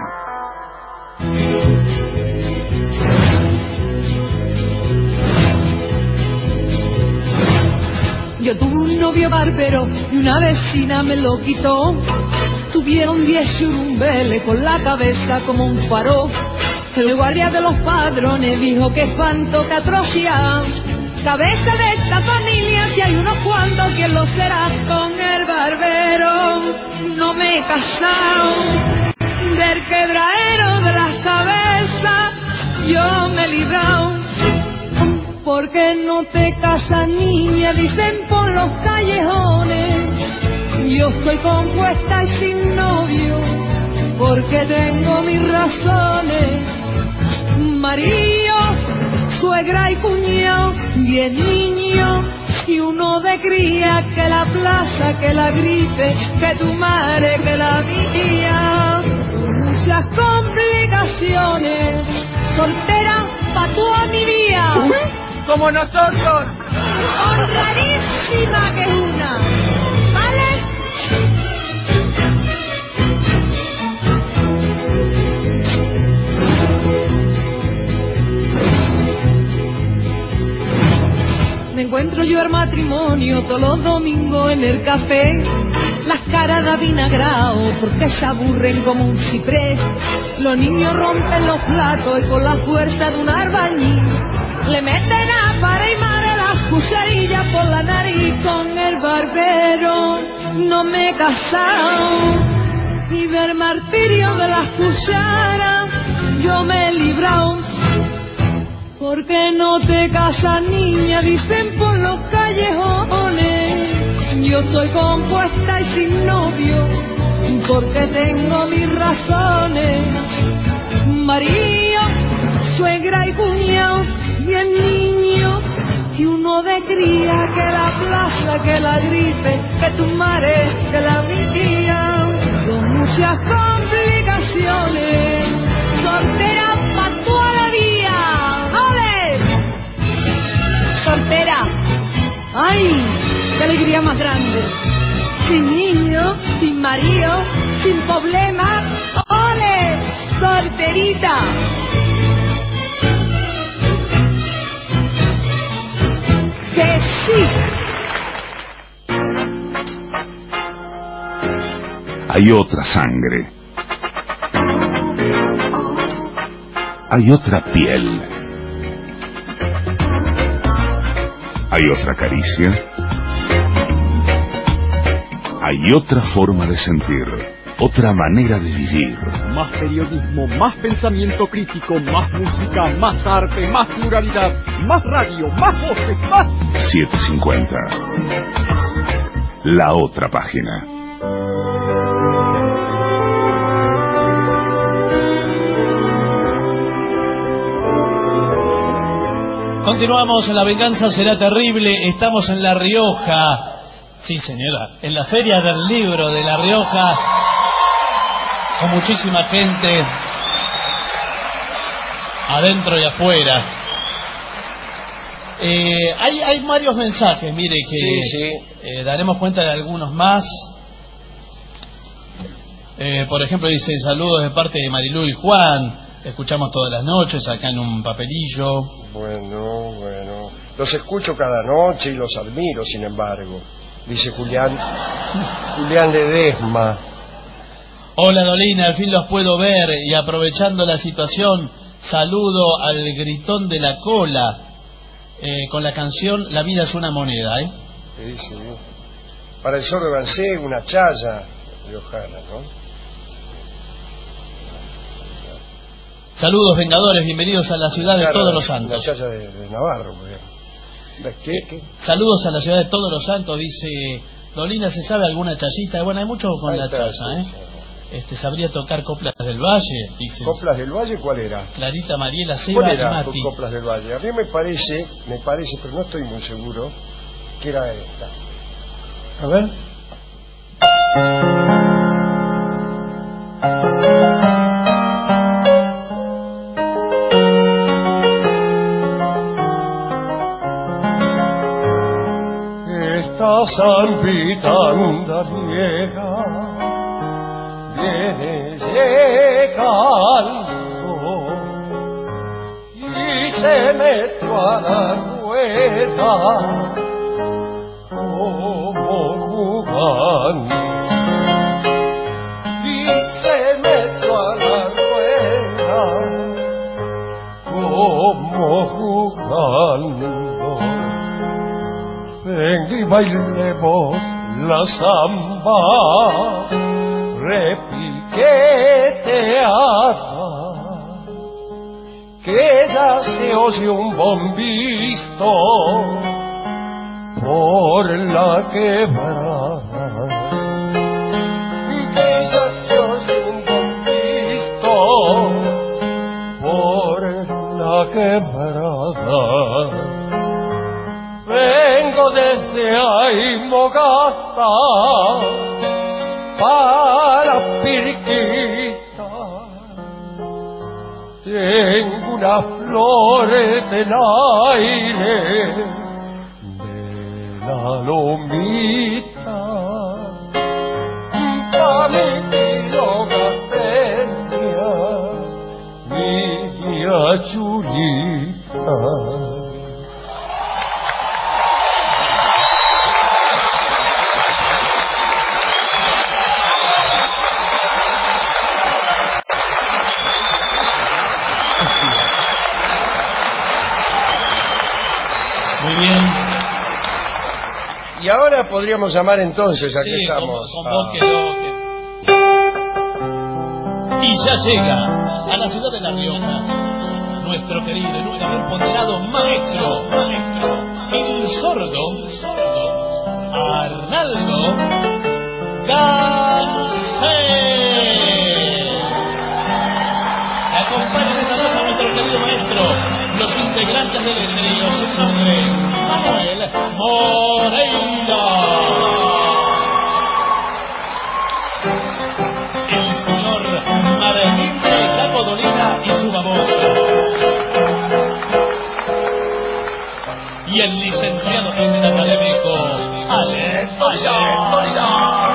[SPEAKER 1] doce.
[SPEAKER 23] Yo tuve un novio barbero y una vecina me lo quitó. Tuvieron diez churumbeles con la cabeza como un faro. El guardia de los padrones dijo que espanto, que atrocidad. Cabeza de esta familia, si hay unos cuantos, ¿quién lo será? Con el barbero no me he casado. Del quebradero de las cabezas yo me he librado. ¿Por qué no te casas, niña? Dicen por los callejones. Yo estoy compuesta y sin novio, porque tengo mis razones. Marido, suegra y cuñado, diez niños y uno de cría, que la plaza, que la gripe, que tu madre, que la mía. Muchas complicaciones, soltera pa' toda mi vida.
[SPEAKER 2] Como nosotros.
[SPEAKER 23] Honradísima que es una, ¿vale? Me encuentro yo al matrimonio todos los domingos en el café, las caras de avinagrao porque se aburren como un ciprés. Los niños rompen los platos y con la fuerza de un albañil le meten a para y madre las cucharillas por la nariz. Con el barbero no me he casado y del martirio de las cucharas yo me he librado. Porque no te casas, niña, dicen por los callejones. Yo estoy compuesta y sin novio, porque tengo mis razones. Marido, suegra y cuñado, diez niños y uno de cría, que la plaza, que la gripe, que tu madre, que la mía. Son muchas complicaciones, soltera pa' toda la vida. Soltera, ay, qué alegría más grande. Sin niño, sin marido, sin problema. ¡Ole! Solterita. Que sí.
[SPEAKER 1] Hay otra sangre. Hay otra piel. Hay otra caricia. Hay otra forma de sentir. Otra manera de vivir.
[SPEAKER 7] Más periodismo, más pensamiento crítico, más música, más arte, más pluralidad, más radio, más voces, más...
[SPEAKER 1] setecientos cincuenta. La otra página.
[SPEAKER 6] Continuamos en La Venganza Será Terrible. Estamos en La Rioja. Sí, señora, en la Feria del Libro de La Rioja, con muchísima gente adentro y afuera. Eh, hay, hay varios mensajes, mire, que
[SPEAKER 5] sí, sí.
[SPEAKER 6] Eh, daremos cuenta de algunos más. Eh, por ejemplo, dice: saludos de parte de Marilú y Juan. Te escuchamos todas las noches acá en un papelillo.
[SPEAKER 5] Bueno, bueno. Los escucho cada noche y los admiro, sin embargo. Dice Julián. Julián Ledesma.
[SPEAKER 6] Hola, Dolina, al fin los puedo ver. Y aprovechando la situación, saludo al Gritón de la Cola, eh, con la canción La vida es una moneda, ¿eh?
[SPEAKER 5] Sí, sí. Para el Zorro de Bancé, una chaya riojana, ¿no?
[SPEAKER 6] Saludos, Vengadores, bienvenidos a la ciudad de Todos los Santos.
[SPEAKER 5] La chaya de, de Navarro, muy bien. ¿Qué, qué?
[SPEAKER 6] Saludos a la ciudad de Todos los Santos, dice Dolina. ¿Se sabe alguna chayita? Bueno, hay mucho con
[SPEAKER 5] Ahí
[SPEAKER 6] la
[SPEAKER 5] está,
[SPEAKER 6] chaya,
[SPEAKER 5] sí,
[SPEAKER 6] ¿eh?
[SPEAKER 5] sí.
[SPEAKER 6] Este, ¿sabría tocar Coplas del Valle? Dice.
[SPEAKER 5] ¿Coplas del Valle cuál era?
[SPEAKER 6] Clarita, Mariela, Seba
[SPEAKER 5] ¿Cuál
[SPEAKER 6] y
[SPEAKER 5] era
[SPEAKER 6] Mati.
[SPEAKER 5] Coplas del Valle? A mí me parece, me parece, pero no estoy muy seguro, que era esta. A ver. Esta zampita andariega viene llegando y se metió a la rueda como jugando, y se metió a la rueda como jugando. Ven y bailemos la samba repiqueteada, que ya se oye un bombito por la quebrada. quebrada. Vengo desde Aymogasta para Pirquita. Tengo unas flores del aire de la lomita pa' mi filogastenia, mi chulita.
[SPEAKER 6] Muy bien.
[SPEAKER 5] Y ahora podríamos llamar entonces, aquí
[SPEAKER 6] Sí,
[SPEAKER 5] estamos.
[SPEAKER 6] con, con Boque, Boque. Y ya llega a la ciudad de La Rioja nuestro querido y nunca bien ponderado maestro, maestro, el sordo, sordo, Arnaldo Garcés. Acompañan esta noche a nuestro querido maestro, los integrantes del trío sin nombre, Manuel Moreira, el señor Marlinde La Podolina y su babosa, y el licenciado en académico Ale Moreira.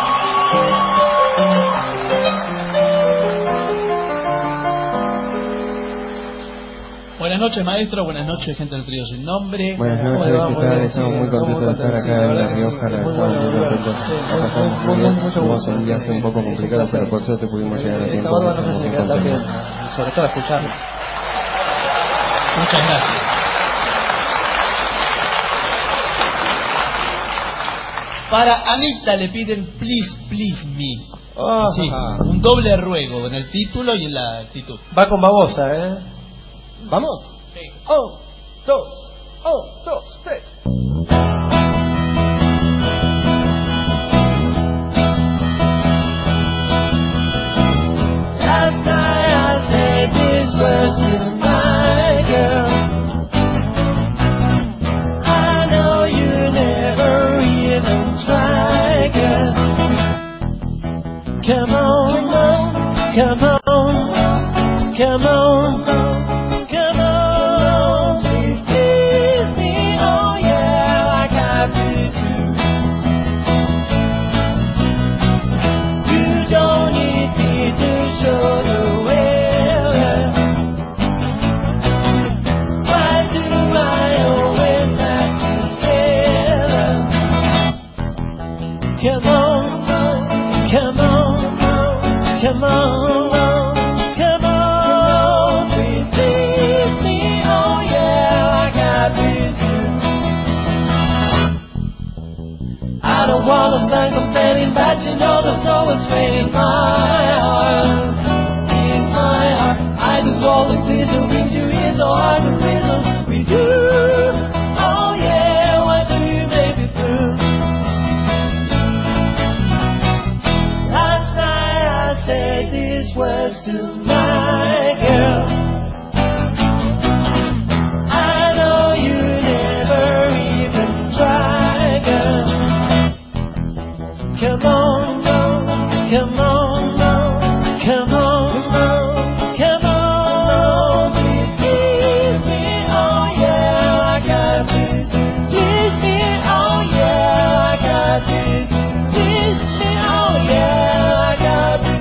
[SPEAKER 6] Buenas noches, maestro. Buenas noches, gente del trío sin nombre.
[SPEAKER 4] Buenas noches, ¿qué tal? Estamos muy contentos de estar acá en La Rioja, la cual la pasamos muy bien. Tuvimos un viaje un poco complicado, pero por suerte pudimos llegar a tiempo.
[SPEAKER 8] Esa barba no sé si le queda tan bien, sobre todo escucharlo.
[SPEAKER 6] Muchas gracias. Para Anita le piden Please, Please Me.
[SPEAKER 8] Oh,
[SPEAKER 6] sí, un doble ruego en el título y en la actitud.
[SPEAKER 8] Va con babosa, ¿eh? ¿Vamos?
[SPEAKER 6] Sí.
[SPEAKER 8] Un, dos, un, dos, tres.
[SPEAKER 23] Last night I said this was to my girl. I know you never even tried, girl. Come on, come on, come on. Come on, come on, come on, come on, please please me, oh yeah, I got this too. I don't wanna sound complaining, but you know there's always pain in my heart, in my heart. I do all the things that bring you in so hard to reason with you, oh yeah, what do you make me do? Said this was to my girl. I know you never even tried, girl. Come on, come on, come on, come on, please kiss me, oh yeah, I got this. Kiss me, oh yeah, I got this. Kiss me, oh yeah, I got this.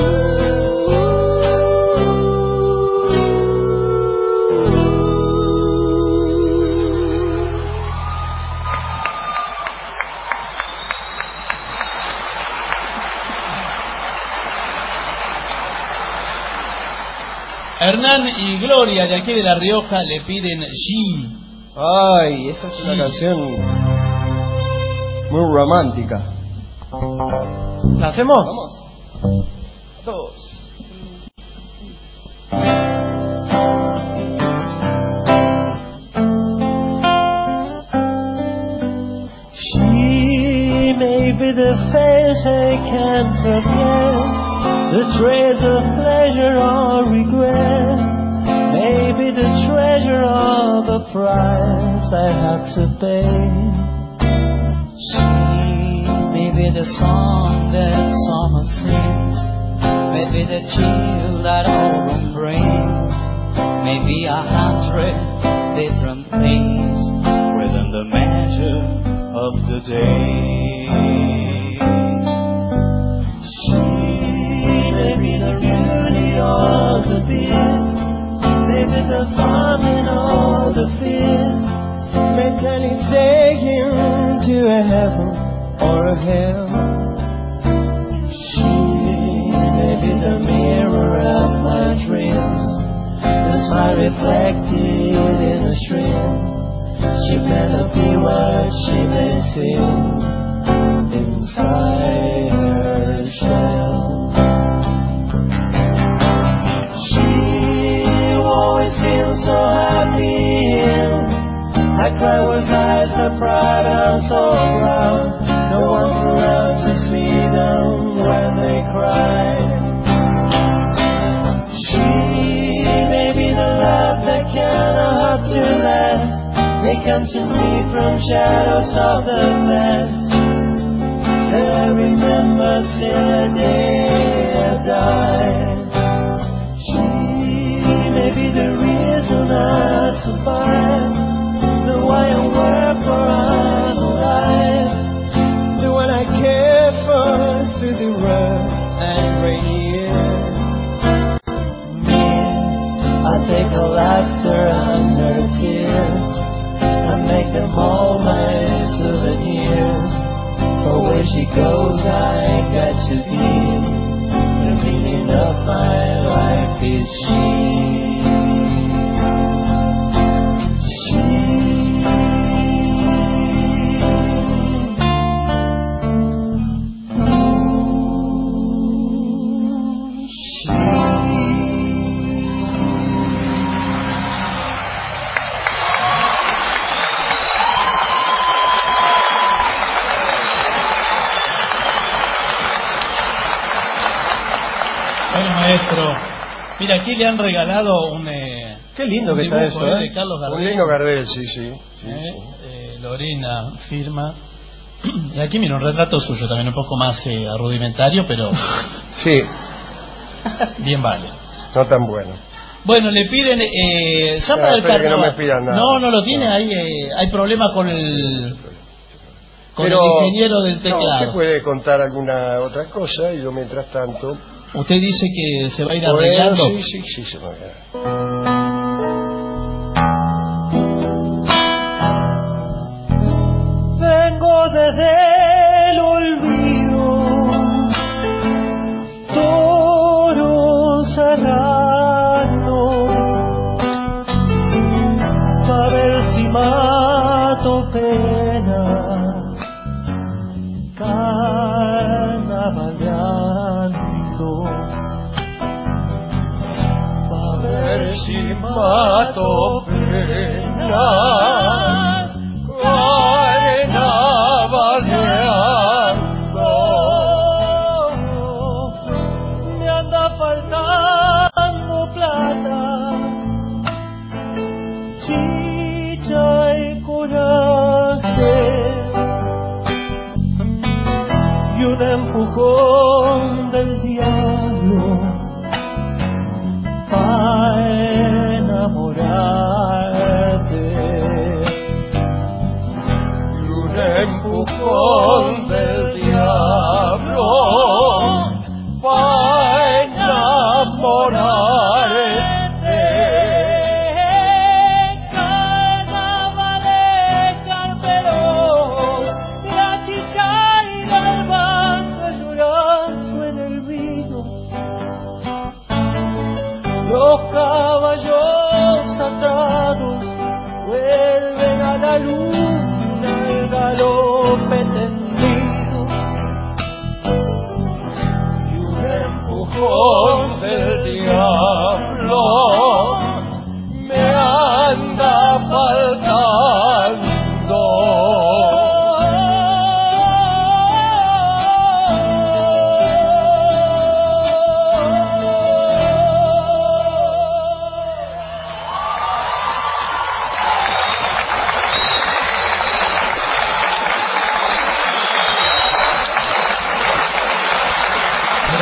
[SPEAKER 6] Hernán y Gloria de aquí de La Rioja le piden G.
[SPEAKER 8] Ay, esa es una canción muy romántica. ¿La hacemos? Vamos. Dos.
[SPEAKER 23] She may be the face I can't forget, the trace of pleasure or regret.
[SPEAKER 10] Maybe the treasure of the price I had to pay. She may be the song that summer sings, maybe the chill that autumn brings, maybe a hundred different things within the measure of the day. She may be the beauty of the beast, maybe the fun in all the fears, mentally taken to a heaven or a hell. She may be the mirror of my dreams, the smile reflected in a stream. She may not be what she may seem inside her shell. She always seems so happy. I cry with eyes so proud and so proud. No one's around to see them when they cry. She may be the love that cannot have to last. They come to me from shadows of the past that I remember till the day I die. She may be the reason I survive, the why and wherefore I'm alive, the one I care for through the rough and rainy years. Me, I take her laughter and her tears, I make them all my souvenirs. For where she goes I got to be, the meaning of my life is she.
[SPEAKER 6] Maestro, mira, aquí le han regalado un eh,
[SPEAKER 3] qué lindo
[SPEAKER 6] un
[SPEAKER 3] que está
[SPEAKER 6] dibujo,
[SPEAKER 3] eso,
[SPEAKER 6] eh,
[SPEAKER 3] ¿eh?
[SPEAKER 6] de Carlos Gardel.
[SPEAKER 3] Un lindo Gardel, sí, sí, sí,
[SPEAKER 6] eh,
[SPEAKER 3] sí.
[SPEAKER 6] Eh, Lorena firma. Y aquí mira un retrato suyo también un poco más eh, rudimentario, pero
[SPEAKER 3] sí,
[SPEAKER 6] bien vale.
[SPEAKER 3] No tan bueno.
[SPEAKER 6] Bueno, le piden eh, Zamba
[SPEAKER 3] no,
[SPEAKER 6] del Carnaval.
[SPEAKER 3] Que no me pidan nada.
[SPEAKER 6] No, no lo tiene. No. Hay eh, hay problema con el con
[SPEAKER 3] pero,
[SPEAKER 6] el ingeniero del teclado.
[SPEAKER 3] No, usted puede contar alguna otra cosa y yo mientras tanto.
[SPEAKER 6] Usted dice que se va a ir arreglando.
[SPEAKER 3] Bueno, sí, sí, sí, se va a ir.
[SPEAKER 10] Vengo desde el olvido, toro serrano, para ver si mato penas, carnavaleando, para ver si mato penas, carnavaleando. Me anda faltando plata, chicha y coraje, y un empujón del diablo para enamorarte, y un empujón del diablo para enamorarte. Carnavales, pero la chicha y la albahaca llorando en el vino, los caballos atados vuelven a la luna, el galope tendido, y un empujón del diablo me anda faltando.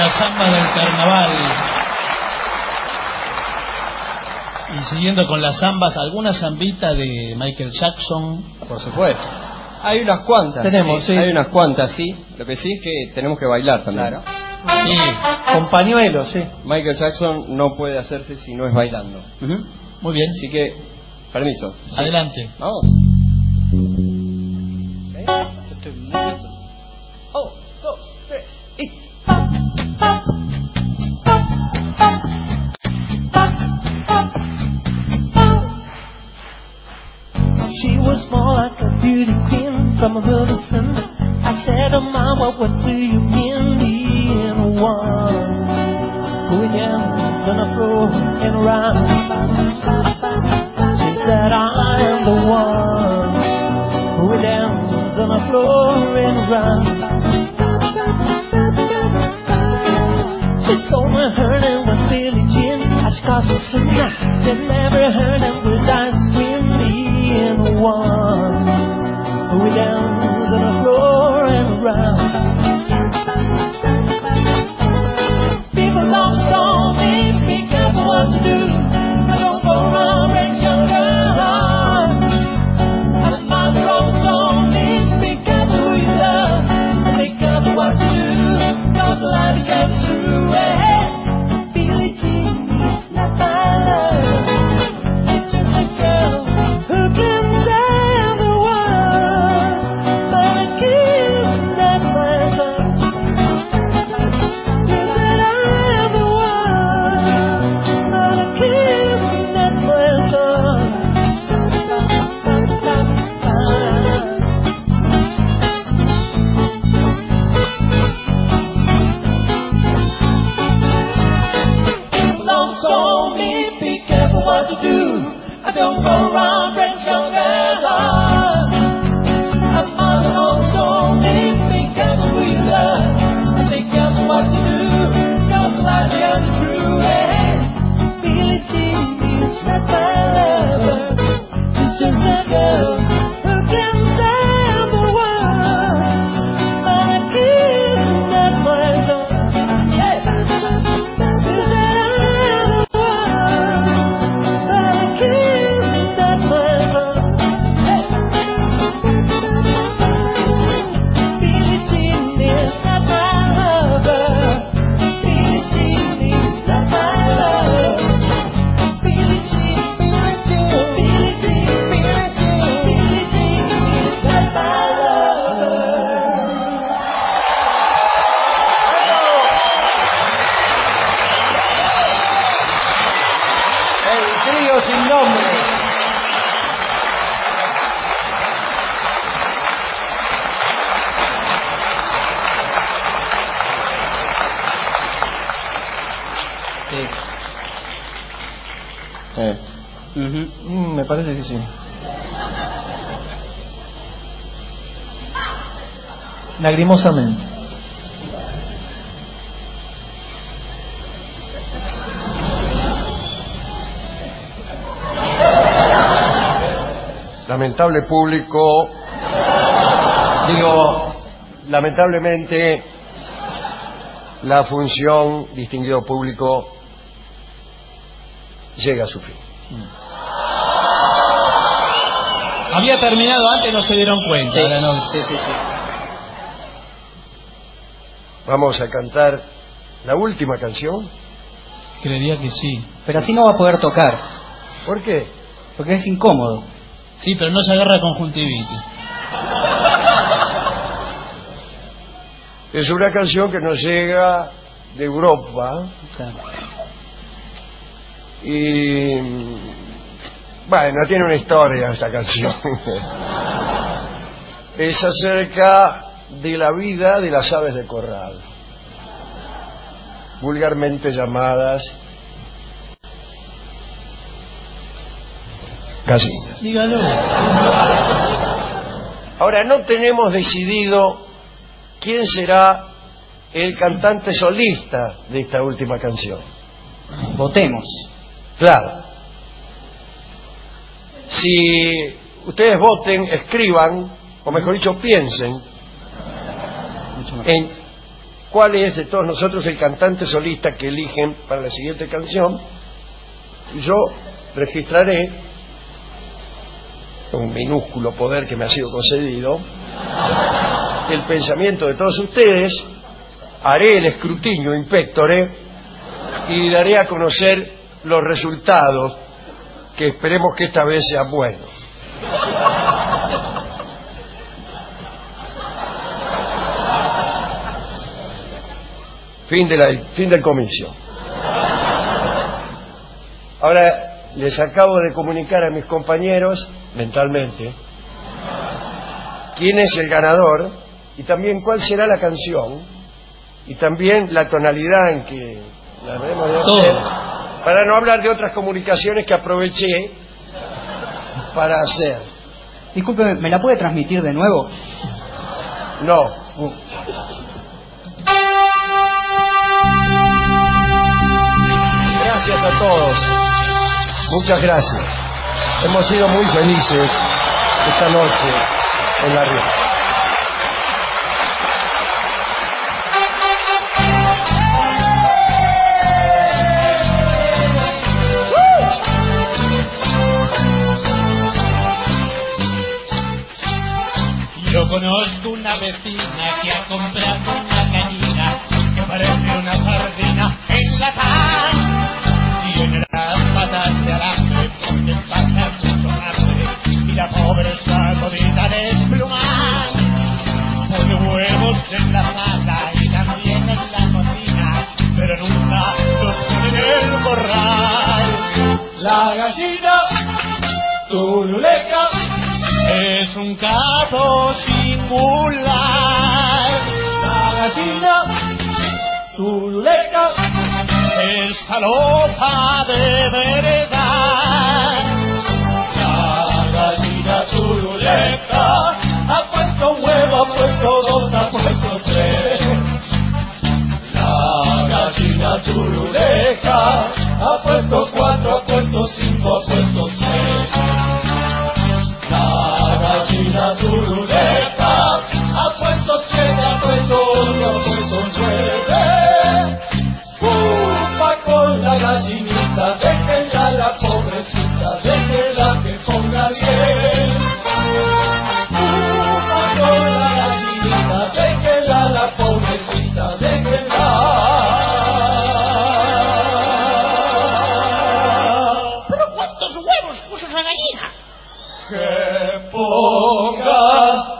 [SPEAKER 6] la samba del carnaval. Y siguiendo con las zambas, ¿alguna zambita de Michael Jackson?
[SPEAKER 8] Por supuesto. Hay unas cuantas.
[SPEAKER 6] Tenemos,
[SPEAKER 8] sí.
[SPEAKER 6] sí.
[SPEAKER 8] Hay unas cuantas, sí. Lo que sí es que tenemos que bailar también.
[SPEAKER 6] Claro. Sí. Con pañuelos, sí.
[SPEAKER 8] Michael Jackson no puede hacerse si no es bailando.
[SPEAKER 6] Uh-huh. Muy bien.
[SPEAKER 8] Así que, permiso. Sí.
[SPEAKER 6] Adelante.
[SPEAKER 8] Vamos.
[SPEAKER 10] Oh, dos, tres, y... She was more like a beauty queen from a Wilson. I said, oh mama, what do you mean being one? Who yams on the floor and around? She said, I am the one who yams on the floor and around. She told me her name was Billie Jean. I she caused a sin. They never heard it with ice cream. Being one who dance on the floor and around. People don't saw me, be careful what you do. I don't go around break your heart. And my drum saw me, be careful who you love. Be careful what you do, don't let it get through. Hey, Billie Jean is not my love. She's just a girl who can tell the world but a kiss that my love. She said I am the one but a kiss that my love. Don't show me, be careful what you do. I don't go around break your heart. I must also be, be careful who you love. Be careful what you do. Cause life comes through. Hey, Billie Jean is not my lover. She's just a girl who can tell the world but a kiss that my love. Hey, she said I'm the one but a kiss that my love. Hey, Billie Jean is not my lover. Billie Jean is not my lover. Billie Jean, Billie Jean, Billie Jean, Billie Jean, Billie Jean is not my lover.
[SPEAKER 5] El trío sin nombre.
[SPEAKER 8] Sí. Eh.
[SPEAKER 5] Ujú. Mm, me parece que sí. Lagrimosamente.
[SPEAKER 3] Lamentable público, digo, lamentablemente la función, distinguido público, llega a su fin.
[SPEAKER 6] Había terminado antes, no se dieron cuenta.
[SPEAKER 8] Sí.
[SPEAKER 6] Ahora no.
[SPEAKER 8] Sí, sí, sí.
[SPEAKER 3] Vamos a cantar la última canción.
[SPEAKER 6] Creería que sí.
[SPEAKER 8] Pero así no va a poder tocar.
[SPEAKER 3] ¿Por qué?
[SPEAKER 8] Porque es incómodo.
[SPEAKER 6] Sí, pero no se agarra conjuntivitis.
[SPEAKER 3] Es una canción que nos llega de Europa. Y bueno, tiene una historia esta canción. Es acerca de la vida de las aves de corral, vulgarmente llamadas gallinas.
[SPEAKER 6] Dígalo.
[SPEAKER 3] Ahora, no tenemos decidido quién será el cantante solista de esta última canción.
[SPEAKER 8] Votemos.
[SPEAKER 3] Claro. Si ustedes voten, escriban, o mejor dicho, piensen en cuál es de todos nosotros el cantante solista que eligen para la siguiente canción. Y yo registraré, un minúsculo poder que me ha sido concedido, el pensamiento de todos ustedes, haré el escrutinio impectore y daré a conocer los resultados, que esperemos que esta vez sean buenos. Fin, de la, fin del comicio. Ahora les acabo de comunicar a mis compañeros, mentalmente, quién es el ganador y también cuál será la canción y también la tonalidad en que la debemos de hacer, para no hablar de otras comunicaciones que aproveché para hacer.
[SPEAKER 8] Disculpe, ¿me la puede transmitir de nuevo?
[SPEAKER 3] No.
[SPEAKER 8] Uh.
[SPEAKER 3] Gracias a todos. Muchas gracias. Hemos sido muy felices esta noche en La Rioja.
[SPEAKER 9] Yo conozco una vecina que ha comprado una gallina que parece una sardina enlatada. Tiene las patas de alambre porque pasa mucho hambre y la pobre está todita desplumada. Pone huevos en la sala y también en la cocina, pero nunca los pone en el morral. La gallina turuleca es un caso singular. La gallina turuleca es loca de verdad. La gallina turuleca ha puesto un huevo, ha puesto dos, ha puesto tres. La gallina turuleca ha puesto cuatro, ha puesto cinco, ha puesto seis. La gallina turuleca ha puesto siete, ha puesto ocho, ha puesto nueve. Upa con la gallinita, déjenla a la pobrecita, déjenla que ponga bien. Upa con la gallinita, déjenla a la pobrecita, déjenla.
[SPEAKER 11] ¿Pero cuántos huevos puso esa gallina?
[SPEAKER 9] Que ponga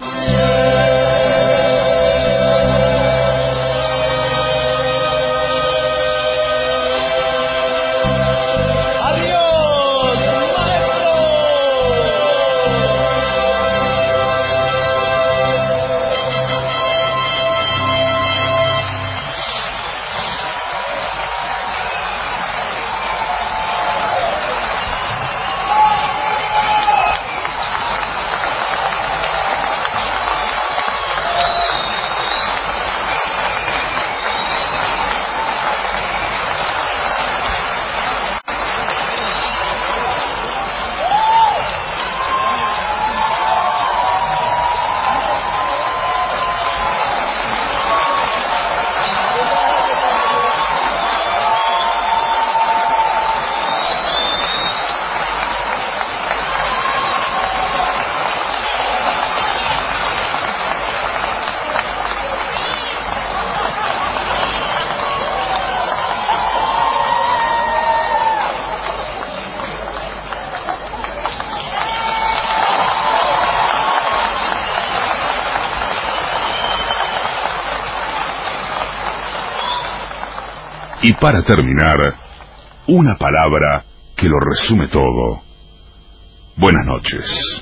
[SPEAKER 1] Y para terminar, una palabra que lo resume todo. Buenas noches.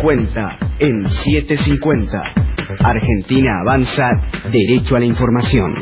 [SPEAKER 15] cincuenta en siete cincuenta. Argentina avanza, derecho a la información.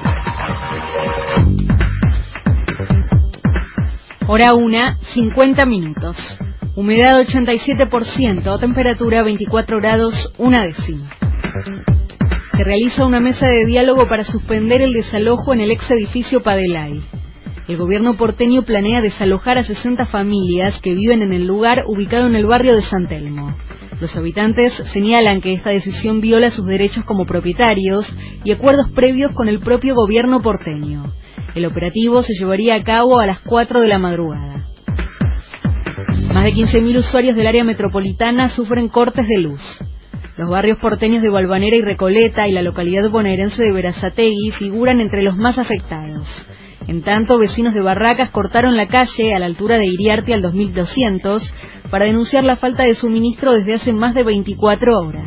[SPEAKER 12] Hora una, cincuenta minutos. Humedad ochenta y siete por ciento, temperatura veinticuatro grados, una décima. Se realiza una mesa de diálogo para suspender el desalojo en el ex edificio Padelay. El gobierno porteño planea desalojar a sesenta familias que viven en el lugar ubicado en el barrio de San Telmo. Los habitantes señalan que esta decisión viola sus derechos como propietarios y acuerdos previos con el propio gobierno porteño. El operativo se llevaría a cabo a las cuatro de la madrugada. Más de quince mil usuarios del área metropolitana sufren cortes de luz. Los barrios porteños de Valvanera y Recoleta y la localidad bonaerense de Berazategui figuran entre los más afectados. En tanto, vecinos de Barracas cortaron la calle a la altura de Iriarte al dos mil doscientos para denunciar la falta de suministro desde hace más de veinticuatro horas.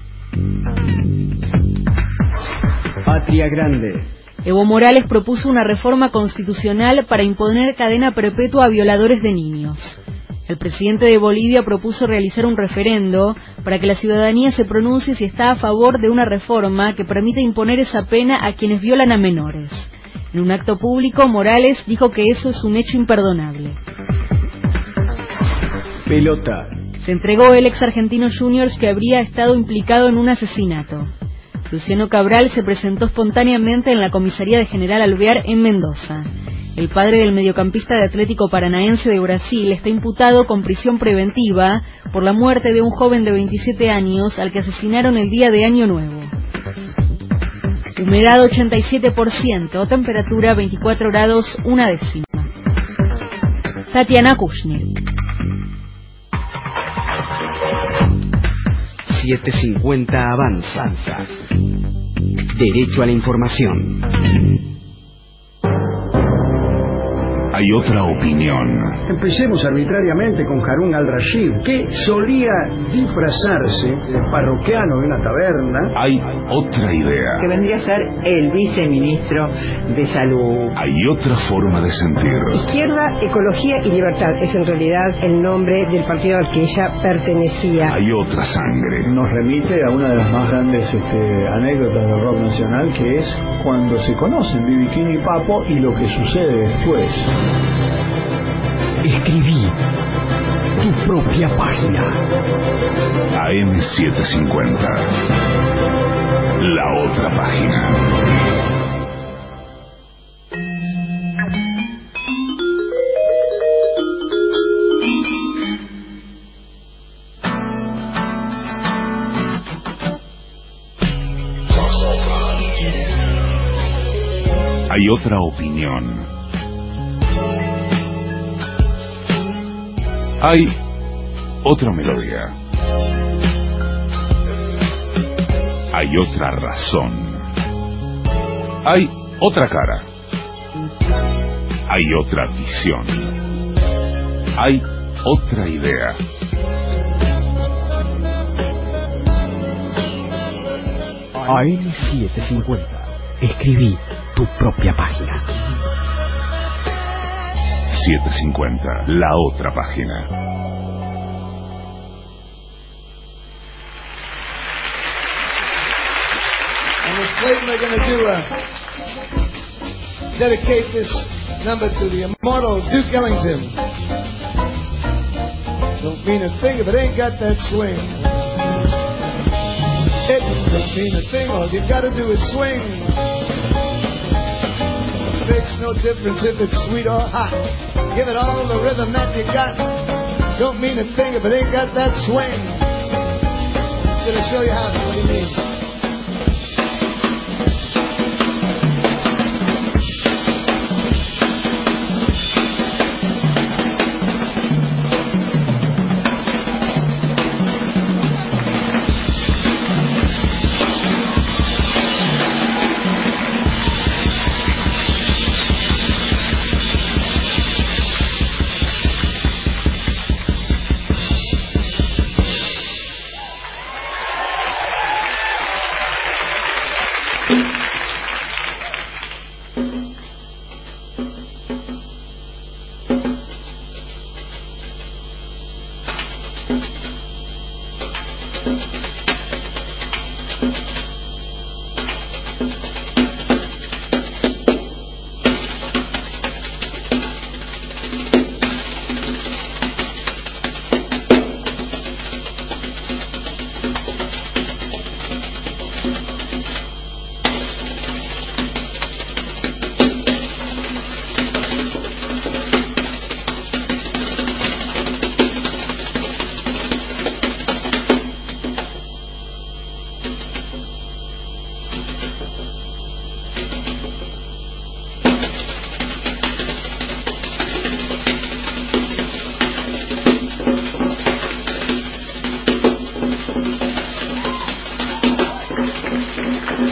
[SPEAKER 15] Patria Grande.
[SPEAKER 12] Evo Morales propuso una reforma constitucional para imponer cadena perpetua a violadores de niños. El presidente de Bolivia propuso realizar un referendo para que la ciudadanía se pronuncie si está a favor de una reforma que permita imponer esa pena a quienes violan a menores. En un acto público, Morales dijo que eso es un hecho imperdonable.
[SPEAKER 15] Pelota.
[SPEAKER 12] Se entregó el ex Argentino Juniors que habría estado implicado en un asesinato. Luciano Cabral se presentó espontáneamente en la comisaría de General Alvear en Mendoza. El padre del mediocampista de Atlético Paranaense de Brasil está imputado con prisión preventiva por la muerte de un joven de veintisiete años al que asesinaron el día de Año Nuevo. Humedad ochenta y siete por ciento, temperatura veinticuatro grados, una décima. Tatiana Kushner.
[SPEAKER 15] siete cincuenta avanza. Derecho a la información.
[SPEAKER 1] Hay otra opinión.
[SPEAKER 17] Empecemos arbitrariamente con Harún al-Rashid, que solía disfrazarse de parroquiano de una taberna.
[SPEAKER 1] Hay otra idea.
[SPEAKER 16] Que vendría a ser el viceministro de Salud.
[SPEAKER 1] Hay otra forma de sentir.
[SPEAKER 14] Izquierda, Ecología y Libertad es en realidad el nombre del partido al que ella pertenecía.
[SPEAKER 1] Hay otra sangre.
[SPEAKER 17] Nos remite a una de las más grandes este, anécdotas del rock nacional, que es cuando se conocen B B. King y Papo y lo que sucede después.
[SPEAKER 15] Escribí tu propia página.
[SPEAKER 1] A M setecientos cincuenta. La otra página. Hay otra opinión. Hay otra melodía. Hay otra razón. Hay otra cara. Hay otra visión. Hay otra idea.
[SPEAKER 15] A M setecientos cincuenta. Escribí tu propia página.
[SPEAKER 1] setecientos cincuenta, la otra página.
[SPEAKER 18] On this plate we're going to do a dedicate this number to the immortal Duke Ellington. Don't mean a thing if it ain't got that swing. It don't mean a thing, all you gotta do is swing. Makes no difference if it's sweet or hot. Give it all the rhythm that you got. Don't mean a thing if it ain't got that swing. Just gonna show you how. What do you mean?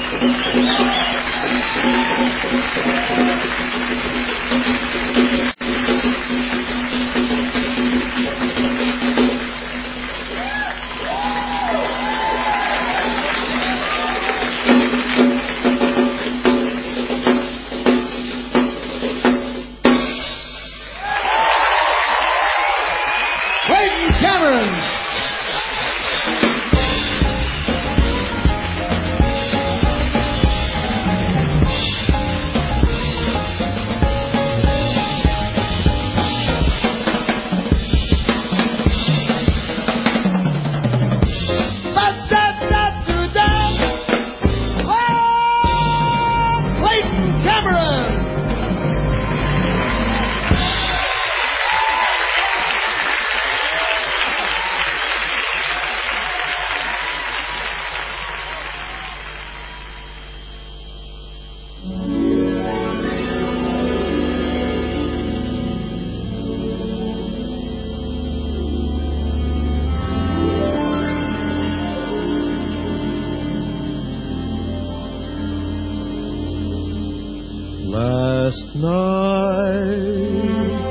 [SPEAKER 10] Last night,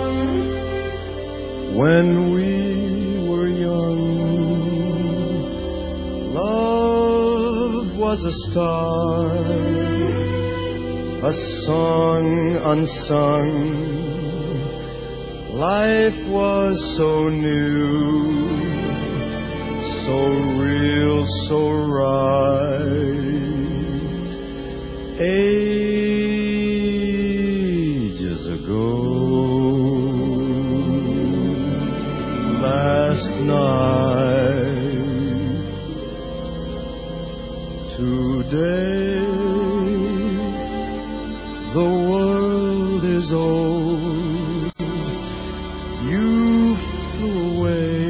[SPEAKER 10] when we were young, love was a star, a song unsung. Life was so new, so real, so right. Ages ago, last night, today, the world is old. You flew away,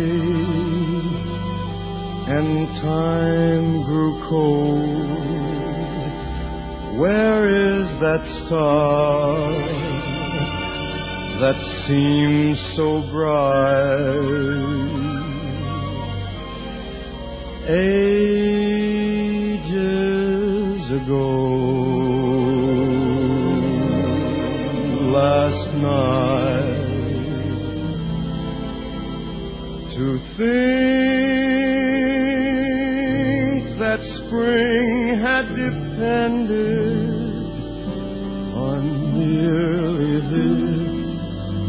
[SPEAKER 10] and time grew cold. Where is that star that seems so bright? Ages ago, last night, to think that spring had depended on merely this,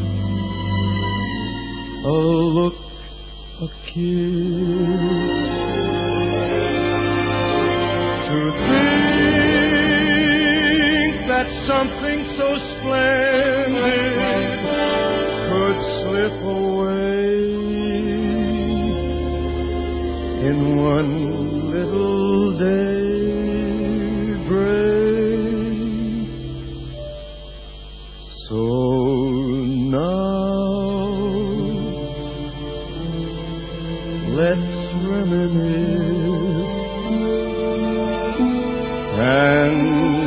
[SPEAKER 10] a look, a kiss. To think that something so splendid could slip away in one little daybreak. So now let's reminisce and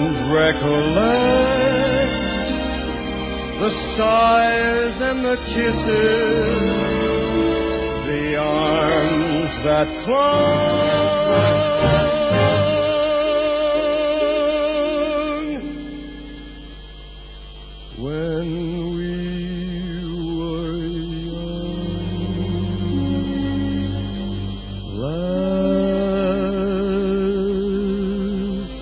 [SPEAKER 10] recollect the sighs and the kisses, the arms that clung when we were young. Last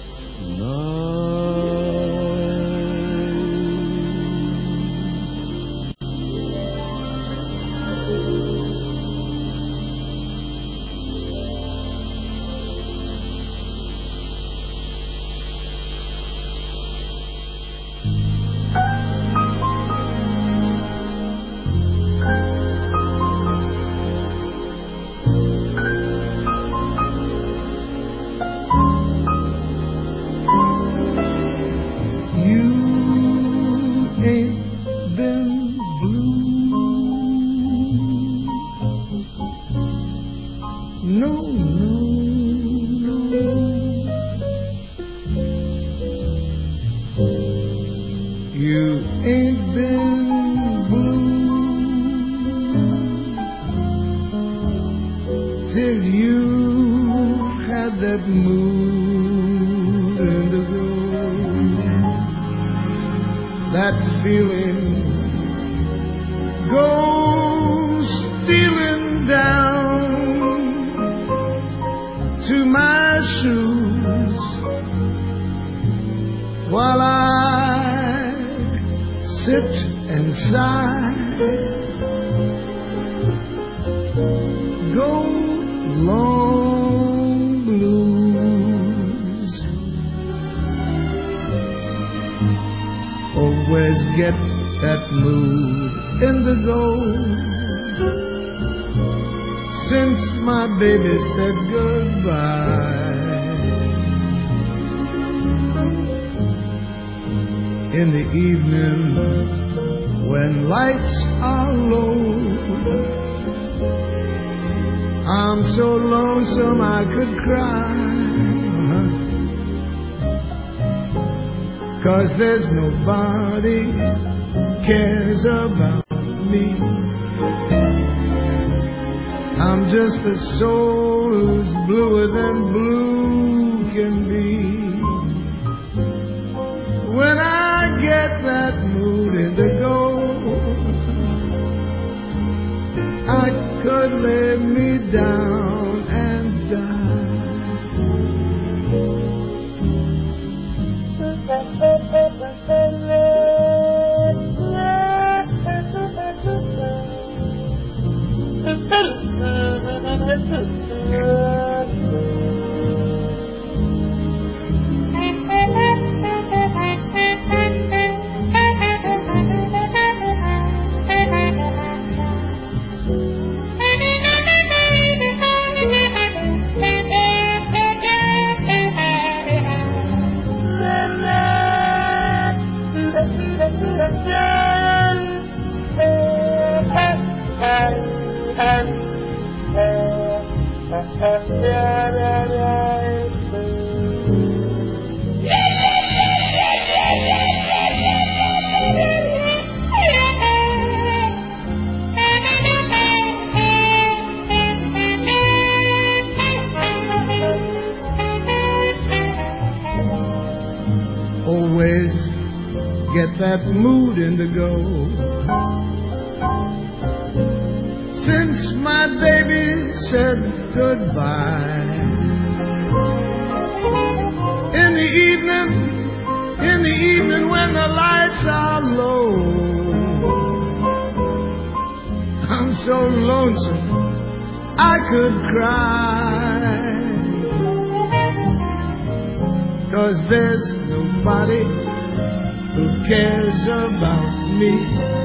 [SPEAKER 18] till you've had that mood that feeling goes stealing down to my shoes while I sit and sigh. Go long blues, always get that mood indigo since my baby said goodbye. In the evening when lights are low, I'm so lonesome I could cry, 'cause there's nobody cares about me. I'm just a soul who's bluer than blue can be. When I get that mood indigo, I could lay me down and die. Always get that mood indigo since my baby said goodbye. In the evening, in the evening when the lights are low, I'm so lonesome I could cry, 'cause there's nobody who cares about me.